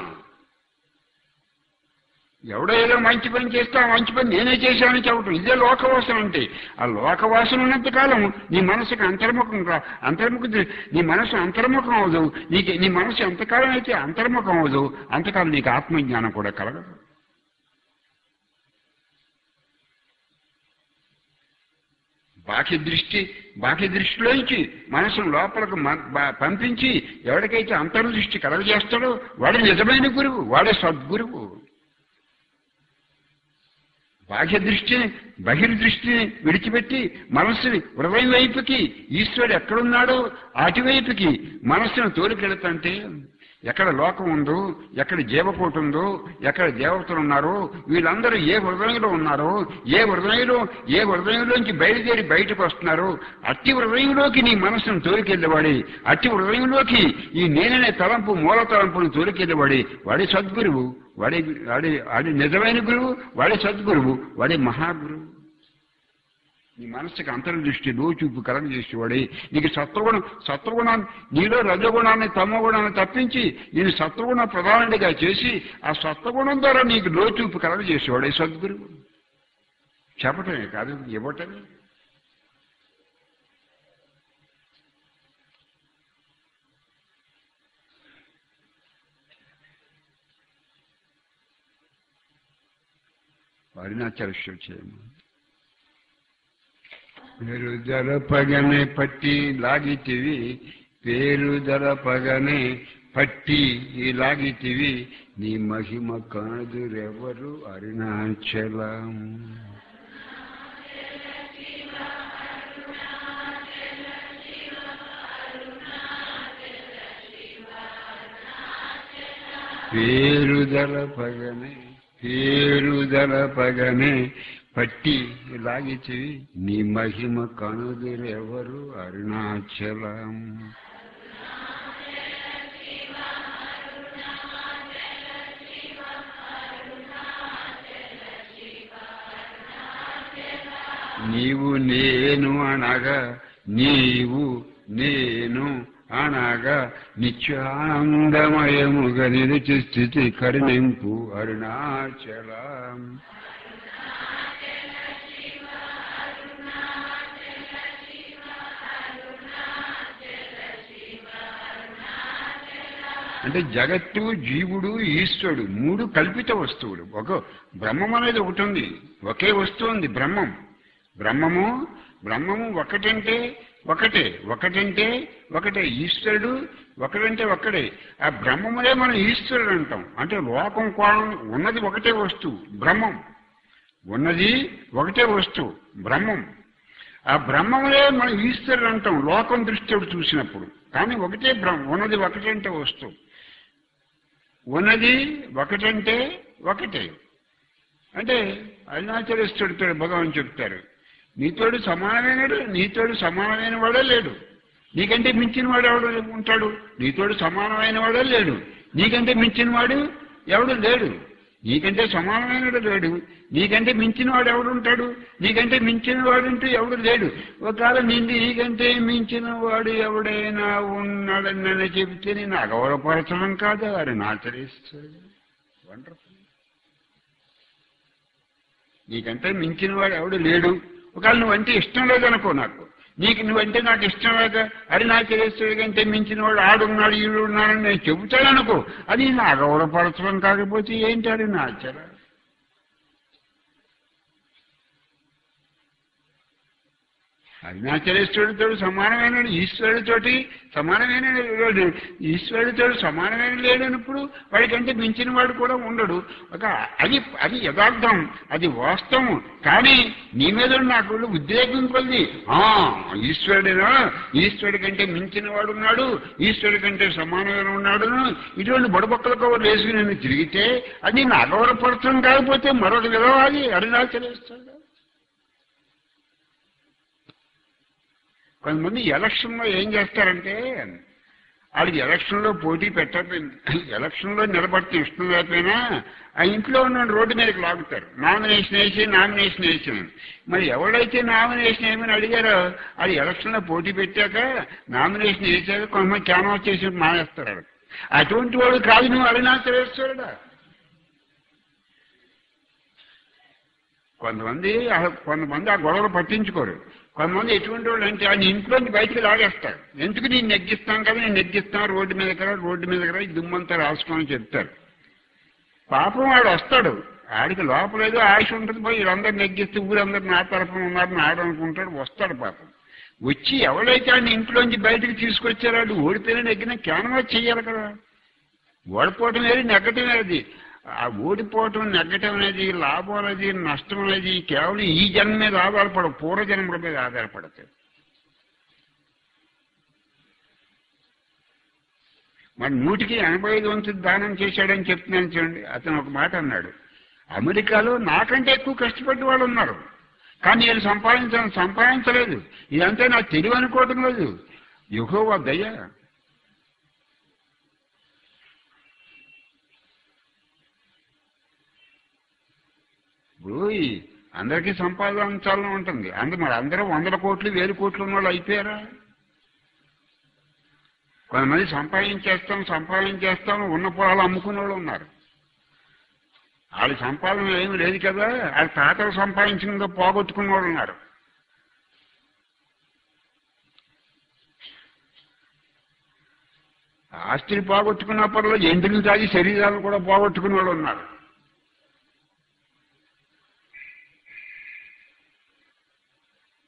ఎవడో ఏదో మంచి పని చేస్తే ఆ మంచి పని నేనే చేశానని చెప్పటం, ఇదే లోకవాసన అంటే. ఆ లోకవాసన ఉన్నంతకాలం నీ మనసుకు నీ మనసు అంతర్ముఖం అవదు. నీ మనసు ఎంతకాలం అయితే అంతర్ముఖం అవదు, అంతకాలం నీకు ఆత్మజ్ఞానం కూడా కలగదు. బాహ్య దృష్టిలోంచి మనసును లోపలకు పంపించి ఎవరికైతే అంతర్దృష్టి కలగజేస్తాడో వాడే నిజమైన గురువు, వాడే సద్గురువు. బహిర్దృష్టిని విడిచిపెట్టి మనస్సుని హృదయం వైపుకి, ఈశ్వరుడు ఎక్కడున్నాడో అటువైపుకి మనస్సును తోలికెళుతుంటే ఎక్కడ లోకం ఉందో, ఎక్కడ జీవకోటి ఉందో, ఎక్కడ దేవతలు ఉన్నారో, వీళ్ళందరూ ఏ హృదయంలో ఉన్నారో, ఏ హృదయంలోంచి బయలుదేరి బయటకు వస్తున్నారో అట్టి హృదయంలోకి నీ మనస్సును తోలికెళ్ళేవాడి, అట్టి హృదయంలోకి ఈ నేననే తలంపు, మూల తలంపును తోలికెళ్ళేవాడి వాడే సద్గురువు. వాడి నిజమైన గురువు, వాడే సద్గురువు, వాడే మహాగురువు. నీ మనస్సుకి అంతర్దృష్టి, లోచూపు కలగజేసేవాడే. నీకు సత్వగుణాన్ని, నీలో రజగుణాన్ని, తమగుణాన్ని తప్పించి నేను సత్వగుణ ప్రధానుడిగా చేసి ఆ సత్వగుణం ద్వారా నీకు లోచూపు కలగజేసేవాడే సద్గురువు. చెప్పటమే కాదు, ఇవ్వటమే. అరుణాచలేశ్వరుడు చేయము. పేరు జరపగనే పట్టి లాగితివి, పేరు జరపగనే పట్టి లాగితివి నీ మహిమ కాదురెవరు అరుణాచలం. పేరుదల పగనే పట్టి లాగితివి నీ మహిమ కనుదురెవరు అరుణాచలం. నీవు నేను అనగా నిత్యానందమయముగా నిలిచి స్థితి కరుణింపు అరుణాచలం. అంటే జగత్తు, జీవుడు, ఈశ్వరుడు మూడు కల్పిత వస్తువులు. ఒక బ్రహ్మం అనేది ఒకటి ఉంది, ఒకే వస్తువు ఉంది బ్రహ్మం. బ్రహ్మము ఒకటే ఈశ్వరుడు ఒకడంటే ఒక్కడే. ఆ బ్రహ్మములే మనం ఈశ్వరుడు అంటాం. అంటే లోకం కోణం ఉన్నది ఒకటే వస్తువు బ్రహ్మం, ఉన్నది ఒకటే వస్తువు బ్రహ్మం. ఆ బ్రహ్మములే మనం ఈశ్వరుడు అంటాం లోకం దృష్టితో చూసినప్పుడు. కానీ ఒకటే ఉన్నది ఒకటంటే వస్తువు, ఉన్నది ఒకటంటే ఒకటే. అంటే అరుణాచలేశ్వరుడితో భగవాన్ చెప్తారు, నీతోడు సమానమైన వాడే లేడు, నీకంటే మించిన వాడు ఎవడు ఉంటాడు. నీతోడు సమానమైన వాడే లేడు, నీకంటే మించిన వాడు ఎవడు లేడు. నీకంటే సమానమైనడు లేడు, నీకంటే మించిన వాడు ఎవడు ఉంటాడు. నీకంటే మించిన వాడు అంటూ ఎవడు లేడు. ఒకవేళ నీకంటే మించిన వాడు ఎవడైనా ఉన్నాడని నన్ను చెబితే నేను అగౌరవపరచడం కాదు, వారు ఆచరిస్తాడు. వండర్ఫుల్. నీకంటే మించిన వాడు ఎవడు లేడు. ఒకవేళ నువ్వంటే ఇష్టం లేదనుకో, నువ్వంటే నాకు ఇష్టం లేక అరుణాచలేశ్వరుడి కంటే మించిన వాడు ఆడున్నాడు ఈడున్నాడని నేను చెబుతాననుకో, అది నా అగౌరవపరచడం కాకపోతే ఏంటి అరుణాచల. అరుణాచలేశ్వరుడితో సమానమైన ఈశ్వరుడితో సమానమైన లేడనప్పుడు వాడికంటే మించిన వాడు కూడా ఉండడు. అది యథార్థం, అది వాస్తవం. కానీ నీ మీద నాకు ఉద్రేకం కొద్ది ఈశ్వరుడి కంటే మించిన వాడు ఉన్నాడు, ఈశ్వరుడి కంటే సమానమైన ఉన్నాడు, ఇటువంటి బుడబొక్కల కవర్లు వేసుకుని నేను తిరిగితే అది నా అగౌరవపరచడం కాకపోతే మరొక విధం అది అరుణాచలేశ్వరుడు. కొంతమంది ఎలక్షన్లో ఏం చేస్తారంటే, వాళ్ళకి ఎలక్షన్లో పోటీ ఎలక్షన్లో నిలబడితే ఇష్టం లేకపోయినా ఆ ఇంట్లో ఉన్న రోడ్డు మీదకి లాగుతారు, నామినేషన్ వేసి. మరి ఎవడైతే నామినేషన్ ఏమని అడిగారో అది ఎలక్షన్లో పోటీ పెట్టాక నామినేషన్ వేసాక కొంతమంది క్యాన్వాస్ చేసి మానేస్తారు. అటువంటి వాడు కాదు నువ్వు అరుణాచలేశ్వరుడా. కొంతమంది ఆ గొడవలు పట్టించుకోరు. కొంతమంది ఎటువంటి వాళ్ళు అంటే ఆయన ఇంట్లోంచి బయటకు లాగేస్తారు. ఎందుకు నేను నెగ్గిస్తాను కదా, నేను నెగ్గిస్తాను, రోడ్డు మీద కదా దుమ్మంతా రాసుకోమని చెప్తారు. పాపం వాడు వస్తాడు, ఆడికి లోపలేదో ఆశ ఉంటుంది, పోయి వీళ్ళందరూ నెగ్గిస్తే ఊరందరూ నా తరఫున ఉన్నారని ఆడనుకుంటాడు. వస్తాడు పాపం. వచ్చి ఎవడైతే ఆయన ఇంట్లోంచి బయటకు తీసుకొచ్చారో వాడు ఓడిపోయినా నెగ్గినా క్యాన్వాస్ చెయ్యాలి కదా. ఓడిపోవటం వేరు, నెగ్గటం వేరేది. ఆ ఓడిపోవటం, నెగ్గటం అనేది, లాభం అనేది, నష్టం అనేది కేవలం ఈ జన్మ మీద ఆధారపడవు, పూర్వజన్మల మీద ఆధారపడతాయి. మరి 185 వంతులు దానం చేశాడని చెప్తున్నాను చూడండి. అతను ఒక మాట అన్నాడు, అమెరికాలో నాకంటే ఎక్కువ కష్టపడ్డ వాళ్ళు ఉన్నారు, కానీ నేను సంపాదించలేదు. ఇదంతా నా తెలివి అనుకోవటం లేదు, యెహోవా దయ. ఇప్పుడు అందరికీ సంపాదించాలని ఉంటుంది. మరి అందరూ 100 కోట్లు 1000 కోట్లు ఉన్న వాళ్ళు అయిపోయారా? కొంతమంది సంపాదించేస్తాం ఉన్న పొలాలు అమ్ముకునే వాళ్ళు ఉన్నారు. వాళ్ళ సంపాదన ఏమి లేదు కదా, వాళ్ళ తాతలు సంపాదించిందో పోగొట్టుకున్న వాళ్ళు ఉన్నారు. ఆస్తిని పోగొట్టుకున్నప్పుడు ఎండిని తాగి శరీరాలను కూడా పోగొట్టుకునే వాళ్ళు ఉన్నారు.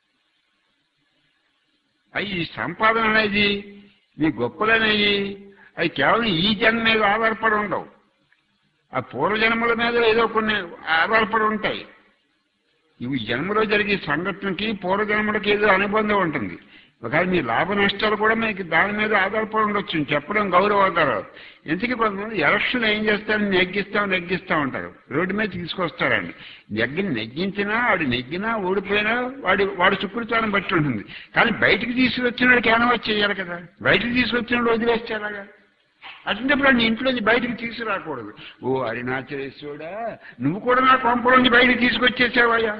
ఈ సంపాదన అనేది, ఈ గొప్పలనేవి అవి కేవలం ఈ జన్మ మీద ఆధారపడి ఉండవు. ఆ పూర్వజన్మల మీద ఏదో కొన్ని ఆధారపడి ఉంటాయి. ఇవి జన్మలో జరిగే సంఘటనకి పూర్వజన్మలకి ఏదో అనుబంధం ఉంటుంది. ఒకవేళ మీ లాభ నష్టాలు కూడా మీకు దాని మీద ఆధారపడి ఉండొచ్చు. చెప్పడం గౌరవాధారాలు. ఎందుకు కొంతమంది ఎలక్షన్ ఏం చేస్తారు, నెగ్గిస్తా ఉంటారు, రోడ్డు మీద తీసుకొస్తారండి. నెగ్గించినా వాడు నెగ్గినా ఓడిపోయినా వాడు సుకృతాన్ని బట్టి ఉంటుంది. కానీ బయటికి తీసుకొచ్చినాడు క్యాన్వాస్ చేయాలి కదా, బయటికి తీసుకొచ్చినాడు వదిలేస్తారాగా. అటువంటిప్పుడు నీ ఇంట్లోంచి బయటికి తీసుకురాకూడదు. ఓ అరుణాచలేశ్వరుడా, నువ్వు కూడా నా కొంపలోంచి బయటికి తీసుకొచ్చేసావయ్యా.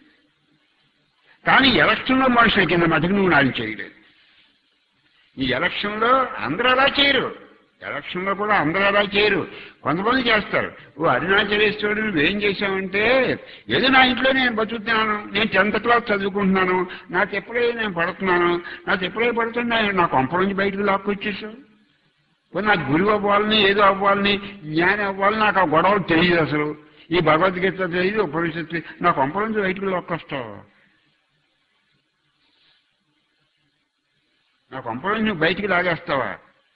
కానీ ఎలక్షన్లో మనుషుల కింద మటుకు నువ్వు నాది చేయలేదు. ఈ ఎలక్షన్లో అందరూ అలా చేయరు, ఎలక్షన్లో కూడా అందరూ అలా చేయరు, కొంతమంది చేస్తారు. ఓ అరుణాచలేశ్వరుడు నువ్వేం చేశావంటే, ఏదో నా ఇంట్లో నేను బతుకుతున్నాను, నేను 10th క్లాస్ చదువుకుంటున్నాను, నాకు ఎప్పుడైతే నేను పడుతున్నాను, నాకు ఎప్పుడైతే పడుతున్నా నా కొంప నుంచి బయటకు లాక్కొచ్చేసావు. నాకు గురువు అవ్వాలని, ఏదో అవ్వాలని, జ్ఞానం అవ్వాలని నాకు ఆ గొడవలు తెలియదు. అసలు ఈ భగవద్గీత తెలియదు, ఉపనిషత్తు, నా కొంప నుంచి బయటకు లాక్కొస్తావు. నా కొంపలో నువ్వు బయటికి లాగేస్తావా?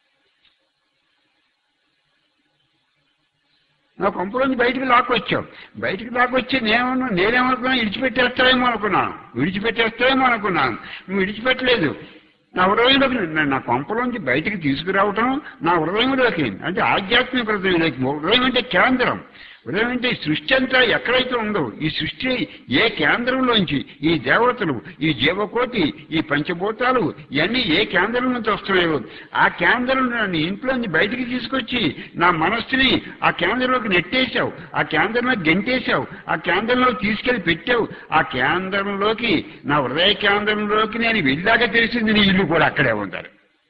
నా కొంపలోంచి బయటికి లాక్కొచ్చావు. బయటికి లాక్కొచ్చి నేనేమనుకున్నా విడిచిపెట్టేస్తావేమో అనుకున్నాను. నువ్వు విడిచిపెట్టలేదు. నా హృదయంలోకి, నా కొంపలోంచి బయటికి తీసుకురావటం నా హృదయంలోకి, అంటే ఆధ్యాత్మిక హృదయంలోకి. హృదయం అంటే కేంద్రం. హృదయం అంటే సృష్టి అంతా ఎక్కడైతే ఉందో, ఈ సృష్టి ఏ కేంద్రంలోంచి ఈ దేవతలు, ఈ జీవకోటి, ఈ పంచభూతాలు ఇవన్నీ ఏ కేంద్రం నుంచి వస్తున్నాయో ఆ కేంద్రం నన్ను ఇంట్లోంచి బయటికి తీసుకొచ్చి నా మనస్సుని ఆ కేంద్రంలోకి నెట్టేశావు, ఆ కేంద్రంలో గెంటేశావు, ఆ కేంద్రంలో తీసుకెళ్లి పెట్టావు. ఆ కేంద్రంలోకి, నా హృదయ కేంద్రంలోకి నేను వెళ్ళాక తెలిసింది నీ ఇల్లు కూడా అక్కడే ఉంటారు.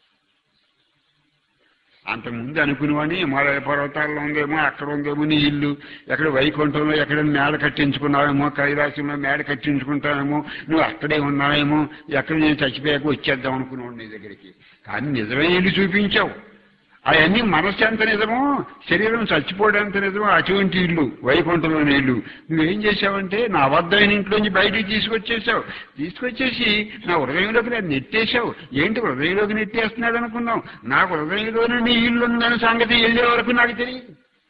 అంతకుముందు అనుకునేవాడిని హిమాలయ పర్వతాల్లో ఉందేమో, అక్కడ ఉందేమో నీ ఇల్లు, ఎక్కడ వైకుంఠంలో ఎక్కడ మేడ కట్టించుకున్నావేమో, కైలాసంలో మేడ కట్టించుకుంటావేమో, నువ్వు అక్కడే ఉన్నావేమో, ఎక్కడ నేను చచ్చిపోయాక వచ్చేద్దాం అనుకున్నావు నీ దగ్గరికి. కానీ నిజమైన ఇల్లు చూపించావు. అవన్నీ మనస్సు ఎంత నిజమో, శరీరం చచ్చిపోవడానికి నిజమో అటువంటి ఇల్లు వైకుంఠంలోని ఇల్లు. నువ్వేం చేశావంటే నా అబద్ధమైన ఇంట్లోంచి బయటికి తీసుకొచ్చేసి నా హృదయంలోకి నేను నెట్టేశావు. ఏంటి హృదయంలోకి నెట్టేస్తున్నాడు అనుకున్నావు? నాకు హృదయంలోనే నీ ఇల్లు ఉందనే సంగతి వెళ్ళే వరకు నాకు తెలియదు.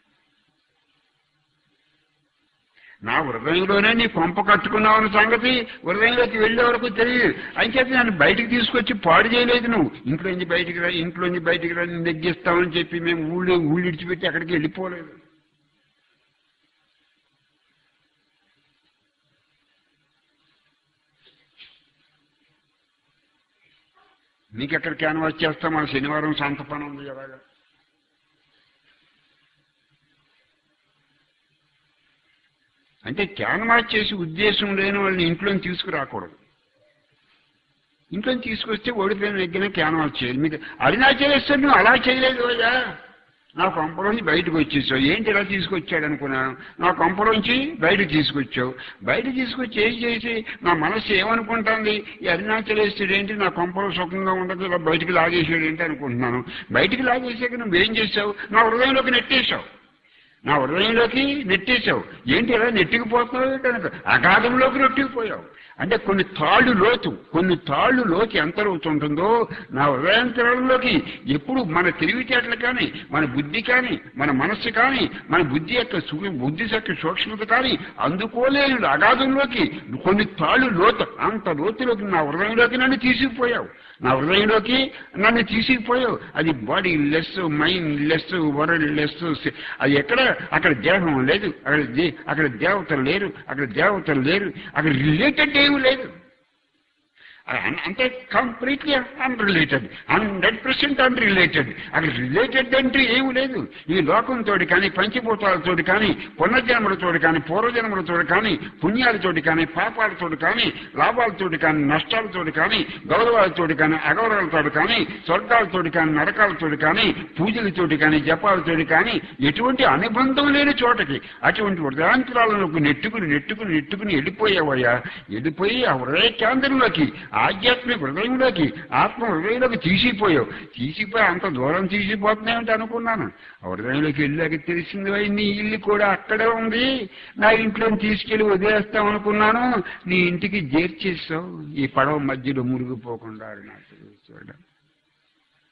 నా హృదయంలోనే నీ కొంప కట్టుకున్నావన్న సంగతి హృదయంలోకి వెళ్ళే వరకు తెలియదు. అంచేత నన్ను బయటికి తీసుకొచ్చి పాడు చేయలేదు. నువ్వు ఇంట్లోంచి బయటికి రా నెగ్గిస్తామని చెప్పి మేము ఊళ్ళు ఇడిచిపెట్టి అక్కడికి వెళ్ళిపోలేదు. నీకెక్కడ క్యాన్వాస్ చేస్తాం? మన శనివారం సొంత పని ఉంది ఎలాగా. అంటే క్యాన్వాస్ చేసి ఉద్దేశం లేని వాళ్ళని ఇంట్లోని తీసుకురాకూడదు. ఇంట్లోని తీసుకొస్తే ఓడిపోయిన నెగ్గిన క్యాన్వాస్ చేయాలి. మీకు అరుణాచలేశ్వరుడు నువ్వు అలా చేయలేదు కదా, నా కొంపలోంచి బయటకు వచ్చేసావు. ఏంటి ఇలా తీసుకొచ్చాడు అనుకున్నాను. నా కొంపలోంచి బయటకు తీసుకొచ్చావు. బయటకు తీసుకొచ్చి ఏం చేసి నా మనస్సు ఏమనుకుంటుంది, ఈ అరుణాచలేశ్వరుడు ఏంటి నా కొంపలో సుఖంగా ఉండదు, ఇలా బయటికి లాగేసాడు ఏంటి అనుకుంటున్నాను. బయటికి లాగేసాక నువ్వేం చేసావు? నా హృదయంలోకి నెట్టేశావు. ఏంటి ఇలా నెట్టికిపోతున్నావు కనుక అగాధంలోకి నెట్టికిపోయావు. అంటే కొన్ని తాళ్ళు లోతు ఎంత లోతు ఉంటుందో నా హృదయాంతరంలోకి ఎప్పుడు మన తెలివితేటలు కానీ, మన బుద్ధి కానీ, మన మనస్సు కానీ, మన బుద్ధి యొక్క సూక్ష్మత కానీ అందుకోలేని అగాధంలోకి కొన్ని తాళ్ళు లోతు, అంత లోతులోకి నా హృదయంలోకి నన్ను తీసుకుపోయావు. అది bodyless, mindless, worldless. అది అక్కడ దేహం లేదు, అక్కడ దేవతలు లేరు, అక్కడ రిలేటెడ్ ఏమీ లేదు. అంటే కంప్లీట్లీ అన్రిలేటెడ్, 100% అన్రిలేటెడ్. అక్కడ రిలేటెడ్ అంటే ఏమి లేదు. ఈ లోకంతో కానీ, పంచభూతాలతో కానీ, పునర్జన్మలతో కానీ, పూర్వజన్మలతో కానీ, పుణ్యాలతోటి కానీ, పాపాలతో కానీ, లాభాలతో కానీ, నష్టాలతో కానీ, గౌరవాలతో కానీ, అగౌరవాలతో కానీ, స్వర్గాలతో కానీ, నరకాలతో కానీ, పూజలతోటి కానీ, జపాలతో కానీ ఎటువంటి అనుబంధం లేని చోటకి అటువంటి హృదయాంతరాలకు నెట్టుకుని వెళ్ళిపోయి ఆ హృదయ కేంద్రంలోకి, ఆధ్యాత్మిక హృదయంలోకి, ఆత్మ హృదయంలోకి తీసిపోయి అంత దూరం తీసిపోతున్నాయంటే అనుకున్నాను. హృదయంలోకి వెళ్ళాక తెలిసింది నీ ఇల్లు కూడా అక్కడే ఉంది, నా ఇంట్లో తీసుకెళ్లి వదిలేస్తాం అనుకున్నాను. నీ ఇంటికి చేర్చేస్తావు ఈ పడవ మధ్యలో మునిగిపోకుండా. నాకు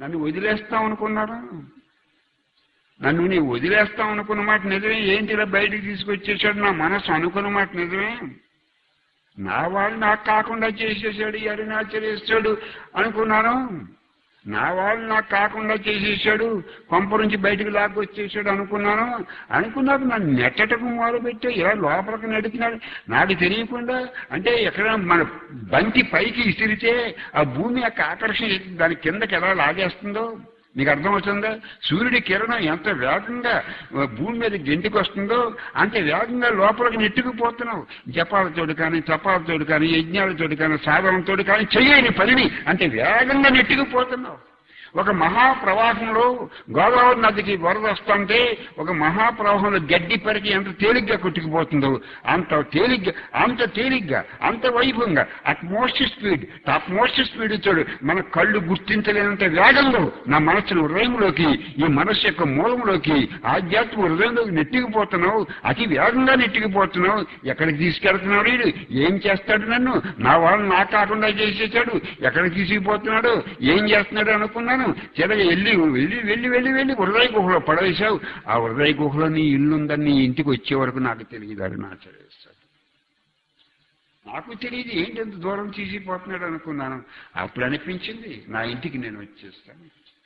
నన్ను వదిలేస్తాం అనుకున్నాను. నన్ను నీ వదిలేస్తాం అనుకున్న మాట నిజమే. ఏంటి ఇలా బయటికి తీసుకొచ్చేసాడు? నా మనసు అనుకున్న మాట నిజమే. నా వాళ్ళు నాకు కాకుండా చేసేసాడు ఈ అరుణాచలేశ్వరుడు అనుకున్నాను. నా వాళ్ళు నాకు కాకుండా చేసేసాడు, కొంప నుంచి బయటకు లాక్కొచ్చేసాడు అనుకున్నాక నన్ను నెట్టటకు మొదలుపెట్టే ఇలా లోపలికి నెడుతున్నాడు నాకు తెలియకుండా. అంటే ఎక్కడ మన బంతి పైకి ఇసిరితే ఆ భూమి యొక్క ఆకర్షణ దాని కిందకి ఎలా లాగేస్తుందో మీకు అర్థమవుతుందా? సూర్యుడి కిరణం ఎంత వేగంగా భూమి మీద గెంటికి వస్తుందో అంత వేగంగా లోపలికి నెట్టుకుపోతున్నావు. జపాలతోడు కానీ, తపాలతోడు కానీ, యజ్ఞాలతోడు కానీ, సాధనతోడు కానీ చెయ్యని పనిని అంటే వేగంగా నెట్టుకుపోతున్నావు. ఒక మహాప్రవాహంలో గోదావరి నదికి వరద వస్తుంటే ఒక మహాప్రవాహంలో గడ్డి పరికి ఎంత తేలిగ్గా కొట్టుకుపోతుందో అంత తేలిగ్గా అంత వైభవంగా utmost speed topmost speed తోడు మన కళ్ళు గుర్తించలేనంత వేగంలో నా మనసును హృదయంలోకి, ఈ మనస్సు యొక్క మూలంలోకి, ఆధ్యాత్మిక హృదయంలోకి నెట్టుకుపోతున్నావు. అతి వేగంగా నెట్టుకుపోతున్నావు. ఎక్కడికి తీసుకెళ్తున్నాడు వీడు? ఏం చేస్తాడు? నన్ను నా వాళ్ళు నా కాకుండా చేసేసాడు. ఎక్కడికి తీసుకుపోతున్నాడు? ఏం చేస్తున్నాడు అనుకున్నాను. చెరగా వెళ్ళి వెళ్ళి వెళ్ళి వెళ్ళి వెళ్ళి హృదయ గుహలో పడవేశావు. ఆ హృదయ గుహలో నీ ఇల్లుందని నీ ఇంటికి వచ్చే వరకు నాకు తెలియదు అరుణాచలేశ్వరుడు. నాకు తెలియదు ఏంటంత దూరం తీసిపోతున్నాడు అనుకున్నాను. అప్పుడు అనిపించింది నా ఇంటికి నేను వచ్చేస్తాను.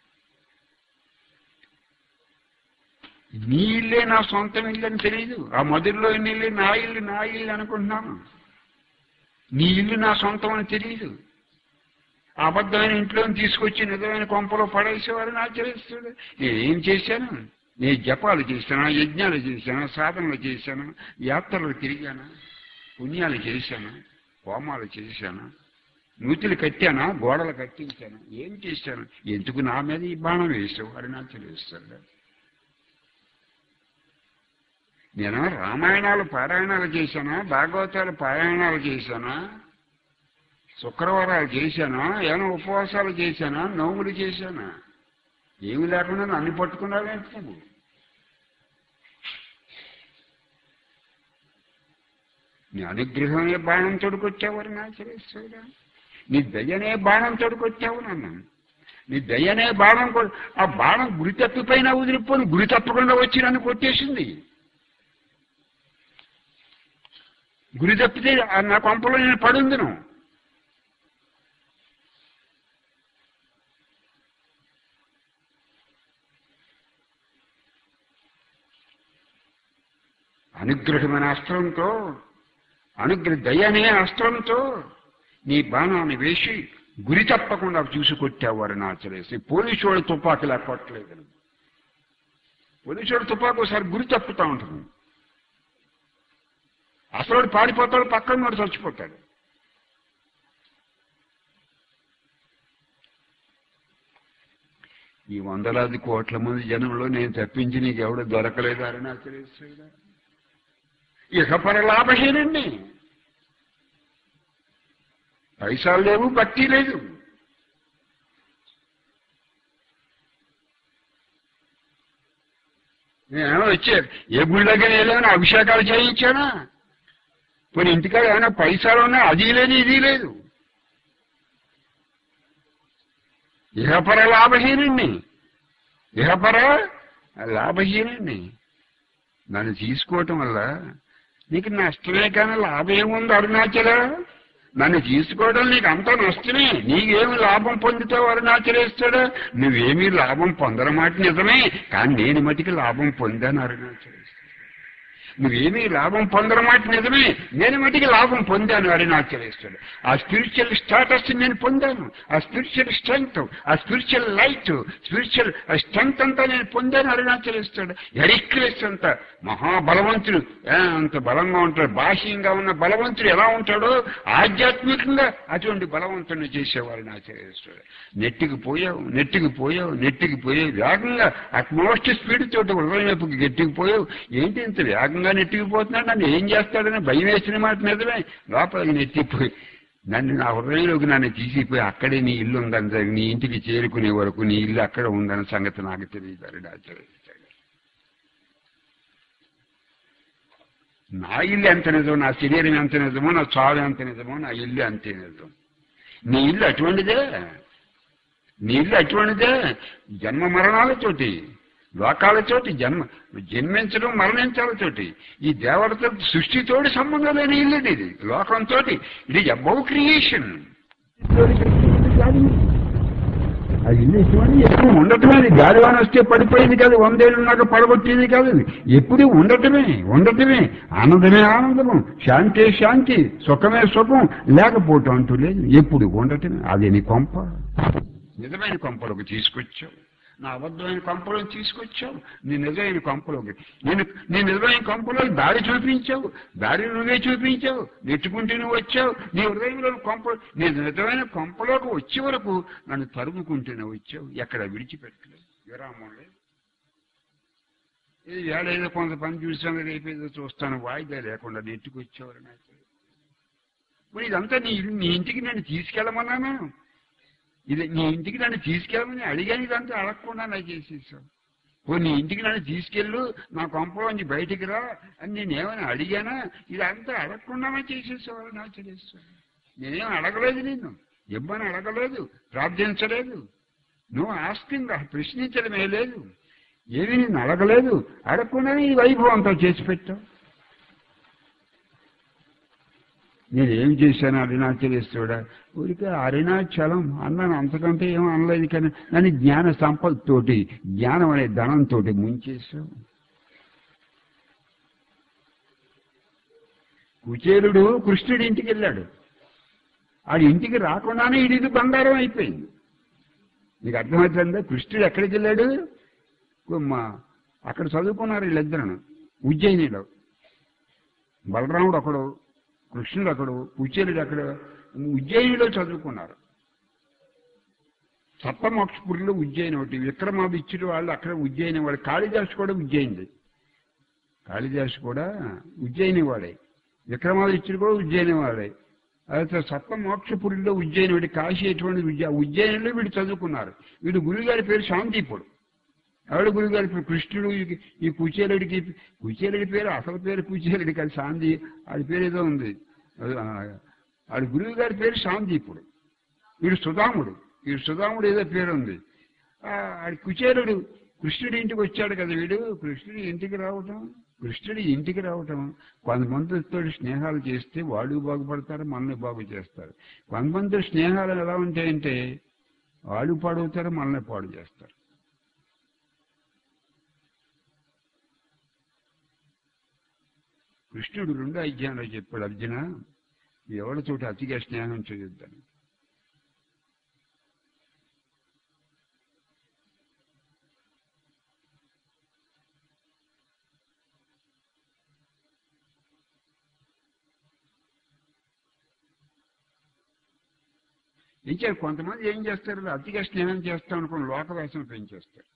నీ ఇల్లే నా సొంతం ఇల్లు అని తెలియదు. ఆ మధురలో ఇల్లు నా ఇల్లు అనుకుంటున్నాను. నీ ఇల్లు నా సొంతం అని తెలియదు. అబద్ధమైన ఇంట్లో తీసుకొచ్చి నిజమైన కొంపలో పడేసేవారు ఆచరిస్తాడు. నేనేం చేశాను? నేను జపాలు చేశానా, యజ్ఞాలు చేశానా, సాధనలు చేశానా, యాత్రలు తిరిగానా, పుణ్యాలు చేశానా, హోమాలు చేశానా, నూతులు కట్టానా, గోడలు కట్టించాను? ఏం చేశాను? ఎందుకు నా మీద ఈ బాణం వేసావు అరుణాచలేశ్వరుడు? నేను రామాయణాలు పారాయణాలు చేశానా, భాగవతాలు పారాయణాలు చేశానా, శుక్రవారాలు చేశానా, ఏమైనా ఉపవాసాలు చేశానా, నోములు చేశానా? ఏమి లేకుండా నన్ను పట్టుకున్నావేంటి? నీ అనుగ్రహమే బాణం తొడుకొచ్చావు అరుణాచలేశ్వరుడా. నీ దయనే బాణం తొడుకొచ్చావు నన్ను. నీ దయనే బాణం ఆ బాణం గురి తప్పిపోయినా వదిలిపోను, గురి తప్పకుండా వచ్చి నన్ను కొట్టేసింది. గురి తప్పితే నా కొంపలో నేను పడుందును. అనుగ్రహమైన అస్త్రంతో, దయనే అస్త్రంతో నీ బాణాన్ని వేసి గురి తప్పకుండా చూసుకొట్టావు అరుణాచలేసి. పోలీసు వాడు తుపాకులా కొట్టలేదు. పోలీసు వాడు తుపాకు ఒకసారి గురి తప్పుతూ ఉంటుంది. అసలు వాడు పాడిపోతాడు, పక్కన వాడు చచ్చిపోతాడు. ఈ వందలాది కోట్ల మంది జనంలో నేను తప్పించి నీకు ఎవడో దొరకలేదు అరుణాచలేశ్వరుడా. ఇహపర లాభహీనండి. పైసలు లేవు, భక్తి లేదు. నేనేమో వచ్చాను ఏ గుళ్ళకి వెళ్ళాను, అభిషేకాలు చేయించానా? పోనీ ఇంటికాడ ఏమైనా పైసలు ఉన్నా అది లేదు, ఇది లేదు. ఇహపర లాభహీనండి. నన్ను తీసుకోవటం వల్ల నీకు నష్టమే కానీ లాభం ఏముంది అరుణాచల? నన్ను తీసుకోవడం నీకు అంతా నష్టమే. నీకేమి లాభం పొందుతావు అరుణాచలేస్తాడు? నువ్వేమీ లాభం పొందరమాట నిజమే, కానీ నేను మటుకు లాభం పొందాను అరుణాచలేస్తాడు. నువ్వేమీ లాభం పొందరమాట నిజమే, నేను మటుకు లాభం పొందాను అరుణాచలేస్తాడు. ఆ స్పిరిచువల్ స్టాటస్ నేను పొందాను, ఆ స్పిరిచువల్ స్ట్రెంగ్త్, ఆ స్పిరిచువల్ లైట్, స్పిరిచువల్ స్ట్రెంగ్త్ అంతా నేను పొందాను అరుణాచలేస్తాడు. ఎరిక్లేస్ అంత మహాబలవంతుడు అంత బలంగా ఉంటాడు. బాహ్యంగా ఉన్న బలవంతుడు ఎలా ఉంటాడో ఆధ్యాత్మికంగా అటువంటి బలవంతుడిని చేసేవారు అరుణాచలేస్తాడు. నెట్టికి పోయావు వేగంగా అట్మోస్ట్ స్పీడ్ తోటి హృదయం వైపుకి గట్టికిపోయావు. ఏంటి ఇంత వేగంగా నెట్టికిపోతున్నాడు? నన్ను ఏం చేస్తాడని భయం వేసిన మాట నిజమే. లోపలికి నెట్టిపోయి నన్ను నా హృదయంలోకి నన్ను తీసిపోయి అక్కడే నీ ఇల్లు ఉందని, నీ ఇంటికి చేరుకునే వరకు నీ ఇల్లు అక్కడ ఉందన్న సంగతి నాకు తెలియదు అరుణాచలేస్తాడు. నా ఇల్లు ఎంత నిజమో, నా శరీరం ఎంత నిజమో, నా చావు ఎంత నిజమో, నా ఇల్లు అంతే నిజం. నీ ఇల్లు అటువంటిదే. నీళ్ళు అటువంటిదే, జన్మ మరణాలతోటి, లోకాలతోటి, జన్మించడం మరణించాలతోటి, ఈ దేవతతో సృష్టితోటి సంబంధం లేని ఇల్లు ఇది, లోకంతో. ఇది అబౌవ్ క్రియేషన్. అది ఇల్లు ఇటువంటి ఎప్పుడు ఉండటమే. గాలివాన వస్తే పడిపోయింది కాదు, 100 ఏళ్ళు ఉన్నాక పడగొట్టేది కాదు. ఎప్పుడు ఉండటమే. ఆనందమే ఆనందము, శాంతే శాంతి, సుఖమే సుఖం, లేకపోవటం అంటూ లేదు. ఎప్పుడు ఉండటమే. అదే నీ కొంప. నిజమైన కొంపలోకి తీసుకొచ్చావు, నా అబద్ధమైన కొంపలోకి తీసుకొచ్చావు. నీ నిజమైన కొంపలోకి నీ నిజమైన కొంపలో దారి చూపించావు, దారి నువ్వే చూపించావు, నెట్టుకుంటూ నువ్వు వచ్చావు. నీ హృదయంలో నీ నిజమైన కొంపలోకి వచ్చే వరకు నన్ను తరుముకుంటూనే వచ్చావు. ఎక్కడ విడిచిపెట్టలేదు, విరామం లేదు. ఇది ఏడైదో కొంత పని చూసాను, రేపేదో చూస్తాను, వాయిదా లేకుండా నెట్టుకొచ్చేవారు. నాకు మరి ఇదంతా నీ ఇంటికి నన్ను తీసుకెళ్ళమన్నాను. నీ ఇంటికి నన్ను తీసుకెళ్ళమని అడిగాను, ఇదంతా అడగకుండా నాకు చేసేసావు. నీ ఇంటికి నన్ను తీసుకెళ్ళు, నా కొంపలోంచి బయటికి రా అని నేనేమైనా అడిగానా? ఇదంతా అడగకుండానే చేసేసేవాళ్ళు. నాకు తెలుస్తాను. నేనేం అడగలేదు, నిన్ను ఇవ్వని అడగలేదు, ప్రార్థించలేదు. నువ్వు ఆస్కింగ్, ప్రశ్నించడమే లేదు, ఏమీ నిన్ను అడగలేదు. అడగకుండానే ఈ వైభవం అంతా చేసి పెట్టావు. నేనేం చేశాను అరుణాచలేశ్వరుడా? ఊరికే అరుణాచలం అన్నాను, అంతకంటే ఏమో అనలేదు. కానీ నన్ను జ్ఞాన సంపదతోటి, జ్ఞానం అనే ధనంతో ముంచేశావు. కుచేలుడు కృష్ణుడి ఇంటికి వెళ్ళాడు. ఆడి ఇంటికి రాకుండానే ఇది బంగారం అయిపోయింది. నీకు అర్థమవుతుందా? కృష్ణుడు ఎక్కడికి వెళ్ళాడు? అక్కడ చదువుకున్నారు వీళ్ళిద్దరు, ఉజ్జయినిలో. బలరాముడు ఒకడు, కృష్ణుడు అక్కడు, కుచేలుడు అక్కడ ఉజ్జయినిలో చదువుకున్నారు. సప్తమోక్షపురిలో ఉజ్జయిని ఒకటి, విక్రమాదిత్యుడు వాళ్ళు అక్కడ ఉజ్జయిని వాడు. కాళిదాసు కూడా ఉజ్జయినిది, కాళిదాసు కూడా ఉజ్జయిని వాడే, విక్రమాదిత్యుడు కూడా ఉజ్జయిని వాడే. అయితే సప్తమోక్షపురిలో ఉజ్జయిని వాడి, కాశీ ఎటువంటి ఉజ్జయినిలో వీడు చదువుకున్నారు. వీడు గురుగారి పేరు శాంతిపుడు. ఆవిడ గురుగారి పేరు కృష్ణుడు. ఈ కుచేలుడి పేరు, అసలు పేరు కుచేలుడి కాదు, శాంతి. ఆడి పేరు ఏదో ఉంది. ఆడి గురువు గారి పేరు శాంతిపుడు. వీడు సుధాముడు ఏదో పేరు ఉంది. ఆడి కుచేలుడు కృష్ణుడి ఇంటికి వచ్చాడు కదా. వీడు కృష్ణుడి ఇంటికి రావటం కొంతమందితో స్నేహాలు చేస్తే వాళ్ళు బాగుపడతారు, మనల్ని బాగు చేస్తారు. కొంతమంది స్నేహాలు ఎలా ఉంటాయంటే వాళ్ళు పాడవుతారు, మనల్ని పాడు చేస్తారు. కృష్ణుడు 2వ అధ్యాయంలో చెప్పాడు, అర్జున ఎవరితోటి అతిగా స్నేహం చేయొద్దని. ఇంకా కొంతమంది ఏం చేస్తారు, అతిగా స్నేహం చేస్తాం అనుకోండి, లోకవాసన పెంచేస్తారు.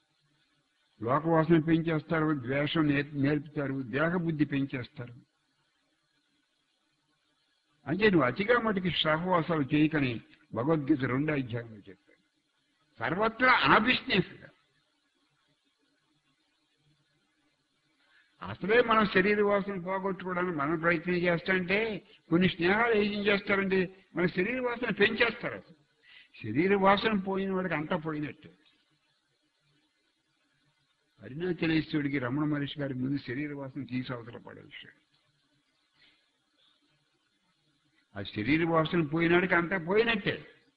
ద్వేషం నేర్పుతారు, దేహబుద్ధి పెంచేస్తారు. అంటే నువ్వు అతిగా మటుకి సహవాసాలు చేయకని భగవద్గీత 2వ అధ్యాయంలో చెప్పాడు. సర్వత్రా అనాభిష్ణేస్గా. అసలే మనం శరీర వాసన పోగొట్టుకోవడానికి మనం ప్రయత్నం చేస్తాంటే కొన్ని స్నేహాలు ఏం చేస్తారంటే మన శరీర వాసన పెంచేస్తారు. అసలు శరీర వాసన పోయిన వాడికి అంతా పోయినట్టు. అరుణాచలేశ్వరుడికి రమణ మహర్షి గారి ముందు శరీర వాసన తీసి అవతల పడేసాడు. ఆ శరీర వాసన పోయినాడికి అంతా పోయినట్టే.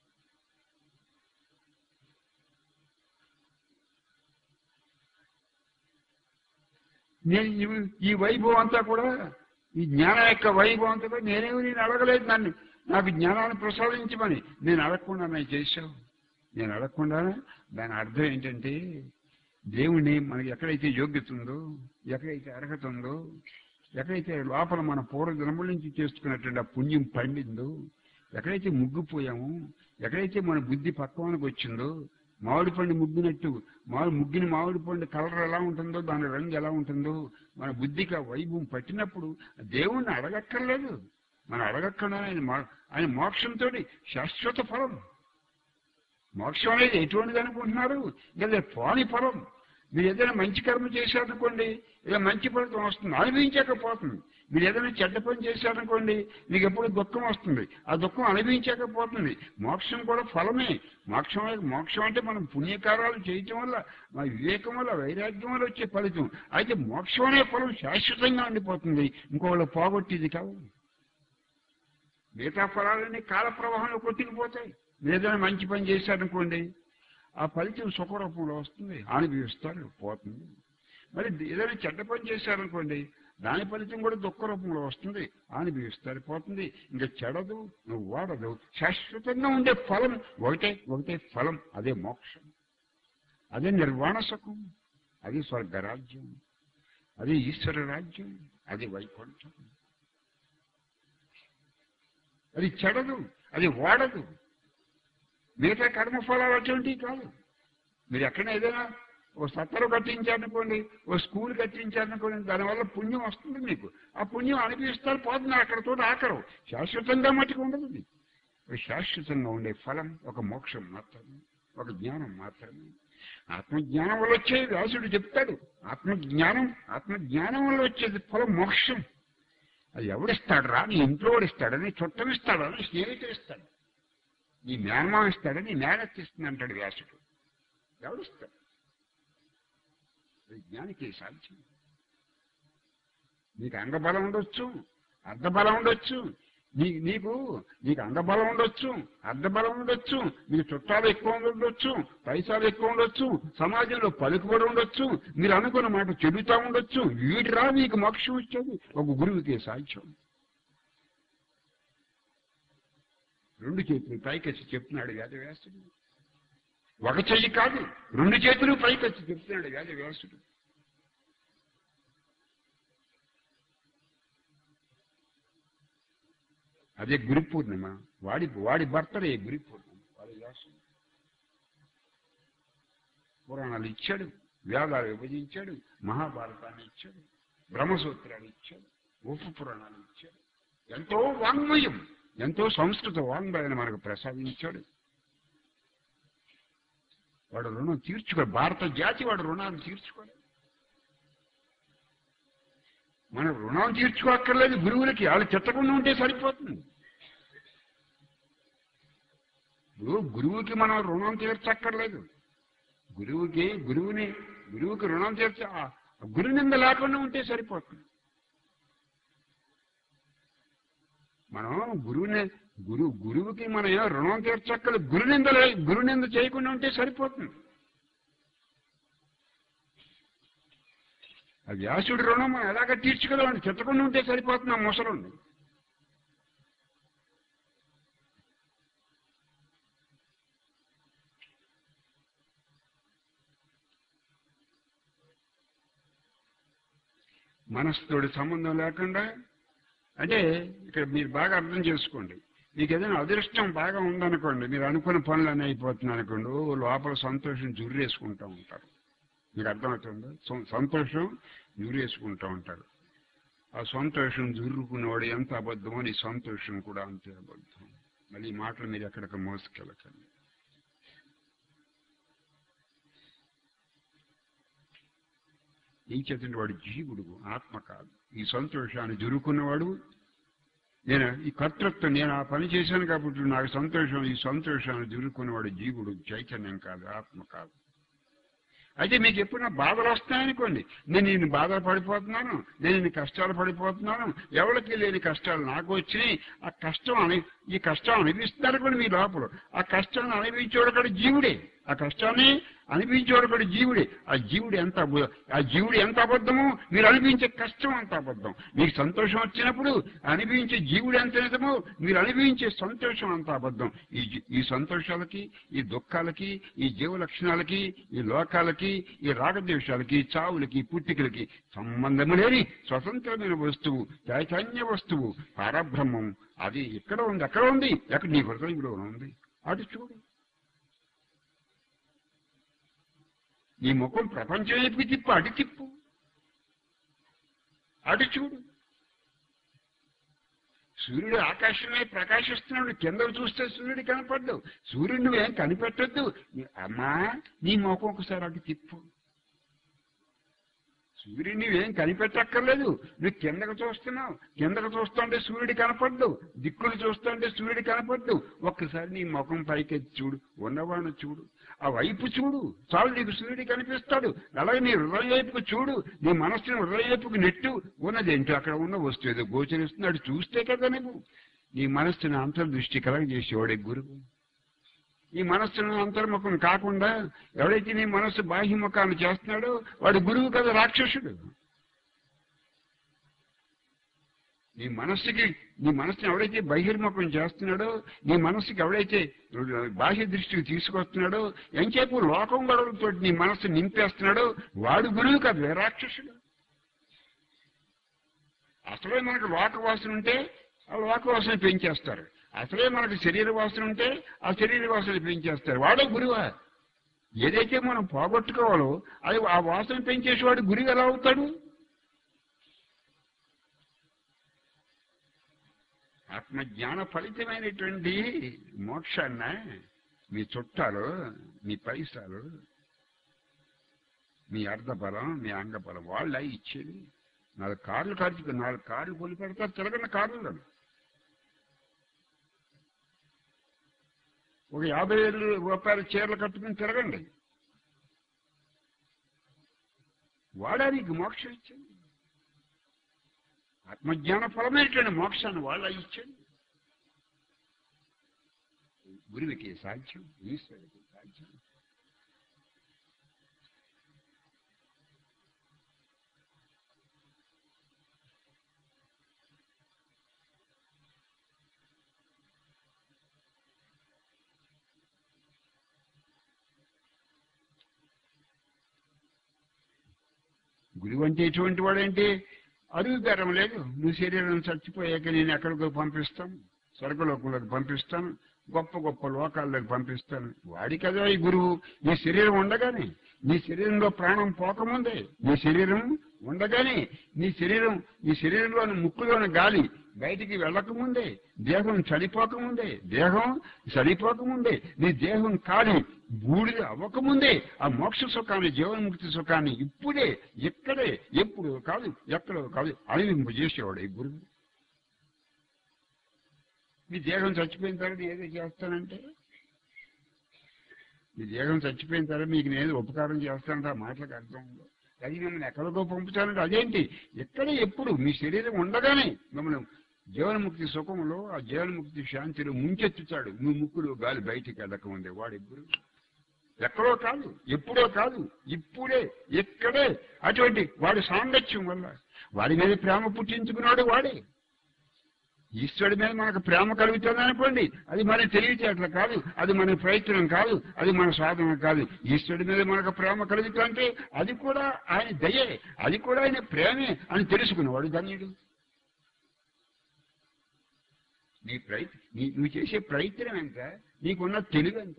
నేను ఈ వైభవం అంతా కూడా, ఈ జ్ఞానం యొక్క వైభవం అంతా కూడా నేను అడగలేదు. నాకు జ్ఞానాన్ని ప్రసాదించమని నేను అడగకుండా నేను చేశావు. నేను అడగకుండా దాని అర్థం ఏంటంటే దేవుణ్ణి మనకి ఎక్కడైతే యోగ్యత ఉందో, ఎక్కడైతే అర్హత ఉందో, ఎక్కడైతే లోపల మన పూర్వజన్మల నుంచి చేసుకున్నటువంటి ఆ పుణ్యం పండిందో, ఎక్కడైతే ముగ్గిపోయామో, ఎక్కడైతే మన బుద్ధి పక్వానికి వచ్చిందో, మామిడి పండు ముగ్గినట్టు ముగ్గిన మామిడి పండు కలర్ ఎలా ఉంటుందో, దాని రంగు ఎలా ఉంటుందో, మన బుద్ధికి ఆ వైభవం పట్టినప్పుడు దేవుణ్ణి అడగక్కర్లేదు. మనం అడగకుండా ఆయన మోక్షంతో శాశ్వత ఫలం. మోక్షం అనేది ఎటువంటిది అనుకుంటున్నారు? ఇంకా పోని ఫలం. మీరు ఏదైనా మంచి కర్మ చేశారనుకోండి, ఇలా మంచి ఫలితం వస్తుంది, అనుభవించకపోతుంది. మీరు ఏదైనా చెడ్డ పని చేశారనుకోండి, మీకు ఎప్పుడు దుఃఖం వస్తుంది, ఆ దుఃఖం అనుభవించకపోతుంది. మోక్షం కూడా ఫలమే. మోక్షం అంటే మనం పుణ్యకారాలు చేయటం వల్ల, మన వివేకం వల్ల, వైరాగ్యం వల్ల వచ్చే ఫలితం. అయితే మోక్షం అనే ఫలం శాశ్వతంగా ఉండిపోతుంది, ఇంకోళ్ళు పోగొట్టేది కావు. మిగతా ఫలాలన్నీ కాల ప్రవాహంలో కొట్టుకుపోతాయి. ఏదైనా మంచి పని చేశారనుకోండి, ఆ ఫలితం సుఖరూపంలో వస్తుంది, అనుభవిస్తారు, పోతుంది. మరి ఏదైనా చెడ్డ పని చేశారనుకోండి, దాని ఫలితం కూడా దుఃఖ రూపంలో వస్తుంది, అనుభవిస్తారు, పోతుంది. ఇంకా చెడదు, నువ్వు వాడదు, శాశ్వతంగా ఉండే ఫలం ఒకటే ఫలం, అదే మోక్షం, అదే నిర్వాణ సుఖం, అది స్వర్గరాజ్యం, అది ఈశ్వర రాజ్యం, అది వైకుంఠం. అది చెడదు, అది వాడదు. మిగతా కర్మఫలాలు అటువంటివి కాదు. మీరు ఎక్కడ ఏదైనా ఓ సత్తరు కట్టించారనుకోండి, ఓ స్కూల్ కట్టించారనుకోండి, దానివల్ల పుణ్యం వస్తుంది మీకు. ఆ పుణ్యం అనుభవిస్తారు, పోతుంది, అక్కడతో ఆకరు. శాశ్వతంగా మట్టుకు ఉండదు. శాశ్వతంగా ఉండే ఫలం ఒక మోక్షం మాత్రమే, ఒక జ్ఞానం మాత్రమే. ఆత్మజ్ఞానం వల్ల వచ్చేది వ్యాసుడు చెప్తాడు. ఆత్మజ్ఞానం వల్ల వచ్చేది ఫలం మోక్షం. అది ఎవడిస్తాడు రా? నీ ఇంట్లో వాడిస్తాడని, చుట్టం ఇస్తాడని, స్నేహితుడు ఇస్తాడు, నీ మేనమామ ఇస్తాడని, నీ మేనత్తిస్తుంది అంటాడు వ్యాసుడు. ఎవడిస్తాడు? జ్ఞానికి సాధ్యం. నీకు అంగబలం ఉండొచ్చు, అర్ధబలం ఉండొచ్చు, నీకు అంగబలం ఉండొచ్చు, అర్ధబలం ఉండొచ్చు, నీకు చుట్టాలు ఎక్కువ ఉండొచ్చు, పైసలు ఎక్కువ ఉండొచ్చు, సమాజంలో పలుకుబడి ఉండొచ్చు, మీరు అనుకున్న మాట చెబుతా ఉండొచ్చు. వీటిరా మీకు మోక్షం వచ్చేది ఒక గురువుకే సాధ్యం. రెండు చేతులు పైకెచ్చి చెప్తున్నాడు వేదవ్యాసుడు. ఒక చెయ్యి కాదు, రెండు చేతులు పైకెచ్చి చెప్తున్నాడు వేదవ్యాసుడు. అదే గురు పూర్ణిమ. వాడి బర్త్డే గురు పూర్ణిమ. వాడి వ్యాసుడు పురాణాలు ఇచ్చాడు, వేదాలు విభజించాడు, మహాభారతాన్ని ఇచ్చాడు, బ్రహ్మసూత్రాలు ఇచ్చాడు, ఉప పురాణాలు ఇచ్చాడు. ఎంతో వాంగ్మయం, ఎంతో సంస్కృత వాంగ్మయాన్ని మనకు ప్రసాదించాడు. వాడు రుణం తీర్చుకో, భారత జాతి వాడు రుణాన్ని తీర్చుకోలేదు. మనం రుణం తీర్చుకోక్కర్లేదు గురువులకి, వాళ్ళు చెత్తకుండా ఉంటే సరిపోతుంది. గురువుకి మనం రుణం తీర్చక్కర్లేదు. గురువుకి రుణం గురునింద లేకుండా ఉంటే సరిపోతుంది. మనం గురువుకి మనం రుణం తీర్చక్కర్లేదు, గురునింద చేయకుండా ఉంటే సరిపోతుంది. ఆ వ్యాసుడి రుణం మనం ఎలాగ తీర్చుకోలేమండి, చెత్తకుండా ఉంటే సరిపోతుంది. ఆ ముసలుండి మనసుతోటి సంబంధం లేకుండా, అంటే ఇక్కడ మీరు బాగా అర్థం చేసుకోండి. మీకు ఏదైనా అదృష్టం బాగా ఉందనుకోండి, మీరు అనుకున్న పనులన్నీ అయిపోతుంది అనుకోండి, లోపల సంతోషం జుర్రేసుకుంటూ ఉంటారు. మీకు అర్థమవుతుంది? సంతోషం జుర్రేసుకుంటూ ఉంటారు. ఆ సంతోషం జుర్రుకునేవాడు ఎంత అబద్ధమో నీ సంతోషం కూడా అంతే అబద్ధం. మళ్ళీ ఈ మాటలు మీరు ఎక్కడికి మోసుకెళ్ళకండి. ఈ చేతండి వాడు జీవుడు, ఆత్మ కాదు. ఈ సంతోషాన్ని జురుకున్నవాడు, నేను ఈ కర్తృత్వం, నేను ఆ పని చేశాను కాబట్టి నాకు సంతోషం, ఈ సంతోషాన్ని జురుకున్నవాడు జీవుడు, చైతన్యం కాదు, ఆత్మ కాదు. అయితే మీకు ఎప్పుడైనా బాధలు వస్తాయనుకోండి, నేను ఇన్ని బాధలు పడిపోతున్నాను, నేను ఇన్ని కష్టాలు పడిపోతున్నాను, ఎవరికి లేని కష్టాలు నాకు వచ్చినాయి, ఈ కష్టం అనిపిస్తున్నారు కూడా మీ లోపల. ఆ కష్టాన్ని అనుభవించేవాడు కూడా జీవుడే, ఆ కష్టాన్ని అనిపించేవాడు కూడా జీవుడే. ఆ జీవుడు ఎంత అబద్ధమో మీరు అనిపించే కష్టం అంత అబద్ధం. మీకు సంతోషం వచ్చినప్పుడు అనిపించే జీవుడు ఎంత నిజమో మీరు అనిపించే సంతోషం అంత అబద్ధం. ఈ సంతోషాలకి, ఈ దుఃఖాలకి, ఈ జీవ లక్షణాలకి, ఈ లోకాలకి, ఈ రాగద్వేషాలకి, చావులకి, పుట్టికలకి సంబంధము లేని స్వతంత్రమైన వస్తువు, చైతన్య వస్తువు, పరబ్రహ్మం. అది ఎక్కడ ఉంది, అక్కడ ఉంది, ఎక్కడ నీ హృదయంలో ఉంది. అటు చూడు. నీ ముఖం ప్రపంచం వైపు తిప్పు, అటు తిప్పు, అటు చూడు. సూర్యుడు ఆకాశమే ప్రకాశిస్తున్నాడు, కింద చూస్తే సూర్యుడు కనపడ్డావు, సూర్యుడు నువ్వేం కనిపెట్టద్దు. అమ్మా నీ ముఖం ఒకసారి అటు తిప్పు. సూర్యుడు నువ్వేం కనిపెట్టక్కర్లేదు. నువ్వు కిందకు చూస్తున్నావు, కిందకు చూస్తుంటే సూర్యుడు కనపడ్డు, దిక్కులు చూస్తుంటే సూర్యుడు కనపడ్డు. ఒక్కసారి నీ ముఖం పైకెత్తి చూడు, ఉన్నవాడిని చూడు, ఆ వైపు చూడు, చాలు నీకు సూర్యుడు కనిపిస్తాడు. అలాగే నీ హృదయం వైపుకు చూడు, నీ మనస్సుని హృదయం వైపుకు నెట్టు. ఉన్నదేంటో అక్కడ ఉన్న వస్తువు ఏదో గోచరిస్తున్నాడు, చూస్తే కదా నువ్వు నీ మనస్సుని అంతర్దృష్టి కలగజేసేవాడే గురువు. ఈ మనస్సును అంతర్ముఖం కాకుండా ఎవడైతే నీ మనస్సు బాహ్యముఖాన్ని చేస్తున్నాడో వాడు గురువు కదా, రాక్షసుడు. నీ మనస్సుని ఎవడైతే బహిర్ముఖం చేస్తున్నాడో, నీ మనస్సుకి ఎవడైతే బాహ్య దృష్టికి తీసుకొస్తున్నాడో, ఎంచేపు లోకం గొడవలతో నీ మనస్సు నింపేస్తున్నాడో వాడు గురువు కదా, రాక్షసుడు. అసలే మనకు లోకవాసన ఉంటే ఆ లోకవాసన పెంచేస్తారు. అసలే మనకు శరీర వాసన ఉంటే ఆ శరీర వాసన పెంచేస్తారు. వాడే గురువా? ఏదైతే మనం పోగొట్టుకోవాలో అది ఆ వాసన పెంచేసేవాడు గురువు ఎలా అవుతాడు? ఆత్మజ్ఞాన ఫలితమైనటువంటి మోక్షాన్న మీ చుట్టాలు, మీ పైసాలు, మీ అర్ధఫలం, మీ అంగఫలం వాళ్ళ ఇచ్చేది. 4 కార్లు ఖర్చుకు 4 కార్లు కొని పెడతారు, తిరగని కార్లు. ఒక 50,000 రూపాయల చీరలు కట్టుకుని తిరగండి, వాడా నీకు మోక్షం ఇచ్చింది. ఆత్మజ్ఞాన ఫలమైనటువంటి మోక్షాన్ని వాళ్ళ ఇచ్చాడు. గురువుకి సాధ్యం, ఈశ్వరుడికి సాధ్యం. గురువు అంటే ఎటువంటి వాడంటే అరుగు బెరం లేదు. నువ్వు శరీరం చచ్చిపోయాక నేను ఎక్కడికో పంపిస్తాను, స్వర్గలోకంలోకి పంపిస్తాను, గొప్ప గొప్ప లోకాల్లోకి పంపిస్తాను. వాడి కదా ఈ గురువు. నీ శరీరం ఉండగానే, నీ శరీరంలో ప్రాణం పోకముందే, నీ శరీరం ఉండగానే, నీ శరీరంలోని ముక్కులోని గాలి బయటికి వెళ్ళకముందే, దేహం చనిపోకముందే, నీ దేహం కాలి బూడిద అవ్వకముందే ఆ మోక్ష సుఖాన్ని, జీవన్ముక్తి సుఖాన్ని ఇప్పుడే, ఇక్కడే, ఎప్పుడు కాదు, ఎక్కడో కాదు అనుభవింపజేసేవాడు ఈ గురువు. నీ దేహం చచ్చిపోయిన తర్వాత ఏదో చేస్తానంటే, నీ దేహం చచ్చిపోయిన తర్వాత మీకు నేను ఉపకారం చేస్తానంటే ఆ మాటలకు అర్థం ఉందో. అది మిమ్మల్ని ఎక్కడికో పంపుతానంటే అదేంటి, ఎక్కడే ఎప్పుడు మీ శరీరం ఉండగానే మిమ్మల్ని జీవన్ముక్తి సుఖంలో, ఆ జీవన్ముక్తి శాంతిలో ముంచెత్తుతాడు. నువ్వు ముక్కులో గాలి బయటికి వెళ్ళకముందే వాడి గురువు. ఎక్కడో కాదు, ఎప్పుడో కాదు, ఇప్పుడే, ఇక్కడే. అటువంటి వాడి సాంగత్యం వల్ల వాడి మీద ప్రేమ పుట్టించుకున్నాడు వాడే. ఈశ్వరుడి మీద మనకు ప్రేమ కలుగుతుంది అనుకోండి, అది మన తెలివితేటలు కాదు, అది మన ప్రయత్నం కాదు, అది మన సాధన కాదు. ఈశ్వరుడి మీద మనకు ప్రేమ కలుగుతుంటే అది కూడా ఆయన దయే, అది కూడా ఆయన ప్రేమే అని తెలుసుకున్నవాడు ధన్యుడు. నువ్వు చేసే ప్రయత్నం ఎంత, నీకున్న తెలివి ఎంత.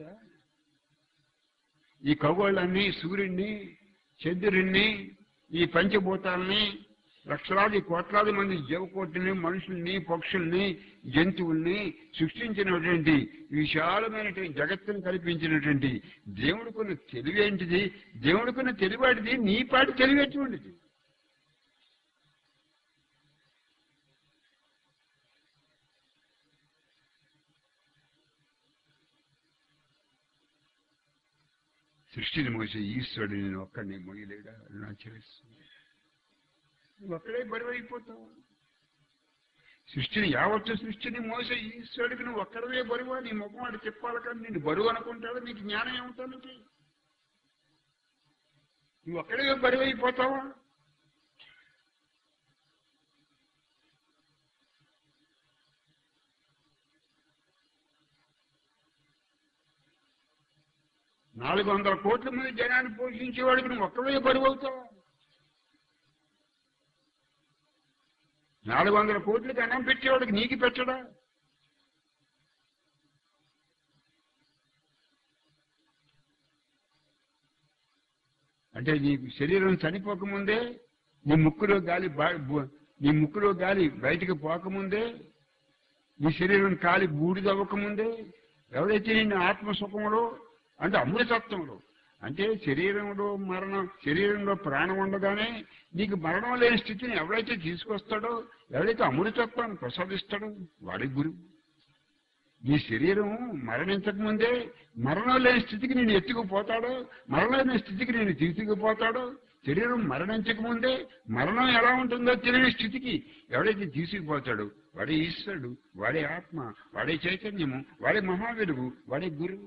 ఈ ఖగోళాన్ని, సూర్యుడిని, చంద్రుడిని, ఈ పంచభూతాలని, లక్షలాది కోట్లాది మంది జీవకోటిని, మనుషుల్ని, పక్షుల్ని, జంతువుల్ని సృష్టించినటువంటి విశాలమైనటువంటి జగత్తును కల్పించినటువంటి దేవుడికున్న తెలివేంటిది, దేవుడికున్న తెలివాటిది, నీ పాటి తెలివేటువంటిది. సృష్టిని మోసే ఈశ్వరుడు నేను ఒక్కడిని మోయలేడా నా చేస్తుంది. నువ్వు ఒక్కడే బరువు అయిపోతావు. సృష్టిని మోసే ఈశ్వరుడికి నువ్వు ఒక్కడవే బరువా? నీ ముఖం వాడు చెప్పాలి కానీ నేను బరువు అనుకుంటాడు. నీకు జ్ఞానం ఏముంటానికి? నువ్వు ఒక్కడే బరువు అయిపోతావా? నాలుగు 400 కోట్ల మంది జనాన్ని పోషించేవాడికి నువ్వు ఒక్కడే బరువు అవుతావా? 400 కోట్లకి అన్నం పెట్టేవాడికి నీకు పెట్టడా? అంటే నీ శరీరం చనిపోకముందే, నీ ముక్కులో గాలి బయటకు పోకముందే, నీ శరీరం కాలి బూడిదవ్వకముందే, ఎవరైతే నిన్ను ఆత్మసుఖంలో అంటే అమృతత్వంలో అంటే శరీరంలో ప్రాణం ఉండగానే నీకు మరణం లేని స్థితిని ఎవడైతే తీసుకొస్తాడో, ఎవడైతే అమృతత్వాన్ని ప్రసాదిస్తాడో వాడి గురువు. నీ శరీరం మరణించక ముందే మరణం లేని స్థితికి నేను ఎత్తుకుపోతాడో, మరణం లేని స్థితికి నేను తీసుకుపోతాడో, శరీరం మరణించక ముందే మరణం ఎలా ఉంటుందో తెలియని స్థితికి ఎవడైతే తీసుకుపోతాడో వాడే ఈశ్వరుడు, వాడే ఆత్మ, వాడే చైతన్యము, వాడే మహావీరువు, వాడే గురువు.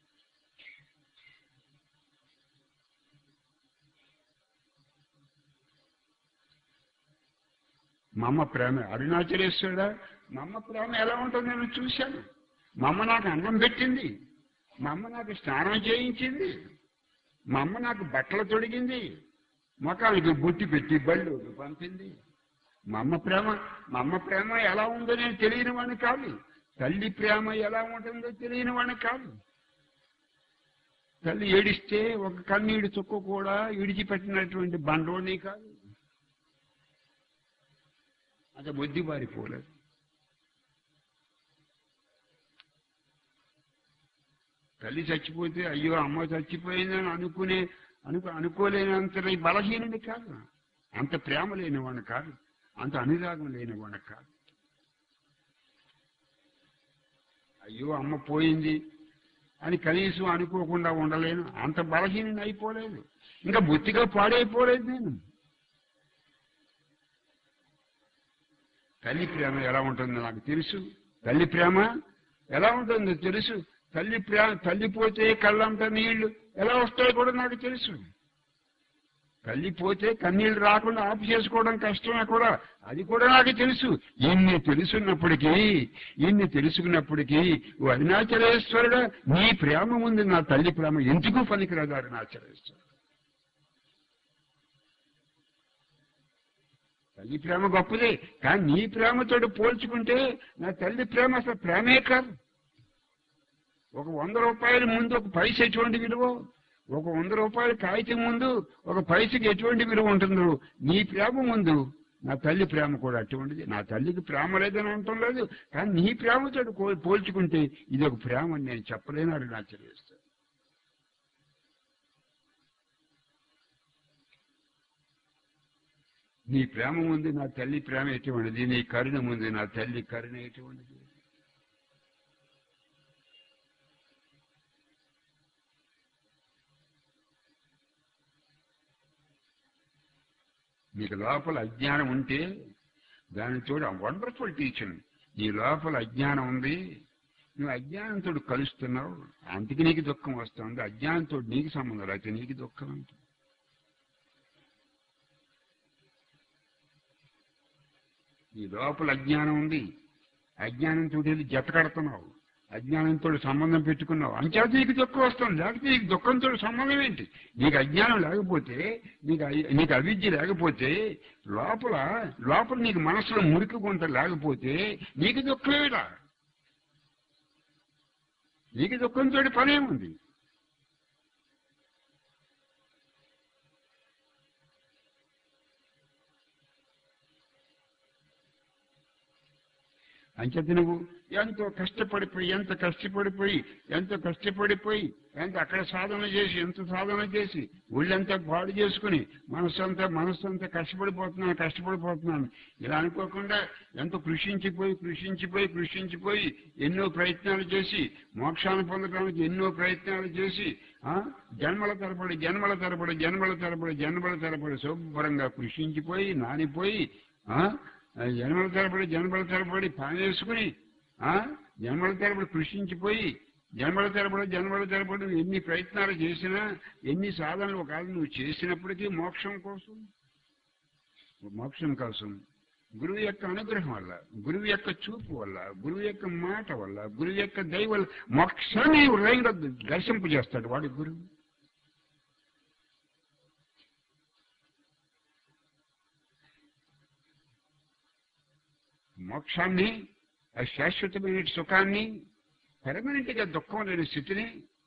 మా అమ్మ ప్రేమ అరుణాచలేశ్వరుడా, మా అమ్మ ప్రేమ ఎలా ఉంటుందో నేను చూశాను. మా అమ్మ నాకు అన్నం పెట్టింది, మా అమ్మ నాకు స్నానం చేయించింది, మా అమ్మ నాకు బట్టలు తొడిగింది, మొఖానికి బొట్టి పెట్టి బళ్ళు పంపింది. మా అమ్మ ప్రేమ ఎలా ఉందో నేను తెలియని వాడిని కాదు. తల్లి ప్రేమ ఎలా ఉంటుందో తెలియని వాడిని కాదు. తల్లి ఏడిస్తే ఒక కన్నీడు చుక్క కూడా విడిచిపెట్టినటువంటి బండోని కాదు. అంత బుద్ధి పారిపోలేదు. తల్లి చచ్చిపోతే అయ్యో అమ్మ చచ్చిపోయిందని అనుకోలేనంత బలహీనుడి కాదు, అంత ప్రేమ లేనివాడిని కాదు, అంత అనురాగం లేనివాడిని కాదు. అయ్యో అమ్మ పోయింది అని కనీసం అనుకోకుండా ఉండలేను, అంత బలహీనుని అయిపోలేదు, ఇంకా బొత్తిగా పాడైపోలేదు నేను. తల్లి ప్రేమ ఎలా ఉంటుందో నాకు తెలుసు, తల్లి ప్రేమ ఎలా ఉంటుందో తెలుసు. తల్లి పోతే కళ్ళంట నీళ్లు ఎలా వస్తాయో కూడా నాకు తెలుసు. తల్లి పోతే కన్నీళ్లు రాకుండా ఆపు చేసుకోవడం కష్టమే కూడా, అది కూడా నాకు తెలుసు. ఇన్ని తెలుసుకున్నప్పటికీ అరుణాచలేశ్వరుడు నీ ప్రేమ ఉంది, నా తల్లి ప్రేమ ఎందుకు పనికిరాదు అరుణాచలేశ్వరుడు. తల్లి ప్రేమ గొప్పదే, కానీ నీ ప్రేమతో పోల్చుకుంటే నా తల్లి ప్రేమ అసలు ప్రేమే కాదు. ఒక 100 రూపాయల ముందు ఒక పైస ఎటువంటి విలువ, ఒక 100 రూపాయల కాగితం ముందు ఒక పైసకి ఎటువంటి విలువ ఉంటుందో, నీ ప్రేమ ముందు నా తల్లి ప్రేమ కూడా అటువంటిది. నా తల్లికి ప్రేమ లేదని అంటం లేదు, కానీ నీ ప్రేమతో పోల్చుకుంటే ఇది ఒక ప్రేమ అని నేను చెప్పలేను అరుణాచలేశ్వరుడు. నీ ప్రేమ ముందు నా తల్లి ప్రేమ ఎటువంటిది, నీ కరుణ ముందు నా తల్లి కరుణ ఎటువంటిది. నీకు లోపల అజ్ఞానం ఉంటే దాని చూడ వండర్ఫుల్ టీచింగ్. నీ లోపల అజ్ఞానం ఉంది, నువ్వు అజ్ఞానంతో కలుస్తున్నావు, అందుకే నీకు దుఃఖం వస్తుంది. అజ్ఞానంతో నీకు సంబంధం అయితే నీకు దుఃఖం ఉంటుంది. నీ లోపల అజ్ఞానం ఉంది, అజ్ఞానంతో జత కడుతున్నావు, అజ్ఞానంతో సంబంధం పెట్టుకున్నావు, అంచేత నీకు దుఃఖం వస్తుంది. లేకపోతే నీకు దుఃఖంతో సంబంధం ఏంటి? నీకు అజ్ఞానం లేకపోతే, నీకు అవిద్య లేకపోతే, లోపల నీకు మనసులో మురికి గుంట లేకపోతే నీకు దుఃఖమేడా? నీకు దుఃఖంతో పనేముంది? అంచేత నువ్వు ఎంతో కష్టపడిపోయి ఎంత అక్కడ సాధన చేసి ఒళ్ళంతా పాడు చేసుకుని మనస్సంతా కష్టపడిపోతున్నాను ఇలా అనుకోకుండా ఎంతో కృషించిపోయి ఎన్నో ప్రయత్నాలు చేసి మోక్షాన్ని పొందడానికి ఎన్నో ప్రయత్నాలు చేసి జన్మల తరబడి శుభ్రంగా కృషించిపోయి నానిపోయి జన్మల తరబడి పానేసుకుని జన్మల తరబడి కృషించిపోయి జన్మల తరబడి ఎన్ని ప్రయత్నాలు చేసినా, ఎన్ని సాధనలు ఒకవేళ నువ్వు చేసినప్పటికీ మోక్షం కోసం గురువు యొక్క అనుగ్రహం వల్ల, గురువు యొక్క చూపు వల్ల, గురువు యొక్క మాట వల్ల, గురువు యొక్క దయ వల్ల మోక్షాన్ని హృదయంలో దర్శింపజేస్తాడు వాడి గురువు. మోక్షాన్ని, ఆ శాశ్వతమైన సుఖాన్ని, పెర్మనెంట్ గా దుఃఖం లేని స్థితిని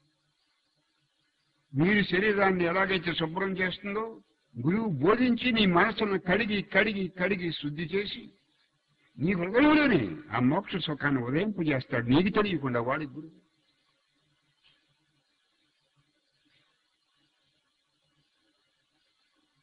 మీరు శరీరాన్ని ఎలాగైతే శుభ్రం చేస్తుందో గురువు బోధించి నీ మనసును కడిగి శుద్ధి చేసి నీ హృదయంలోనే ఆ మోక్ష సుఖాన్ని ఉదయింపజేస్తాడు నీకు తెలియకుండా వాడి గురువు.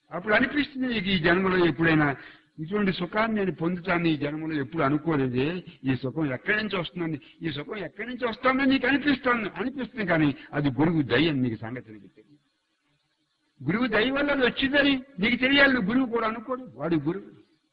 అప్పుడు అనిపిస్తుంది నీకు ఈ జన్మలో ఎప్పుడైనా ఇటువంటి సుఖాన్ని నేను పొందుతాను, ఈ జన్మలో ఎప్పుడు అనుకోలేదే, ఈ సుఖం ఎక్కడి నుంచి వస్తుందని, ఈ సుఖం ఎక్కడి నుంచి వస్తుందని నీకు అనిపిస్తుంది. కానీ అది గురువు దయ అని నీకు సంగతి నీకు తెలియదు. గురువు దయ వల్ల అది వచ్చిందని నీకు తెలియాలి. గురువు కూడా అనుకోడు, వాడు గురువు.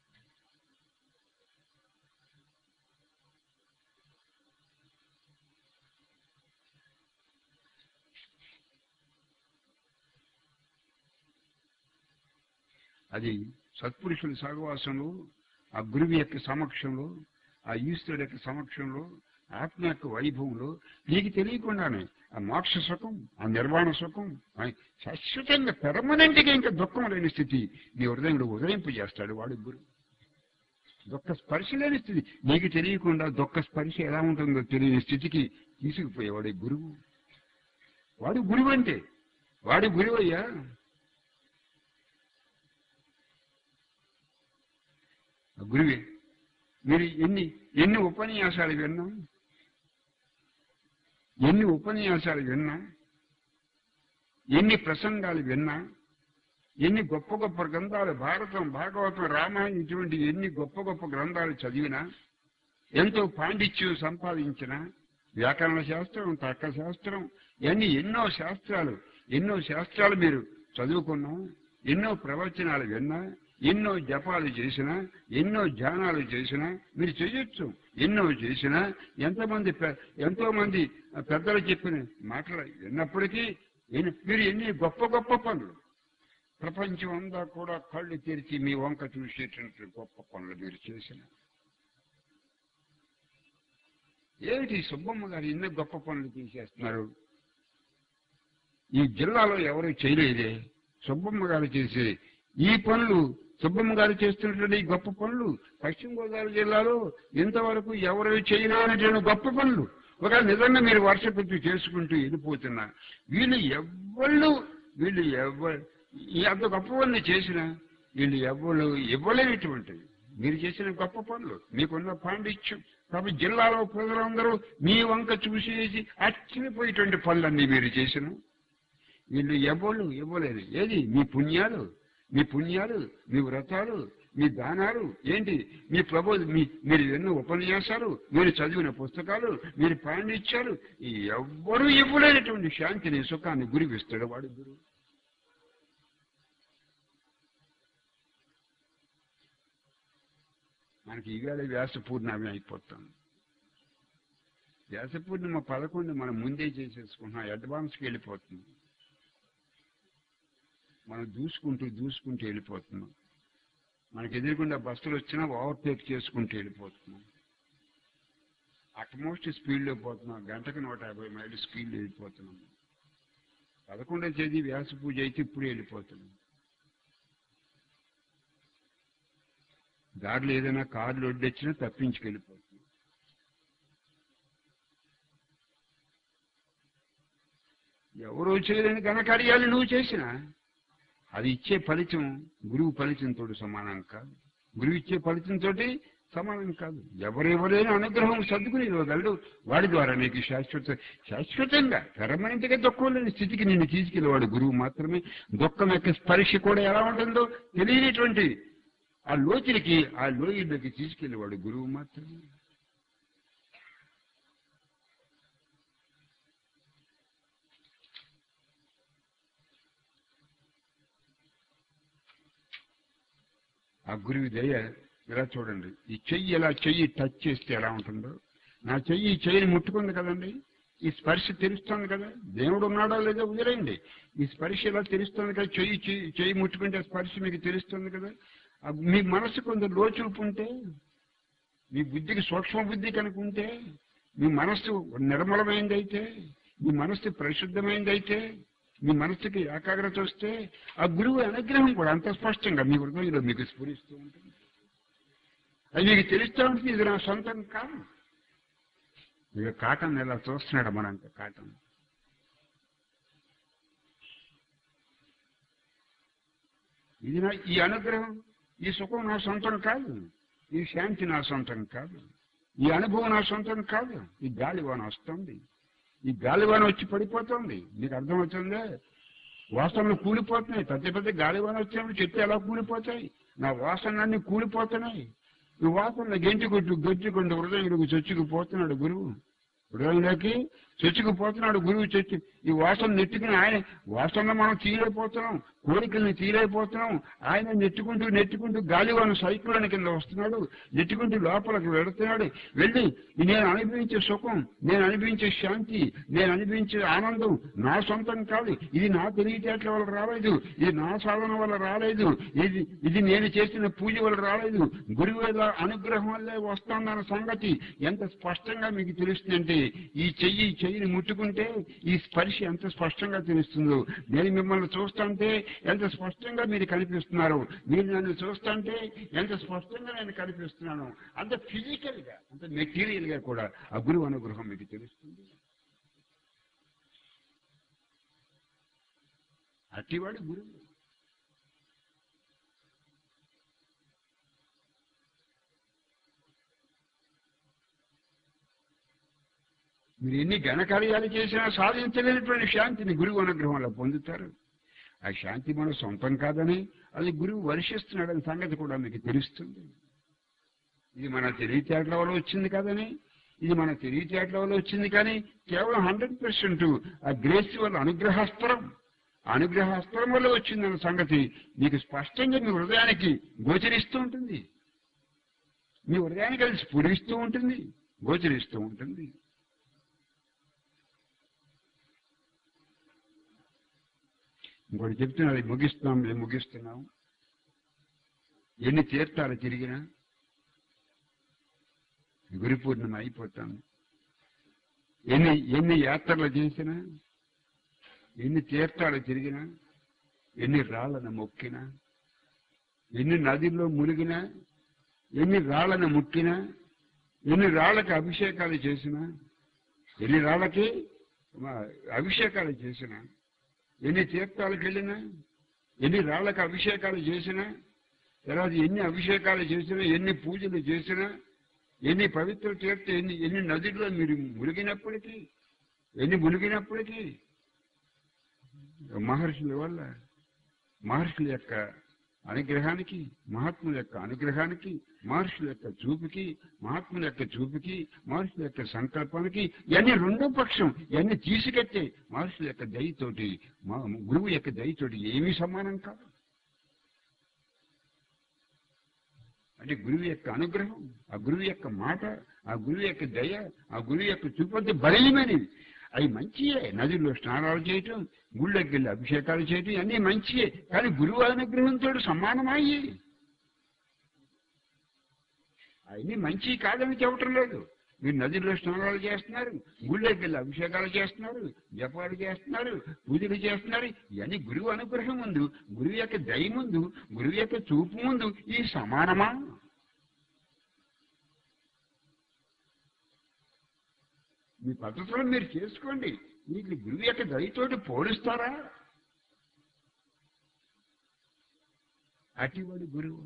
అది సత్పురుషుల సహవాసంలో, ఆ గురువు యొక్క సమక్షంలో, ఆ ఈశ్వరుడు యొక్క సమక్షంలో, ఆత్మ యొక్క వైభవంలో నీకు తెలియకుండానే ఆ మోక్ష సుఖం, ఆ నిర్వాణ సుఖం శాశ్వతంగా పెర్మనెంట్గా ఇంకా దుఃఖం లేని స్థితి నీ హృదయంలో ఉదయింపజేస్తాడు వాడు గురువు. దుఃఖ స్పర్శ లేని స్థితి నీకు తెలియకుండా దుఃఖ స్పర్శ ఎలా ఉంటుందో తెలియని స్థితికి తీసుకుపోయేవాడు గురువు. వాడు గురువు అంటే వాడు గురువు అయ్యా. గురువే మీరు ఎన్ని ఉపన్యాసాలు విన్నా, ఎన్ని ప్రసంగాలు విన్నా, ఎన్ని గొప్ప గొప్ప గ్రంథాలు భారతం, భాగవతం, రామాయణం ఇటువంటి ఎన్ని గొప్ప గొప్ప గ్రంథాలు చదివినా, ఎంతో పాండిత్యం సంపాదించిన వ్యాకరణ శాస్త్రం, తర్కశాస్త్రం, ఇవన్నీ ఎన్నో శాస్త్రాలు మీరు చదువుకున్నా, ఎన్నో ప్రవచనాలు విన్నా, ఎన్నో జపాలు చేసినా, ఎన్నో ధ్యానాలు చేసినా మీరు చేయొచ్చు. ఎన్నో చేసినా ఎంతో మంది పెద్దలు చెప్పిన మాటలు విన్నప్పటికీ మీరు ఎన్ని గొప్ప గొప్ప పనులు, ప్రపంచం అంతా కూడా కళ్ళు తెరిచి మీ వంక చూసేటువంటి గొప్ప పనులు మీరు చేసిన. ఏమిటి సుబ్బమ్మ గారు ఎన్ని గొప్ప పనులు చేసేస్తున్నారు? ఈ జిల్లాలో ఎవరు చేయలేదే. సుబ్బమ్మ గారు చేసే ఈ పనులు, సుబ్బమ్మ గారు చేస్తున్నటువంటి గొప్ప పనులు పశ్చిమ గోదావరి జిల్లాలో ఇంతవరకు ఎవరు చేయలేనటువంటి గొప్ప పనులు ఒకవేళ నిజంగా మీరు వర్షపెట్టి చేసుకుంటూ వెళ్ళిపోతున్నా, వీళ్ళు అంత గొప్ప పనులు చేసినా వీళ్ళు ఎవరు ఇవ్వలేనటువంటివి మీరు చేసిన గొప్ప పనులు, మీకున్న పాండిత్యం. కాబట్టి జిల్లాలో ప్రజలందరూ మీ వంక చూసేసి ఆశ్చర్యపోయేటువంటి పనులన్నీ మీరు చేసిన వీళ్ళు ఎవరు ఇవ్వలేదు. ఏది మీ పుణ్యాలు, మీ వ్రతాలు, మీ దానాలు ఏంటి, మీ మీరు ఎన్నో ఉపన్యాసాలు, మీరు చదివిన పుస్తకాలు, మీరు పాండిత్యాలు, ఎవ్వరూ ఇవ్వలేనటువంటి శాంతిని, సుఖాన్ని గురువు ఇస్తాడు. వాడు గురువు. మనకి ఈవేళ వ్యాస పూర్ణమి అయిపోతాం. వ్యాస పూర్ణిమ 11 మనం ముందే చేసేసుకుంటున్నాం, అడ్వాన్స్కి వెళ్ళిపోతుంది. మనం దూసుకుంటూ వెళ్ళిపోతున్నాం. మనకి ఎదురుకుండా బస్సులు వచ్చినా ఓవర్టేక్ చేసుకుంటూ వెళ్ళిపోతున్నాం. అట్మోస్ట్ స్పీడ్లో పోతున్నాం. గంటకు 150 మైళ్ళు స్పీడ్లో వెళ్ళిపోతున్నాం. 11వ తేదీ వ్యాస పూజ అయితే ఇప్పుడు వెళ్ళిపోతున్నాం. దారిలో ఏదైనా కార్లు ఒడ్డొచ్చినా తప్పించుకెళ్ళిపోతున్నాం. ఎవరో చేయలేని ఘనకార్యాలు నువ్వు చేసినా అది ఇచ్చే ఫలితం గురువు ఫలితంతో సమానం కాదు. గురువు ఇచ్చే ఫలితంతో సమానం కాదు. ఎవరెవరైనా అనుగ్రహం సర్దుకుని ఇవ్వగలడు. వాడి ద్వారా నీకు శాశ్వతంగా పెర్మనెంట్గా దుఃఖం లేని స్థితికి నిన్ను తీసుకెళ్ళేవాడు గురువు మాత్రమే. దుఃఖం యొక్క స్పర్శ కూడా ఎలా ఉంటుందో తెలియనటువంటి ఆ లోయలోకి తీసుకెళ్ళేవాడు గురువు మాత్రమే. ఆ గురువు దయ ఇలా చూడండి. ఈ చెయ్యి టచ్ చేస్తే ఎలా ఉంటుందో, నా చెయ్యిని ముట్టుకుంది కదండి, ఈ స్పర్శ తెలుస్తుంది కదా. దేవుడు ఉన్నాడో లేదో వదిలేయండి, ఈ స్పర్శ ఇలా తెలుస్తుంది కదా. చెయ్యి ముట్టుకుంటే స్పర్శ మీకు తెలుస్తుంది కదా. మీ మనసు కొంత లోచూపు ఉంటే, మీ బుద్ధికి సూక్ష్మ బుద్ధి కనుకుంటే, మీ మనస్సు నిర్మలమైందైతే, మీ మనస్సు పరిశుద్ధమైందైతే, మీ మనస్సుకి ఏకాగ్రత వస్తే ఆ గురువు అనుగ్రహం కూడా అంత స్పష్టంగా మీ హృదయంలో మీకు స్ఫురిస్తూ ఉంటుంది. అది మీకు తెలుస్తూ ఉంటుంది. ఇది నా సొంతం కాదు. ఇక కాటన్ ఎలా చూస్తున్నాడు మనంత కాటన్. ఈ అనుగ్రహం, ఈ సుఖం నా సొంతం కాదు. ఈ శాంతి నా సొంతం కాదు. ఈ అనుభవం నా సొంతం కాదు. ఈ గాలివాన వస్తుంది, ఈ గాలివాన వచ్చి పడిపోతుంది. మీకు అర్థమవుతుందే? వాసనలు కూలిపోతున్నాయి. పెద్ద పెద్ద గాలివాన వచ్చినప్పుడు చెట్లు ఎలా కూలిపోతాయి? నా వాసనలన్నీ కూలిపోతున్నాయి. ఈ వాసనలు గెంటుకుంటూ హృదయంలోకి చొచ్చుకుపోతున్నాడు గురువు. హృదయంలోకి చొచ్చుకుపోతున్నాడు గురువు. చొచ్చు ఈ వాసన నెట్టుకుని ఆయన వాసనలో మనం తీరైపోతున్నాం, కోరికల్ని తీరైపోతున్నాం. ఆయన నెట్టుకుంటూ గాలివాన సైక్లోన్ కింద వస్తున్నాడు. నెట్టుకుంటూ లోపలికి వెళుతున్నాడు. వెళ్ళి నేను అనుభవించే సుఖం, నేను అనుభవించే శాంతి, నేను అనుభవించే ఆనందం నా సొంతం కాదు. ఇది నా తెలివితేటల వల్ల రాలేదు, ఇది నా సాధన వల్ల రాలేదు, ఇది నేను చేసిన పూజ వల్ల రాలేదు, గురువు అనుగ్రహం వల్లే వస్తుందన్న సంగతి ఎంత స్పష్టంగా మీకు తెలుస్తుందంటే ఈ చెయ్యిని ముట్టుకుంటే ఈ స్పర్శ ఎంత స్పష్టంగా తెలుస్తుందో. నేను మిమ్మల్ని చూస్తుంటే ఎంత స్పష్టంగా మీరు కనిపిస్తున్నారు, మీరు నన్ను చూస్తుంటే ఎంత స్పష్టంగా నేను కనిపిస్తున్నాను. అంత ఫిజికల్ గా, అంత మెటీరియల్ గా కూడా ఆ గురువు అనుగ్రహం మీకు తెలుస్తుంది. అట్టివాడు గురువు. మీరు ఎన్ని ఘనకార్యాలు చేసినా సాధించలేనటువంటి శాంతిని గురువు అనుగ్రహంలో పొందుతారు. ఆ శాంతి మన సొంతం కాదని అది గురువు వర్షిస్తున్నాడని సంగతి కూడా మీకు తెలుస్తుంది. ఇది మన తెలివితేటల వల్ల వచ్చింది కాదని, ఇది మన తెలివితేటల వల్ల వచ్చింది కానీ కేవలం 100% ఆ గ్రేస్ వల్ల అనుగ్రహాస్త్రం వల్ల వచ్చిందన్న సంగతి మీకు స్పష్టంగా మీ హృదయానికి గోచరిస్తూ ఉంటుంది. మీ హృదయానికి అది స్ఫురిస్తూ ఉంటుంది, గోచరిస్తూ ఉంటుంది. ఇంకోటి చెప్తున్నారు, మేము ముగిస్తున్నాం. ఎన్ని తీర్థాలు తిరిగినా గురు పూర్ణిమ అయిపోతాను. ఎన్ని యాత్రలు చేసినా, ఎన్ని తీర్థాలు తిరిగినా, ఎన్ని రాళ్లను మొక్కినా, ఎన్ని నదిలో మునిగినా, ఎన్ని రాళ్లను ముట్టినా, ఎన్ని రాళ్లకి అభిషేకాలు చేసినా, ఎన్ని రాళ్లకి అభిషేకాలు చేసినా, ఎన్ని తీర్థాలకు వెళ్ళినా, ఎన్ని రాళ్లకు అభిషేకాలు చేసినా, తర్వాత ఎన్ని అభిషేకాలు చేసినా, ఎన్ని పూజలు చేసినా, ఎన్ని పవిత్ర తీర్థ ఎన్ని నదుల్లో మీరు మునిగినప్పటికీ మహర్షుల యొక్క అనుగ్రహానికి, మహాత్ముల యొక్క అనుగ్రహానికి, మహర్షుల యొక్క చూపుకి, మహాత్ముల యొక్క చూపుకి, మహర్షుల యొక్క సంకల్పానికి ఇవన్నీ రెండో పక్షం. ఇవన్నీ తీసుకెట్టే మహర్షుల యొక్క దయతోటి, గురువు యొక్క దయతోటి ఏమీ సమానం కాదు. అంటే గురువు యొక్క అనుగ్రహం, ఆ గురువు యొక్క మాట, ఆ గురువు యొక్క దయ, ఆ గురువు యొక్క చూపు అంటే బలీయమైనవి. అవి మంచియే. నదుల్లో స్నానాలు చేయటం, గుళ్ళకి వెళ్ళి అభిషేకాలు చేయటం అన్నీ మంచియే. కానీ గురువు అనుగ్రహంతో సమానమయ్యి అవన్నీ మంచి కాదని చెప్పటం లేదు. మీరు నదుల్లో స్నానాలు చేస్తున్నారు, గుళ్ళకి వెళ్ళి అభిషేకాలు చేస్తున్నారు, జపాలు చేస్తున్నారు, పూజలు చేస్తున్నారు. ఇవన్నీ గురువు అనుగ్రహం ముందు, గురువు యొక్క దయ ముందు, గురువు యొక్క చూపు ముందు ఈ సమానమా? మీ పద్ధతులు మీరు చేసుకోండి. మీకు గురువు యొక్క దయతోటి పోలుస్తారా? అటివాడు గురువు.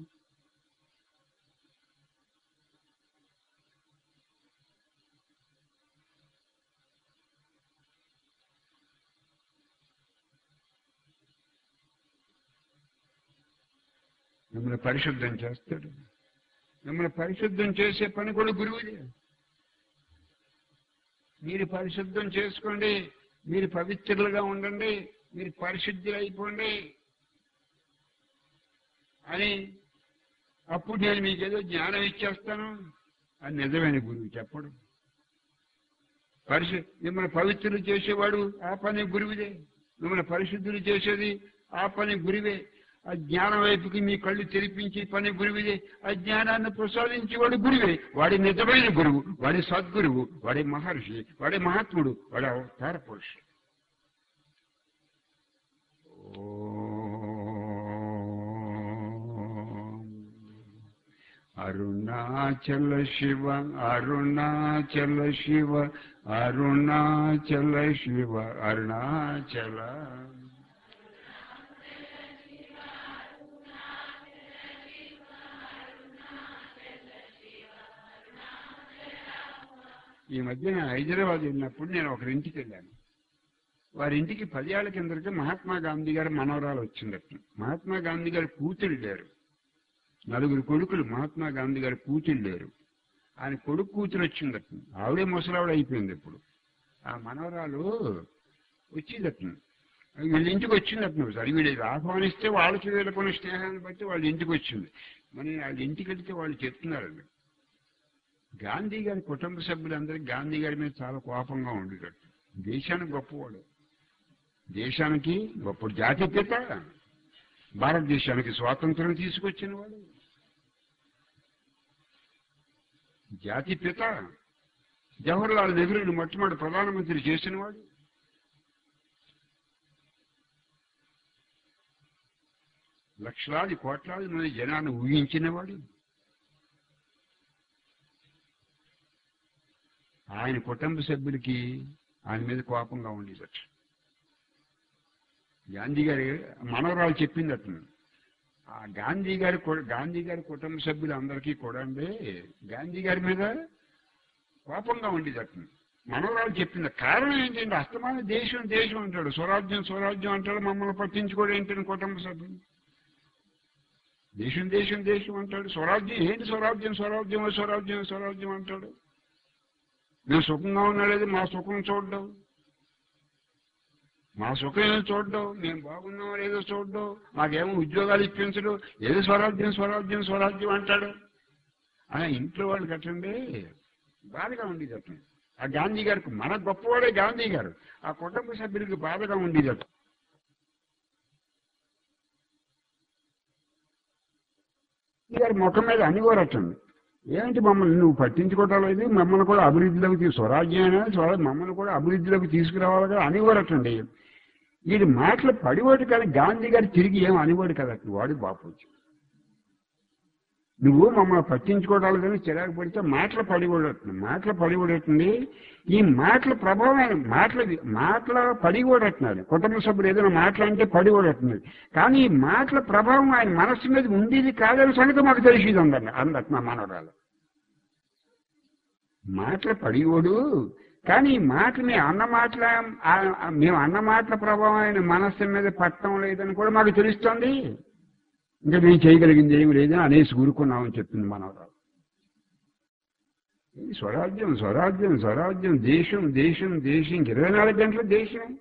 మిమ్మల్ని పరిశుద్ధం చేస్తాడు. మిమ్మల్ని పరిశుద్ధం చేసే పని కూడా గురువుదే. మీరు పరిశుద్ధం చేసుకోండి, మీరు పవిత్రులుగా ఉండండి, మీరు పరిశుద్ధులు అయిపోండి అని అప్పుడు నేను మీకేదో జ్ఞానం ఇచ్చేస్తాను అని నిజమైన గురువు చెప్పడు. మిమ్మల్ని పవిత్రులు చేసేవాడు ఆ పని గురువుదే. మిమ్మల్ని పరిశుద్ధులు చేసేది ఆ పని గురువే. ఆ జ్ఞానం వైపుకి మీ కళ్ళు తెరిపించి పని గురువుదే. ఆ జ్ఞానాన్ని ప్రసాదించేవాడు గురువే. వాడి నిజమైన గురువు, వాడి సద్గురువు, వాడి మహర్షి, వాడి మహాత్ముడు, వాడి అవతార పురుషుడు. అరుణాచల శివ, అరుణాచల శివ, అరుణాచల శివ, అరుణాచల. ఈ మధ్య నేను హైదరాబాద్ వెళ్ళినప్పుడు నేను ఒకరింటికి వెళ్ళాను. వారి ఇంటికి 10 ఏళ్ల కిందకి మహాత్మా గాంధీ గారి మనవరాలు వచ్చిందట. మహాత్మా గాంధీ గారి కూతురు లేరు, 4 కొడుకులు. మహాత్మా గాంధీ గారి కూతురు లేరు, ఆయన కొడుకు కూతురు వచ్చిందట. ఆవిడే ముసలావిడ అయిపోయింది. ఇప్పుడు ఆ మనవరాలు వచ్చిందట, వీళ్ళ ఇంటికి వచ్చిందట. సరే వీళ్ళు ఆహ్వానిస్తే వాళ్ళకి వీళ్ళకున్న స్నేహాన్ని బట్టి వాళ్ళ ఇంటికి వచ్చింది. మరి వాళ్ళ ఇంటికి వెళ్తే వాళ్ళు చెప్తున్నారండి, గాంధీ గారి కుటుంబ సభ్యులందరికీ గాంధీ గారి మీద చాలా కోపంగా ఉండేటట్టు. దేశానికి గొప్పవాడు, దేశానికి గొప్ప జాతిపిత, భారతదేశానికి స్వాతంత్రం తీసుకొచ్చిన వాడు, జాతిపిత, జవహర్లాల్ నెహ్రూని మొట్టమొదటి ప్రధానమంత్రి చేసినవాడు, లక్షలాది కోట్లాది మంది జనాన్ని ఊహించినవాడు. ఆయన కుటుంబ సభ్యులకి ఆయన మీద కోపంగా ఉండేదట. గాంధీ గారి మనవరాలు చెప్పింది అతను, ఆ గాంధీ గారి కుటుంబ సభ్యులందరికీ కూడా అండి గాంధీ గారి మీద కోపంగా ఉండేది అతను. మనవరాలు చెప్పింది. కారణం ఏంటంటే అస్తమాన దేశం దేశం అంటాడు, స్వరాజ్యం స్వరాజ్యం అంటాడు, మమ్మల్ని పట్టించుకోవడం ఏంటని కుటుంబ సభ్యులు. దేశం దేశం దేశం అంటాడు, స్వరాజ్యం ఏంటి, స్వరాజ్యం స్వరాజ్యం స్వరాజ్యం స్వరాజ్యం అంటాడు. మేము సుఖంగా ఉన్నాడేది మా సుఖం చూడడం, మా సుఖం ఏదో చూడడం, మేము బాగున్నామో లేదో చూడడం, మాకేమో ఉద్యోగాలు ఇప్పించడం, ఏదో స్వరాజ్యం స్వరాజ్యం స్వరాజ్యం అంటాడు. ఆ ఇంట్లో వాళ్ళు కట్టండి బాధగా ఉండేది అతను. ఆ గాంధీ గారికి, మన గొప్పవాడే గాంధీ గారు, ఆ కుటుంబ సభ్యులకి బాధగా ఉండేది అతను. గారి ముఖం మీద అనివారటండి, ఏంటి మమ్మల్ని నువ్వు పట్టించుకోవటం లేదు, మమ్మల్ని కూడా అభివృద్ధిలోకి స్వరాజ్యమైనా మమ్మల్ని కూడా అభివృద్ధిలోకి తీసుకురావాలి కదా అనివారటండి. వీడి మాటలు పడివాడు కానీ గాంధీ గారు తిరిగి ఏం అనివాడు కదా, వాడు బాపూజీ. నువ్వు మమ్మల్ని పట్టించుకోవడాలు కానీ చిరాకు పడితే మాటలు పడివడుతుంది. ఈ మాటల ప్రభావం, మాటల పడివడుతున్నాడు. కుటుంబ సభ్యులు ఏదైనా మాటలంటే పడివడుతున్నది, కానీ ఈ మాటల ప్రభావం ఆయన మనస్సు మీద ఉండేది కాదని సంగతి మాకు తెలిసింది అందట మా మనవరాలు. మాటల పడివడు, కానీ ఈ మాటలు మేము అన్న మాటల ప్రభావం ఆయన మనస్సు మీద పట్టడం లేదని కూడా మాకు తెలుస్తోంది. ఇంకా మేము చేయగలిగింది ఏమి లేదని అనేసి ఊరుకున్నామని చెప్పింది మనవరాలు. స్వరాజ్యం స్వరాజ్యం స్వరాజ్యం, దేశం దేశం దేశం, 24 గంటల దేశమే.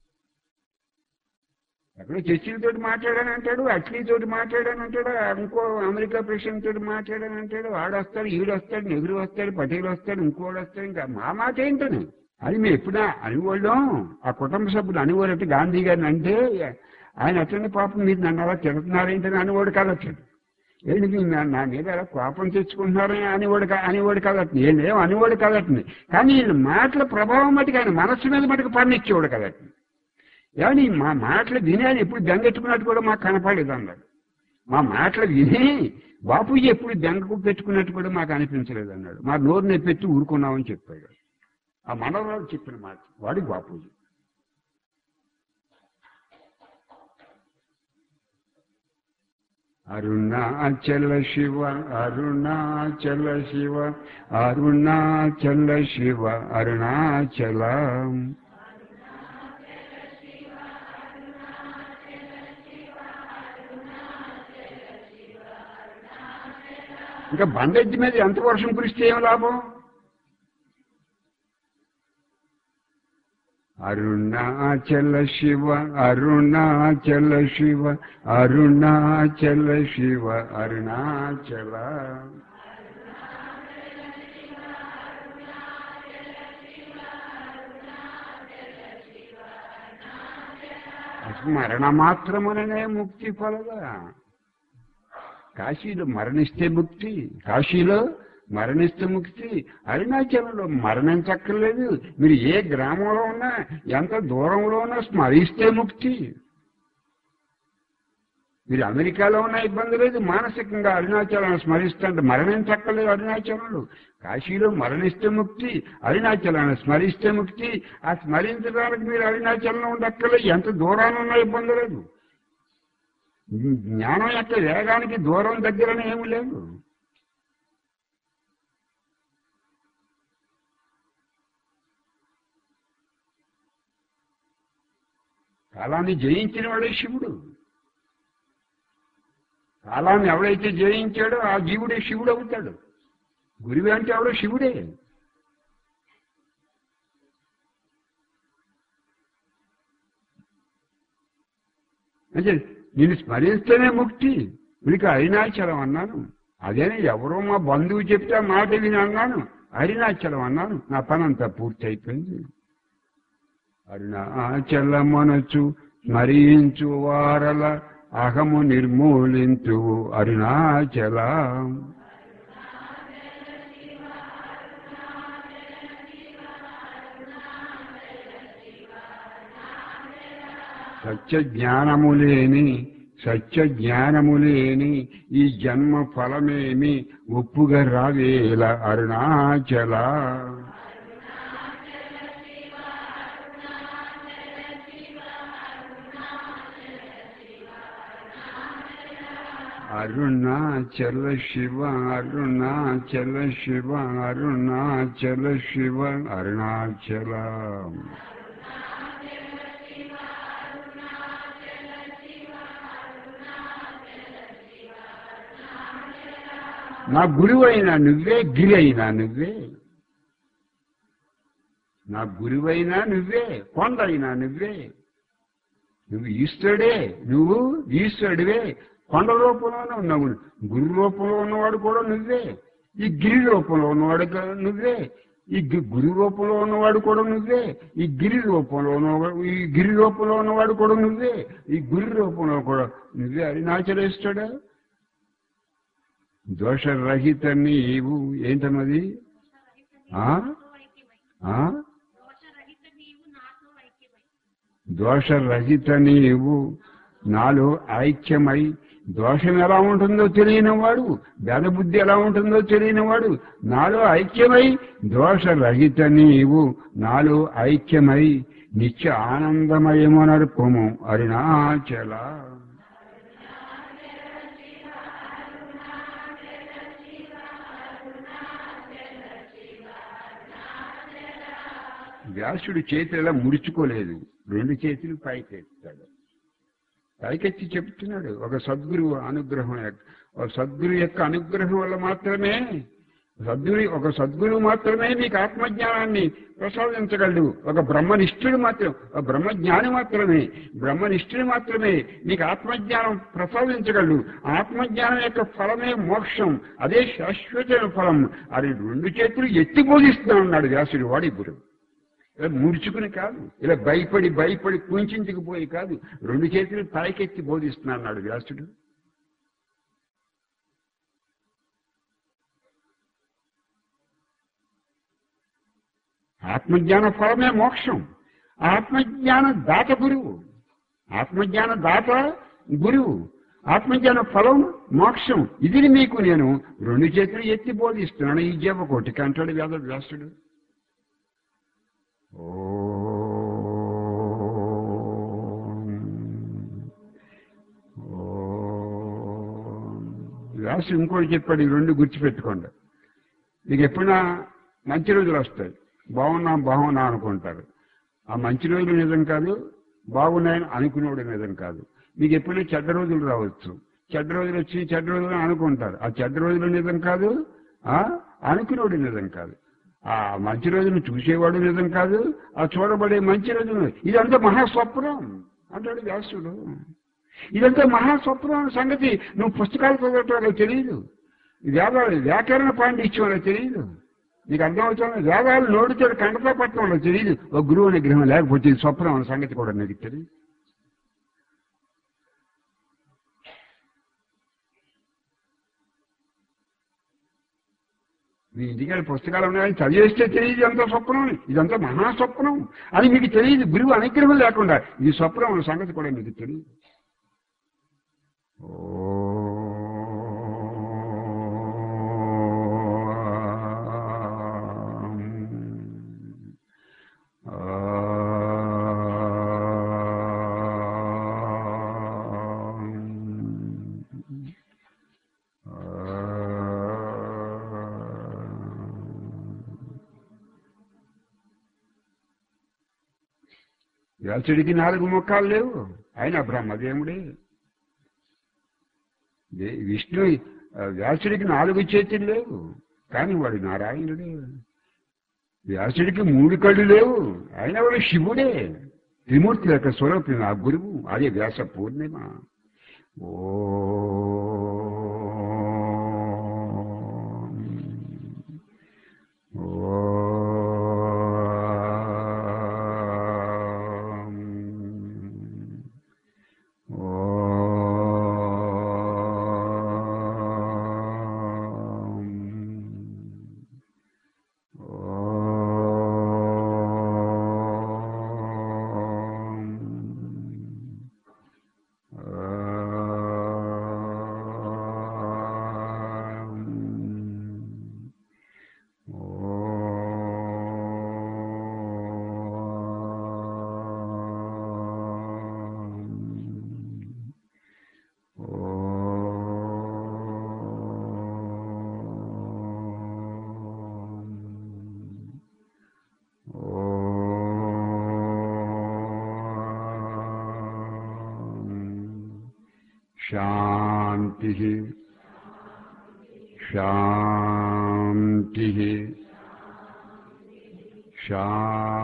ఎక్కడో చర్చిలతోటి మాట్లాడాని అంటాడు, అట్లీతోటి మాట్లాడాని అంటాడు, ఇంకో అమెరికా ప్రెసిడెంట్ తోటి మాట్లాడాని అంటాడు, వాడొస్తాడు ఈడొస్తాడు నెహ్రూ వస్తాడు పటేల్ వస్తాడు ఇంకోడు వస్తాడు. ఇంకా మా మాట ఏంటని అది మేము ఎప్పుడా అనివాళ్ళం. ఆ కుటుంబ సభ్యులు అనివాళ్ళట్టు గాంధీ గారిని అంటే ఆయన అట్లనే పాపం మీరు నన్ను అలా తిడుతున్నారేంటని అనేవాడు కాదట్లేదు. ఏంటి మీరు నా మీద అలా కోపం తెచ్చుకుంటున్నారని అనేవాడు కాదట్టు, ఏం అనేవాడు కాదట్టుంది. కానీ వీళ్ళు మాటల ప్రభావం మటుకు ఆయన మనస్సు మీద మటుకు పన్నిచ్చేవాడు కదట్టు. ఏమని మా మాటలు విని ఆయన ఎప్పుడు బెంగెట్టుకున్నట్టు కూడా మాకు కనపడలేదు అన్నాడు. మా మాటలు విని బాపూజీ ఎప్పుడు బెంగకు పెట్టుకున్నట్టు కూడా మాకు అనిపించలేదు అన్నాడు. మా నోరు నెప్పెట్టి ఊరుకున్నామని చెప్పాడు. ఆ మనవరాలు చెప్పిన మాట వాడి బాపూజీ. అరుణాచల శివ అరుణాచల శివ అరుణాచల శివ అరుణాచల. ఇంకా బండెడ్డి మీద ఎంత వర్షం కురిస్తే ఏం లాభం? అరుణాచల శివ అరుణాచల శివ అరుణాచల శివ అరుణాచల. మరణ మాత్రమనే ముక్తి ఫలదా. కాశీలో మరణిస్తే ముక్తి, కాశీలో మరణిస్తే ముక్తి, అరుణాచలంలో మరణించక్కర్లేదు. మీరు ఏ గ్రామంలో ఉన్నా ఎంత దూరంలో ఉన్నా స్మరిస్తే ముక్తి. మీరు అమెరికాలో ఉన్న ఇబ్బంది లేదు, మానసికంగా అరుణాచలాన్ని స్మరిస్తుంటే మరణించక్కర్లేదు. అరుణాచలంలో కాశీలో మరణిస్తే ముక్తి, అరుణాచలాన్ని స్మరిస్తే ముక్తి. ఆ స్మరించడానికి మీరు అరుణాచలంలో ఉండక్కర్లేదు, ఎంత దూరాన్ని ఉన్నా ఇబ్బంది లేదు. జ్ఞానం యొక్క వేగానికి దూరం దగ్గరనే ఏమి లేదు. కాలాన్ని జయించిన వాడే శివుడు. కాలాన్ని ఎవడైతే జయించాడో ఆ జీవుడే శివుడు అవుతాడు. గురువు అంటే ఎవడో శివుడే. అంటే నేను స్మరిస్తేనే ముక్తి. వీడికి అరుణాచలం అన్నాను. అదేనే ఎవరో మా బంధువు చెప్తే ఆ మాట విని అన్నాను, అరుణాచలం అన్నాను. నా పని అంతా పూర్తి అయిపోయింది. అరుణాచలమనచు స్మరించు వారల అహము నిర్మూలించు అరుణాచల. సత్య జ్ఞానము లేని ఈ జన్మ ఫలమేమి ఒప్పుగా రావేల అరుణాచల. అరుణాచల శివ అరుణాచల శివ అరుణాచల శివ అరుణాచల. నా గురువైనా నువ్వే, గిరి అయినా నువ్వే. నా గురువైనా నువ్వే, కొండ అయినా నువ్వే. నువ్వు ఈశ్వరుడే, నువ్వు ఈశ్వరుడివే. కొండ రూపంలోనే ఉన్నావు. గురు రూపంలో ఉన్నవాడు కూడా నువ్వే. ఈ గిరి రూపంలో ఉన్నవాడు నువ్వే. ఈ గురు రూపంలో ఉన్నవాడు కూడా నువ్వే. ఈ గిరి రూపంలో ఉన్నవాడు కూడా నువ్వే. ఈ గురి రూపంలో కూడా నువ్వే. అరుణాచలేశ్వరుడా, దోషరహిత నీవు. ఏంటన్నది? దోషరహిత నీవు నాలో ఐక్యమై. దోషం ఎలా ఉంటుందో తెలియనివాడు, భేదబుద్ధి ఎలా ఉంటుందో తెలియనివాడు నాలో ఐక్యమై. దోషరహిత నీవు నాలో ఐక్యమై నిత్య ఆనందమయమనర్పము అరుణాచల. వ్యాసుడు చేతులు ఎలా ముడుచుకోలేదు, రెండు చేతులు పైకెత్తాడు. పైకెత్తి చెప్తున్నాడు. ఒక సద్గురువు అనుగ్రహం, ఒక సద్గురు యొక్క అనుగ్రహం వల్ల మాత్రమే, ఒక సద్గురువు మాత్రమే మీకు ఆత్మజ్ఞానాన్ని ప్రసాదించగలడు. ఒక బ్రహ్మనిష్ఠుడు మాత్రమే మీకు ఆత్మజ్ఞానం ప్రసాదించగలడు. ఆత్మజ్ఞానం యొక్క ఫలమే మోక్షం, అదే శాశ్వత ఫలం. అది రెండు చేతులు ఎత్తి బోధిస్తున్నాడు వ్యాసుడు. వాడి గురువు ఇలా ముడుచుకుని కాదు, ఇలా భయపడి కుంచుకుపోయి కాదు, రెండు చేతులు పైకెత్తి బోధిస్తున్నాడు వ్యాసుడు. ఆత్మజ్ఞాన ఫలమే మోక్షం. ఆత్మజ్ఞాన దాత గురువు, ఆత్మజ్ఞాన ఫలం మోక్షం. ఇది మీకు నేను రెండు చేతులు ఎత్తి బోధిస్తున్నాను ఈ జీవకోటికి అంటాడు వ్యాసుడు. వ్యాసుడు ఇంకోటి చెప్పాడు, ఈ రెండు గుర్తుపెట్టుకోండి. మీకు ఎప్పుడైనా మంచి రోజులు వస్తాయి, బాగున్నా అనుకుంటారు. ఆ మంచి రోజులు నిజం కాదు, బాగున్నాయని అనుకునేవాడు నిజం కాదు. మీకు ఎప్పుడైనా చెడ్డ రోజులు రావచ్చు, చెడ్డ రోజులు వచ్చి చెడ్డ రోజులు అనుకుంటారు. ఆ చెడ్డ రోజులు నిజం కాదు, అనుకునేవాడు నిజం కాదు. ఆ మంచి రోజును చూసేవాడు నిజం కాదు, ఆ చూడబడే మంచి రోజులు. ఇదంతా మహాస్వప్నం అంటాడు వ్యాసుడు. ఇదంతా మహాస్వప్నం సంగతి నువ్వు పుస్తకాలు చదవటం వల్ల తెలియదు, వ్యాకరణ పాండిత్యం వల్ల తెలియదు. నీకు అర్థమవుతుంది. వేదాలు నోడితో కంటతో పట్టడం వల్ల తెలియదు. ఒక గురువు నిగ్రహం లేకపోతే ఇది స్వప్నం అనే సంగతి కూడా నీకు తెలియదు. మీ ఇంటికాడ పుస్తకాలు ఉన్నాయని చదివేస్తే తెలియదు ఇదంతా స్వప్నం, ఇదంతా మహాస్వప్నం అని మీకు తెలియదు. గురువు అనుగ్రహం లేకుండా ఇది స్వప్నం అనే సంగతి కూడా మీకు తెలియదు. వ్యాసుడికి 4 ముఖాలు లేవు, ఆయన బ్రహ్మదేవుడే. విష్ణు వ్యాసుడికి 4 చేతులు లేవు, కానీ వాడు నారాయణుడే. వ్యాసుడికి 3 కళ్ళు లేవు, ఆయన వాడు శివుడే. త్రిమూర్తి యొక్క స్వరూపం ఆ గురువు, అదే వ్యాస పూర్ణిమ. ఓ శాంతి శాంతి శాంతి.